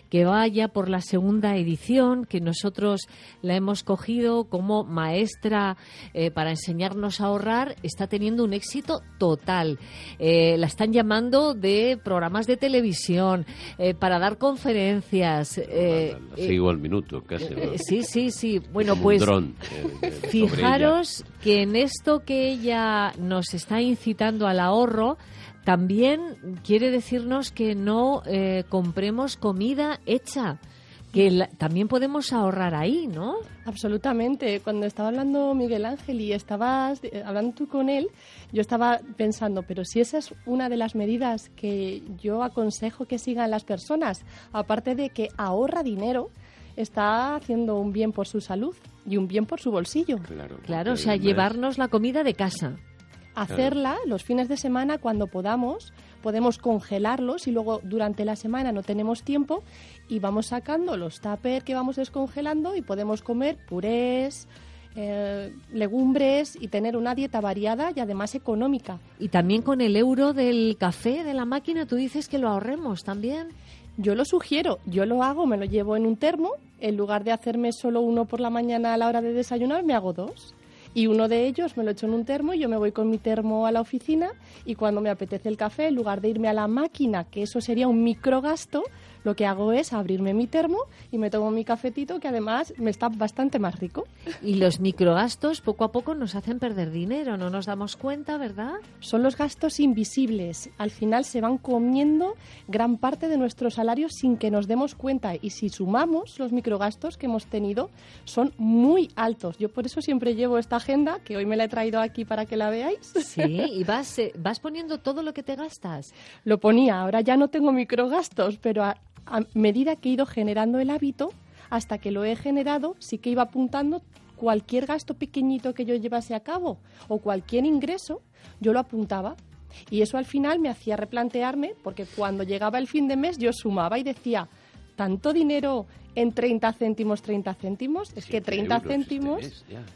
que vaya por la segunda edición, que nosotros la hemos cogido como maestra eh, para enseñarnos a ahorrar, está teniendo un éxito total. Eh, la están llamando de programas de televisión, eh, para dar conferencias. Eh, la, la sigo al minuto, casi. ¿no? Eh, sí, sí, sí. Bueno, como pues un dron, eh, de, fijaros que en esto que ella nos está incitando al ahorro, también quiere decirnos que no eh, compremos comida hecha, que la, también podemos ahorrar ahí, ¿no? Absolutamente. Cuando estaba hablando Miguel Ángel y estabas eh, hablando tú con él, yo estaba pensando, pero si esa es una de las medidas que yo aconsejo que sigan las personas, aparte de que ahorra dinero, está haciendo un bien por su salud y un bien por su bolsillo. Claro, claro, o sea, llevarnos la comida de casa. Hacerla los fines de semana cuando podamos, podemos congelarlos y luego durante la semana no tenemos tiempo y vamos sacando los tuppers que vamos descongelando y podemos comer purés, eh, legumbres y tener una dieta variada y además económica. Y también con el euro del café de la máquina, tú dices que lo ahorremos también. Yo lo sugiero, yo lo hago, me lo llevo en un termo, en lugar de hacerme solo uno por la mañana a la hora de desayunar, me hago dos. Y uno de ellos me lo echo en un termo y yo me voy con mi termo a la oficina y cuando me apetece el café, en lugar de irme a la máquina, que eso sería un microgasto, lo que hago es abrirme mi termo y me tomo mi cafetito, que además me está bastante más rico. Y los microgastos poco a poco nos hacen perder dinero, no nos damos cuenta, ¿verdad? Son los gastos invisibles. Al final se van comiendo gran parte de nuestro salario sin que nos demos cuenta. Y si sumamos los microgastos que hemos tenido, son muy altos. Yo por eso siempre llevo esta agenda, que hoy me la he traído aquí para que la veáis. Sí, y vas, eh, vas poniendo todo lo que te gastas. Lo ponía, ahora ya no tengo microgastos, pero a, a medida que he ido generando el hábito, hasta que lo he generado, sí que iba apuntando cualquier gasto pequeñito que yo llevase a cabo o cualquier ingreso, yo lo apuntaba. Y eso al final me hacía replantearme, porque cuando llegaba el fin de mes yo sumaba y decía, ¿tanto dinero en treinta céntimos, treinta céntimos? Es que treinta céntimos... Este mes,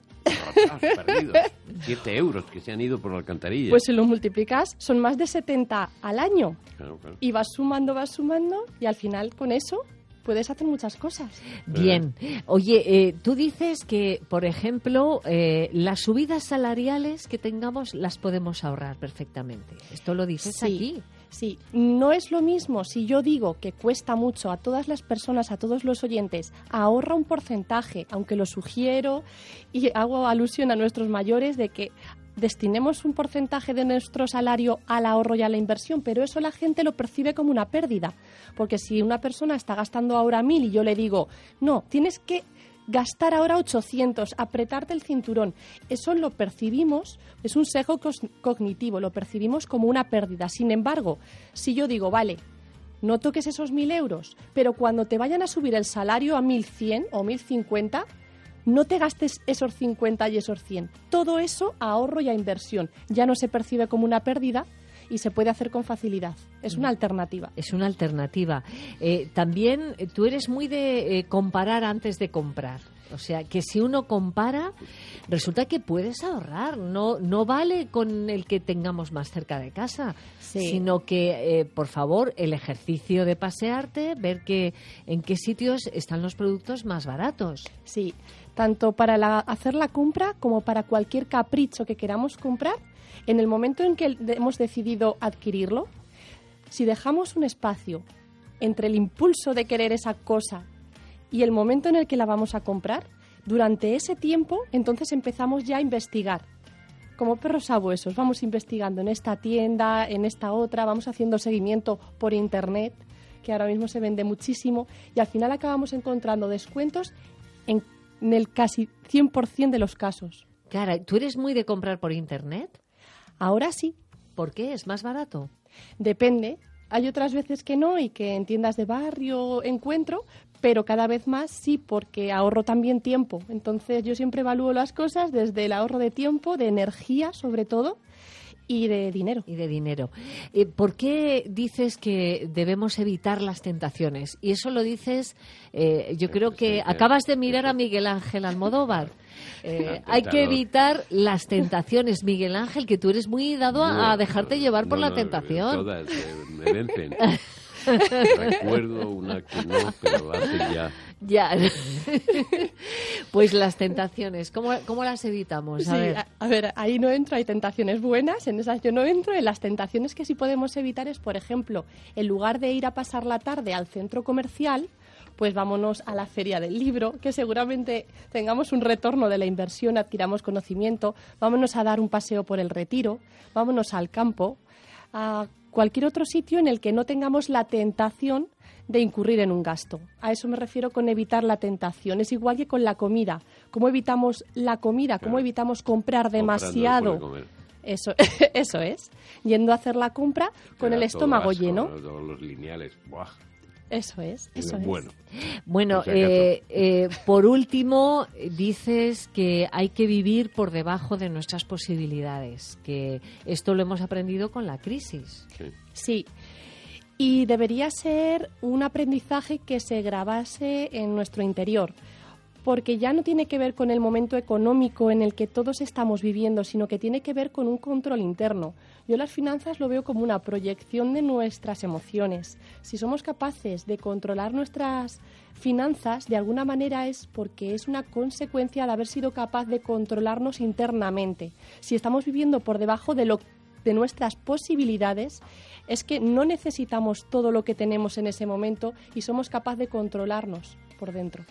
has perdido siete euros que se han ido por la alcantarilla. Pues si lo multiplicas, son más de setenta al año. Claro, claro. Y vas sumando, vas sumando, y al final con eso puedes hacer muchas cosas. Bien. Oye, eh, tú dices que, por ejemplo, eh, las subidas salariales que tengamos las podemos ahorrar perfectamente. Esto lo dices sí, aquí. Sí, no es lo mismo si yo digo que cuesta mucho a todas las personas, a todos los oyentes, ahorra un porcentaje, aunque lo sugiero y hago alusión a nuestros mayores de que destinemos un porcentaje de nuestro salario al ahorro y a la inversión, pero eso la gente lo percibe como una pérdida, porque si una persona está gastando ahora mil y yo le digo, no, tienes que gastar ahora ochocientos, apretarte el cinturón, eso lo percibimos, es un sesgo cognitivo, lo percibimos como una pérdida. Sin embargo, si yo digo, vale, no toques esos mil euros, pero cuando te vayan a subir el salario a mil cien o mil cincuenta, no te gastes esos cincuenta y esos cien. Todo eso a ahorro y a inversión. Ya no se percibe como una pérdida y se puede hacer con facilidad. Es una alternativa. Es una alternativa. Eh, también eh, tú eres muy de eh, comparar antes de comprar. O sea, que si uno compara, resulta que puedes ahorrar. No, no vale con el que tengamos más cerca de casa, sí. Sino que, eh, por favor, el ejercicio de pasearte, ver que en qué sitios están los productos más baratos. Sí, tanto para la, hacer la compra como para cualquier capricho que queramos comprar. En el momento en que hemos decidido adquirirlo, si dejamos un espacio entre el impulso de querer esa cosa y el momento en el que la vamos a comprar, durante ese tiempo, entonces empezamos ya a investigar. Como perros sabuesos, vamos investigando en esta tienda, en esta otra, vamos haciendo seguimiento por internet, que ahora mismo se vende muchísimo, y al final acabamos encontrando descuentos en, en el casi cien por ciento de los casos. Cara, ¿tú eres muy de comprar por internet? Ahora sí. ¿Por qué? ¿Es más barato? Depende. Hay otras veces que no y que en tiendas de barrio encuentro, pero cada vez más sí, porque ahorro también tiempo. Entonces yo siempre evalúo las cosas desde el ahorro de tiempo, de energía sobre todo, y de dinero. Y de dinero. Eh, ¿Por qué dices que debemos evitar las tentaciones? Y eso lo dices, eh, yo creo que acabas de mirar a Miguel Ángel Almodóvar. Eh, hay que evitar las tentaciones, Miguel Ángel, que tú eres muy dado a, a dejarte llevar por no, la no, tentación. Todas eh, me vencen. Recuerdo una que no, pero hace ya... Ya. Pues las tentaciones, ¿cómo, cómo las evitamos? A Sí, ver. a, a ver, ahí no entro, hay tentaciones buenas, en esas yo no entro. En las tentaciones que sí podemos evitar es, por ejemplo, en lugar de ir a pasar la tarde al centro comercial, pues vámonos a la feria del libro, que seguramente tengamos un retorno de la inversión, adquiramos conocimiento, vámonos a dar un paseo por el Retiro, vámonos al campo, a cualquier otro sitio en el que no tengamos la tentación de incurrir en un gasto. A eso me refiero con evitar la tentación. Es igual que con la comida. ¿Cómo evitamos la comida? ¿Cómo evitamos comprar demasiado? Comprando Eso, eso es. Yendo a hacer la compra con el estómago lleno. Todos los lineales. Buah. Eso es, eso es. Bueno, Bueno, por si acaso. eh, eh, por último, dices que hay que vivir por debajo de nuestras posibilidades, que esto lo hemos aprendido con la crisis. Sí. Sí. Y debería ser un aprendizaje que se grabase en nuestro interior, porque ya no tiene que ver con el momento económico en el que todos estamos viviendo, sino que tiene que ver con un control interno. Yo las finanzas lo veo como una proyección de nuestras emociones. Si somos capaces de controlar nuestras finanzas, de alguna manera es porque es una consecuencia de haber sido capaz de controlarnos internamente. Si estamos viviendo por debajo de lo de nuestras posibilidades, es que no necesitamos todo lo que tenemos en ese momento y somos capaces de controlarnos por dentro.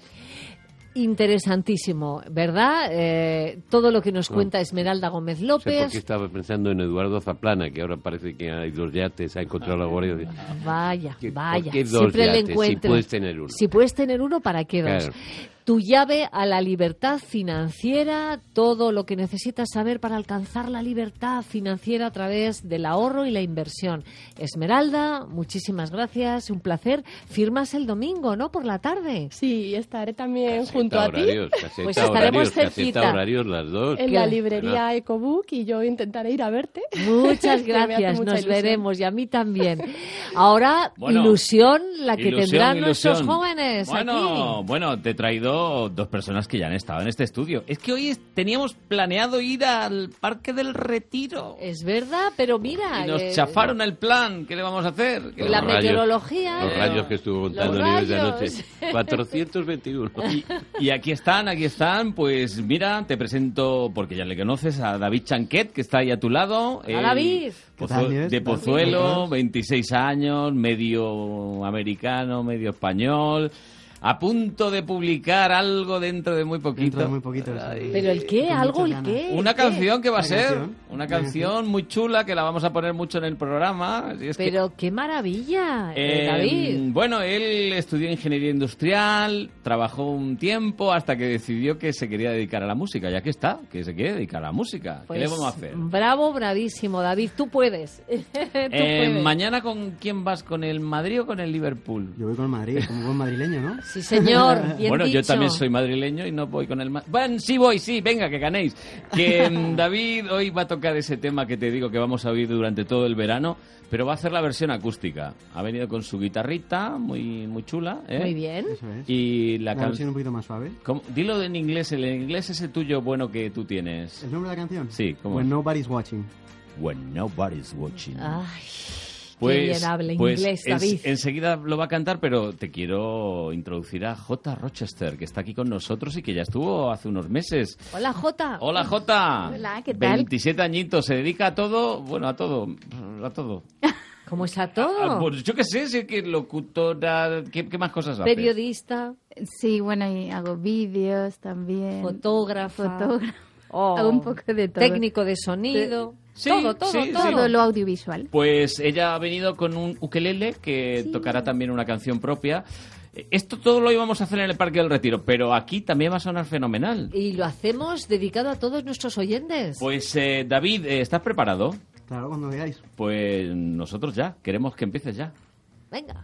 Interesantísimo, ¿verdad? Eh, todo lo que nos cuenta Esmeralda Gómez No sé por López. qué estaba pensando en Eduardo Zaplana, que ahora parece que hay dos yates, ha encontrado la guardia. De... Vaya, ¿Por vaya. qué dos Siempre le yates? Si encuentro. puedes tener uno. Si puedes tener uno, ¿para qué dos? Claro. Tu llave a la libertad financiera, todo lo que necesitas saber para alcanzar la libertad financiera a través del ahorro y la inversión. Esmeralda, muchísimas gracias, un placer. Firmas el domingo, ¿no? Por la tarde. Sí, estaré también Caseta junto a horarios, ti. caseta Pues estaremos horarios, caseta cerquita. horarios las dos. En la Claro. librería Ecobook y yo intentaré ir a verte. Muchas Que me hace gracias, mucha nos ilusión. veremos y a mí también. Ahora, Bueno, ilusión la que Ilusión, tendrán nuestros ilusión. jóvenes Bueno, aquí. bueno, te he traído dos personas que ya han estado en este estudio. Es que hoy es- teníamos planeado ir al Parque del Retiro. Es verdad, pero mira... Y nos eh, chafaron el plan. ¿Qué le vamos a hacer? ¿Qué le La vamos a hacer? meteorología... Los rayos que estuvo contando Los Nieves de rayos. anoche. cuatrocientos veintiuno. Y, y aquí están, aquí están. Pues mira, te presento, porque ya le conoces, a David Chanquet, que está ahí a tu lado. Hola, David. Pozo- ¿Qué tal, Nieves? de ¿Qué tal? Pozuelo, veintiséis años, medio americano, medio español. A punto de publicar algo dentro de muy poquito. Dentro de muy poquito. Ay. ¿Pero el qué? Con ¿Algo el muchas qué? Una ¿El qué? canción que va a Una ser, canción, una una canción canción. muy chula que la vamos a poner mucho en el programa. Y es que, Pero qué maravilla, eh, eh, David. bueno, él estudió ingeniería industrial, trabajó un tiempo hasta que decidió que se quería dedicar a la música. Ya que está, que se quiere dedicar a la música. Pues, ¿Qué le vamos a hacer? Bravo, bravísimo, David. Tú puedes. Tú Eh, puedes. mañana, ¿con quién vas? ¿Con el Madrid o con el Liverpool? Yo voy con el Madrid, como buen madrileño, ¿no? Sí, señor. Bien Bueno, yo dicho. también soy madrileño y no voy con el... Ma- Bueno, sí voy, sí, venga, que ganéis. Que mm, David hoy va a tocar ese tema que te digo que vamos a oír durante todo el verano, pero va a hacer la versión acústica. Ha venido con su guitarrita, muy muy chula. ¿eh? Muy bien. Eso es. Y la Una versión canción... un poquito más suave. Dilo en inglés, el inglés ese tuyo bueno que tú tienes. ¿El nombre de la canción? Sí, ¿cómo? When Nobody's Watching. When nobody's watching. Ay, Pues, qué bien habla pues inglés, en- David. enseguida lo va a cantar, pero te quiero introducir a J. Rochester, que está aquí con nosotros y que ya estuvo hace unos meses. Hola, Jota. Hola, Jota. Hola, ¿qué tal? veintisiete añitos, se dedica a todo, bueno, a todo, a todo. ¿Cómo está Ah, todo? pues yo qué sé, si es que locutora, ¿qué, qué más cosas haces? Periodista, Sí, bueno, y hago vídeos también. fotógrafa, Fotógrafo. oh, Hago un poco de todo. técnico de sonido. Sí, todo, todo, sí, todo. sí. Todo lo audiovisual. Pues ella ha venido con un ukelele que tocará también una canción propia. Esto todo lo íbamos a hacer en el Parque del Retiro, pero aquí también va a sonar fenomenal. Y lo hacemos dedicado a todos nuestros oyentes. Pues eh, David, eh, ¿estás preparado? Claro, cuando veáis. Pues nosotros ya, queremos que empieces ya. Venga.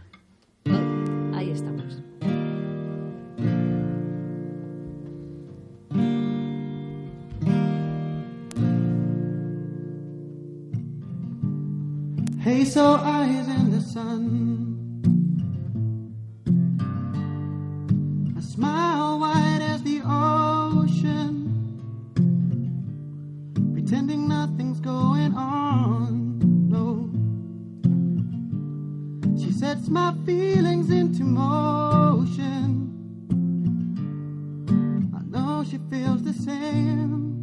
Ahí estamos. Hazel eyes in the sun. A smile wide as the ocean. Pretending nothing's going on. No. She said sets my feelings into motion. I know she feels the same.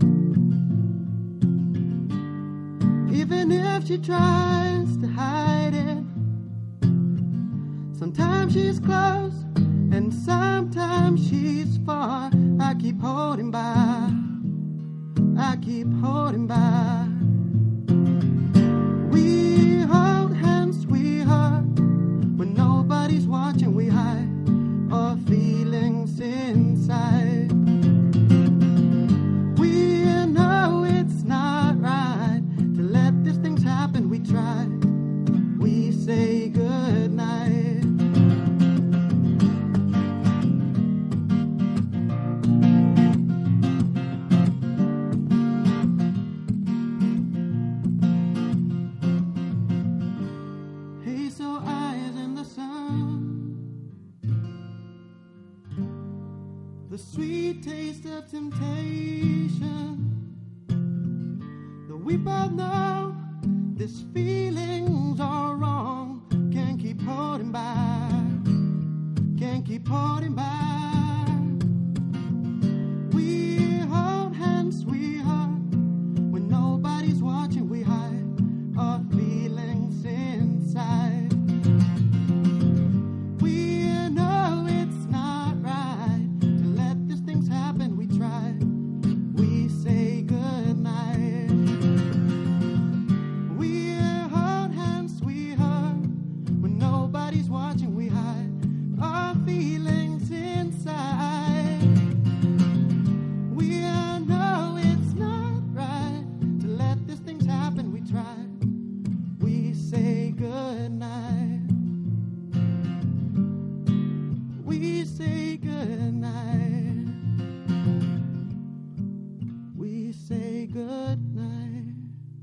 Even if she tries to hide it, sometimes she's close and sometimes she's far. I keep holding back, I keep holding back. We hold hands, sweetheart, when nobody's watching. We hide our feelings inside. We know it's not right to let these things happen. We try, we say goodnight. The sweet taste of temptation. Though we both know these feelings are wrong. Can't keep holding back, can't keep holding back. We hold hands, sweetheart, when nobody's watching. We hide our feelings inside. We know it's not right to let these things happen. We try, we say goodnight. We hold hands, sweetheart, when nobody's watching. We hide our feelings inside. We know it's not right to let these things happen. We try, we say goodnight. We say goodnight. We say goodnight.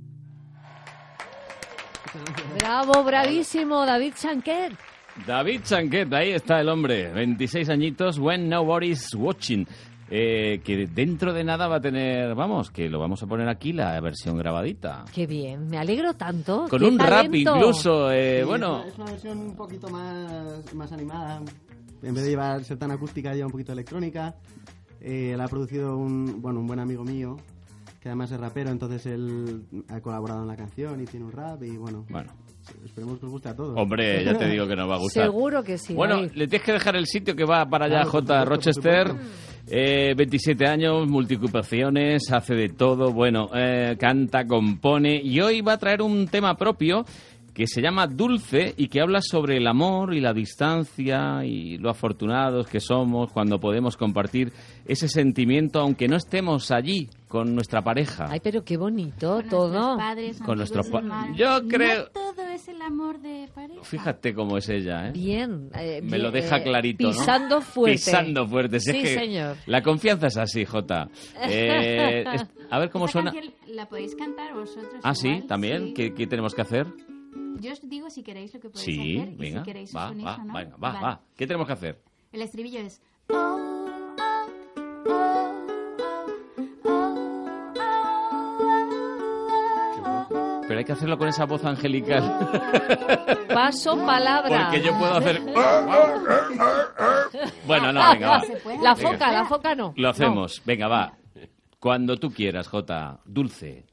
Bravo, bravísimo, David Chanquet. David Chanquet, ahí está el hombre, veintiséis añitos, When Nobody's Watching, eh, que dentro de nada va a tener, vamos, que lo vamos a poner aquí, la versión grabadita. Qué bien, me alegro tanto. Con ¡Qué un rap talento! incluso, eh, Sí, bueno... Es una, es una versión un poquito más, más animada. En vez de llevar ser tan acústica, lleva un poquito de electrónica. Eh, la ha producido un, bueno, un buen amigo mío, que además es rapero, entonces él ha colaborado en la canción y tiene un rap y bueno... Bueno. Esperemos que os guste a todos. Hombre, ya te digo que nos va a gustar. Seguro que sí. Bueno, David. le tienes que dejar el sitio que va para allá, Claro, por J. supuesto, Rochester. por supuesto. Eh, veintisiete años, multiocupaciones, hace de todo. Bueno, eh, canta, compone. Y hoy va a traer un tema propio que se llama Dulce y que habla sobre el amor y la distancia y lo afortunados que somos cuando podemos compartir ese sentimiento aunque no estemos allí con nuestra pareja. Ay, pero qué bonito Con todo. nuestros padres, Con nuestros pa- hermanos. Yo creo- No todo es el amor de pareja. Fíjate cómo es ella, ¿eh? Bien. eh, Me bien, lo deja eh, clarito, ¿no? Pisando fuerte. Pisando fuerte. Si es Sí, que señor. La confianza es así, Jota. Eh, es- a ver cómo Esta suena. canción la podéis cantar vosotros. Ah, sí, igual, también. sí. ¿Qué, qué tenemos que hacer? Yo os digo si queréis lo que podéis Sí, hacer y venga. si queréis Va, os unís va, o no. venga, va, Vale. va. ¿Qué tenemos que hacer? El estribillo es... Oh, oh, oh, oh, oh, oh, Pero hay que hacerlo con esa voz angelical. Paso palabra. Porque yo puedo hacer... Bueno, no, venga, va. La Venga. foca, la foca no. Lo hacemos. Venga, va. Cuando tú quieras, Jota. Dulce.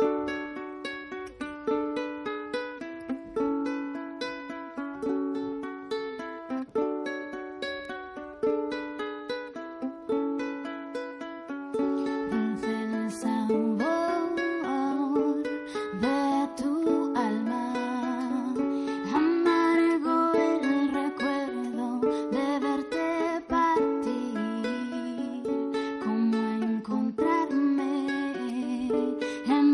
Dulce el sabor de tu alma, amargo el recuerdo de verte partir. Cómo encontrarme en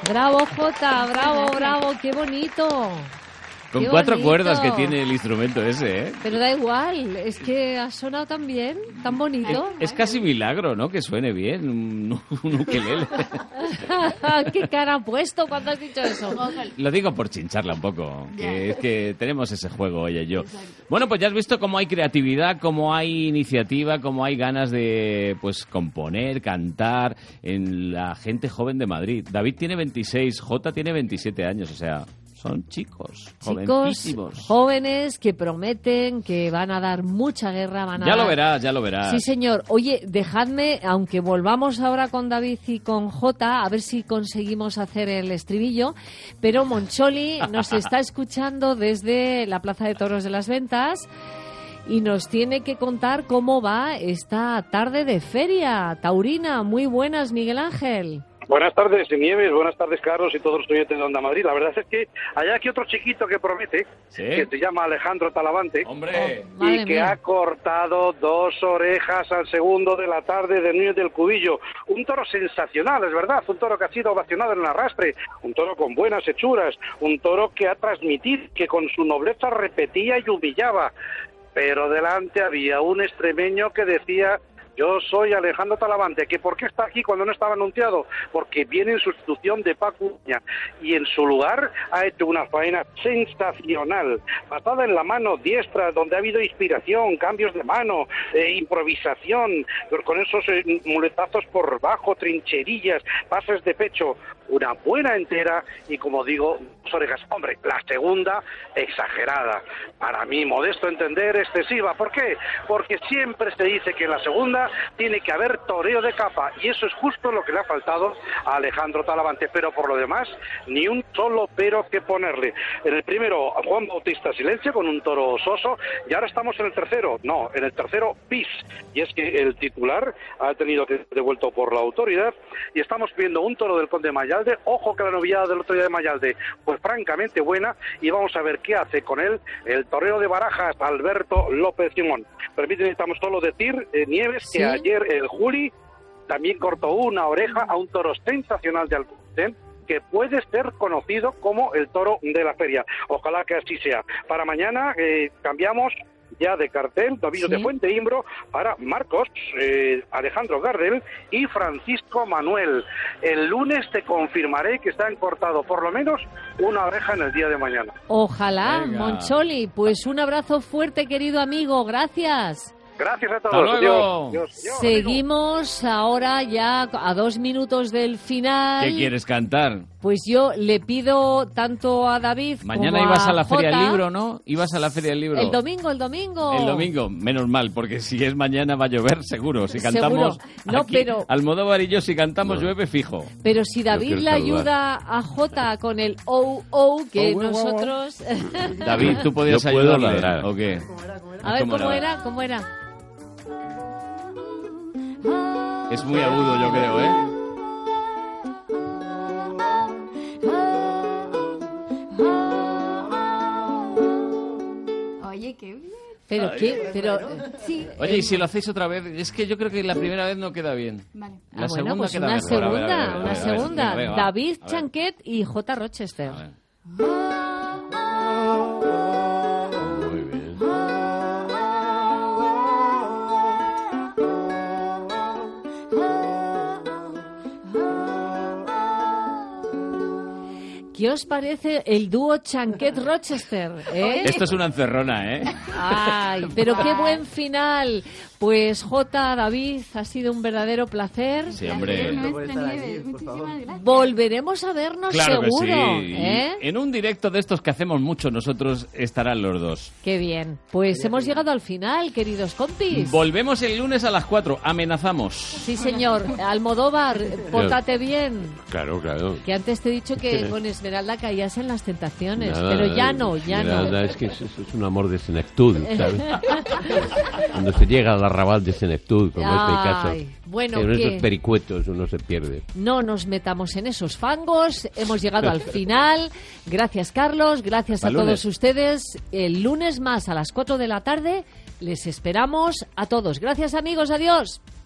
Bravo, Jota, bravo, bravo, qué bonito. Con Qué cuatro bonito. cuerdas que tiene el instrumento ese, ¿eh? Pero da igual, es que ha sonado tan bien, tan bonito. Es casi milagro, ¿no? Que suene bien un, un ukelele. ¿Qué cara ha puesto cuando has dicho eso? Lo digo por chincharla un poco, que es que tenemos ese juego, ella y yo. Bueno, pues ya has visto cómo hay creatividad, cómo hay iniciativa, cómo hay ganas de pues componer, cantar en la gente joven de Madrid. David tiene veintiséis, Jota tiene veintisiete años, o sea... Son chicos, Chicos jovencísimos. jóvenes que prometen que van a dar mucha guerra, van a Ya dar... lo verás, ya lo verás. Sí, señor. Oye, dejadme, aunque volvamos ahora con David y con Jota, a ver si conseguimos hacer el estribillo, pero Moncholi nos está escuchando desde la Plaza de Toros de las Ventas y nos tiene que contar cómo va esta tarde de feria taurina. Muy buenas, Miguel Ángel. Buenas tardes, Nieves, buenas tardes, Carlos, y todos los oyentes de Onda Madrid. La verdad es que hay aquí otro chiquito que promete, ¿sí? Que se llama Alejandro Talavante, ¡hombre! Oh, y que mía. ha cortado dos orejas al segundo de la tarde de Núñez del Cubillo. Un toro sensacional, es verdad, un toro que ha sido ovacionado en el arrastre, un toro con buenas hechuras, un toro que ha transmitido, que con su nobleza repetía y humillaba. Pero delante había un extremeño que decía... Yo soy Alejandro Talavante, que ¿por qué está aquí cuando no estaba anunciado? Porque viene en sustitución de Paco Uña y en su lugar ha hecho una faena sensacional, basada en la mano diestra, donde ha habido inspiración, cambios de mano, eh, improvisación, con esos eh, muletazos por bajo, trincherillas, pases de pecho, una buena entera y, como digo, dos orejas. Hombre, la segunda, exagerada. Para mí, modesto entender, excesiva. ¿Por qué? Porque siempre se dice que en la segunda tiene que haber toreo de capa y eso es justo lo que le ha faltado a Alejandro Talavante, pero por lo demás ni un solo pero que ponerle. En el primero Juan Bautista Silencio con un toro soso y ahora estamos en el tercero, no, en el tercero bis, y es que el titular ha tenido que ser devuelto por la autoridad y estamos viendo un toro del Conde Mayalde. Ojo que la novillada del otro día de Mayalde pues francamente buena y vamos a ver qué hace con él el torero de Barajas, Alberto López Simón. Permíteme tan solo decir, eh, Nieves, que ¿sí? Ayer el Juli también cortó una oreja a un toro sensacional de Alcoyacén que puede ser conocido como el toro de la feria. Ojalá que así sea. Para mañana eh, cambiamos ya de cartel, novillo ¿sí? de Fuente Imbro para Marcos, eh, Alejandro Gardel y Francisco Manuel. El lunes te confirmaré que están cortado por lo menos una oreja en el día de mañana. Ojalá, Venga. Moncholi. Pues un abrazo fuerte, querido amigo. Gracias. Gracias a todos. Hasta luego. Adiós. Adiós. Adiós, Seguimos ahora ya a dos minutos del final. ¿Qué quieres cantar? Pues yo le pido tanto a David Mañana como ibas a, a la Feria Jota, del Libro, ¿no? Ibas a la Feria del Libro. El domingo, el domingo. El domingo, menos mal, porque si es mañana va a llover, seguro. Si cantamos Seguro. No, aquí, pero- Almodóvar y yo, si cantamos No. llueve fijo. Pero si David quiero le saludar. ayuda a Jota con el oh, oh, que Oh, oh, oh, oh. nosotros... David, ¿tú podías Yo puedo ayudarle ladrar. o qué? A ver, ¿Cómo ¿cómo era? era? ¿Cómo era? Es muy agudo, yo creo, ¿eh? Oye, qué bien. Pero qué, pero... Sí. Oye, y si lo hacéis otra vez, es que yo creo que la primera vez no queda bien. Vale. La Ah, bueno, segunda pues queda una mejor. A ver, a ver, segunda, a ver, a ver, una a ver, segunda. venga, venga, va. David A ver. Chanquet y J. Rochester. Muy bien. ¿Qué os parece el dúo Chanquet-Rochester? ¿eh? Esto es una encerrona, ¿eh? Ay, pero qué buen final. Pues J, David, ha sido un verdadero placer. Sí, hombre. Nuestra Nieves, muchísimas gracias. Volveremos a vernos Claro que seguro. sí. ¿eh? En un directo de estos que hacemos mucho nosotros estarán los dos. Qué bien. Pues hemos llegado al final, queridos compis. Volvemos el lunes a las cuatro. Amenazamos. Sí, señor. Almodóvar, pórtate bien. Claro, claro. Que antes te he dicho que con Esmeralda caías en las tentaciones, Nada, pero ya no, ya Esmeralda, no. es que es, es un amor de senectud, ¿sabes? Cuando se llega al arrabal de senectud, como Ay, este caso, bueno, que en ¿qué? esos pericuetos uno se pierde. No nos metamos en esos fangos. Hemos llegado al final. Gracias, Carlos. Gracias a Hasta el lunes. todos ustedes. El lunes más a las cuatro de la tarde les esperamos a todos. Gracias, amigos. Adiós.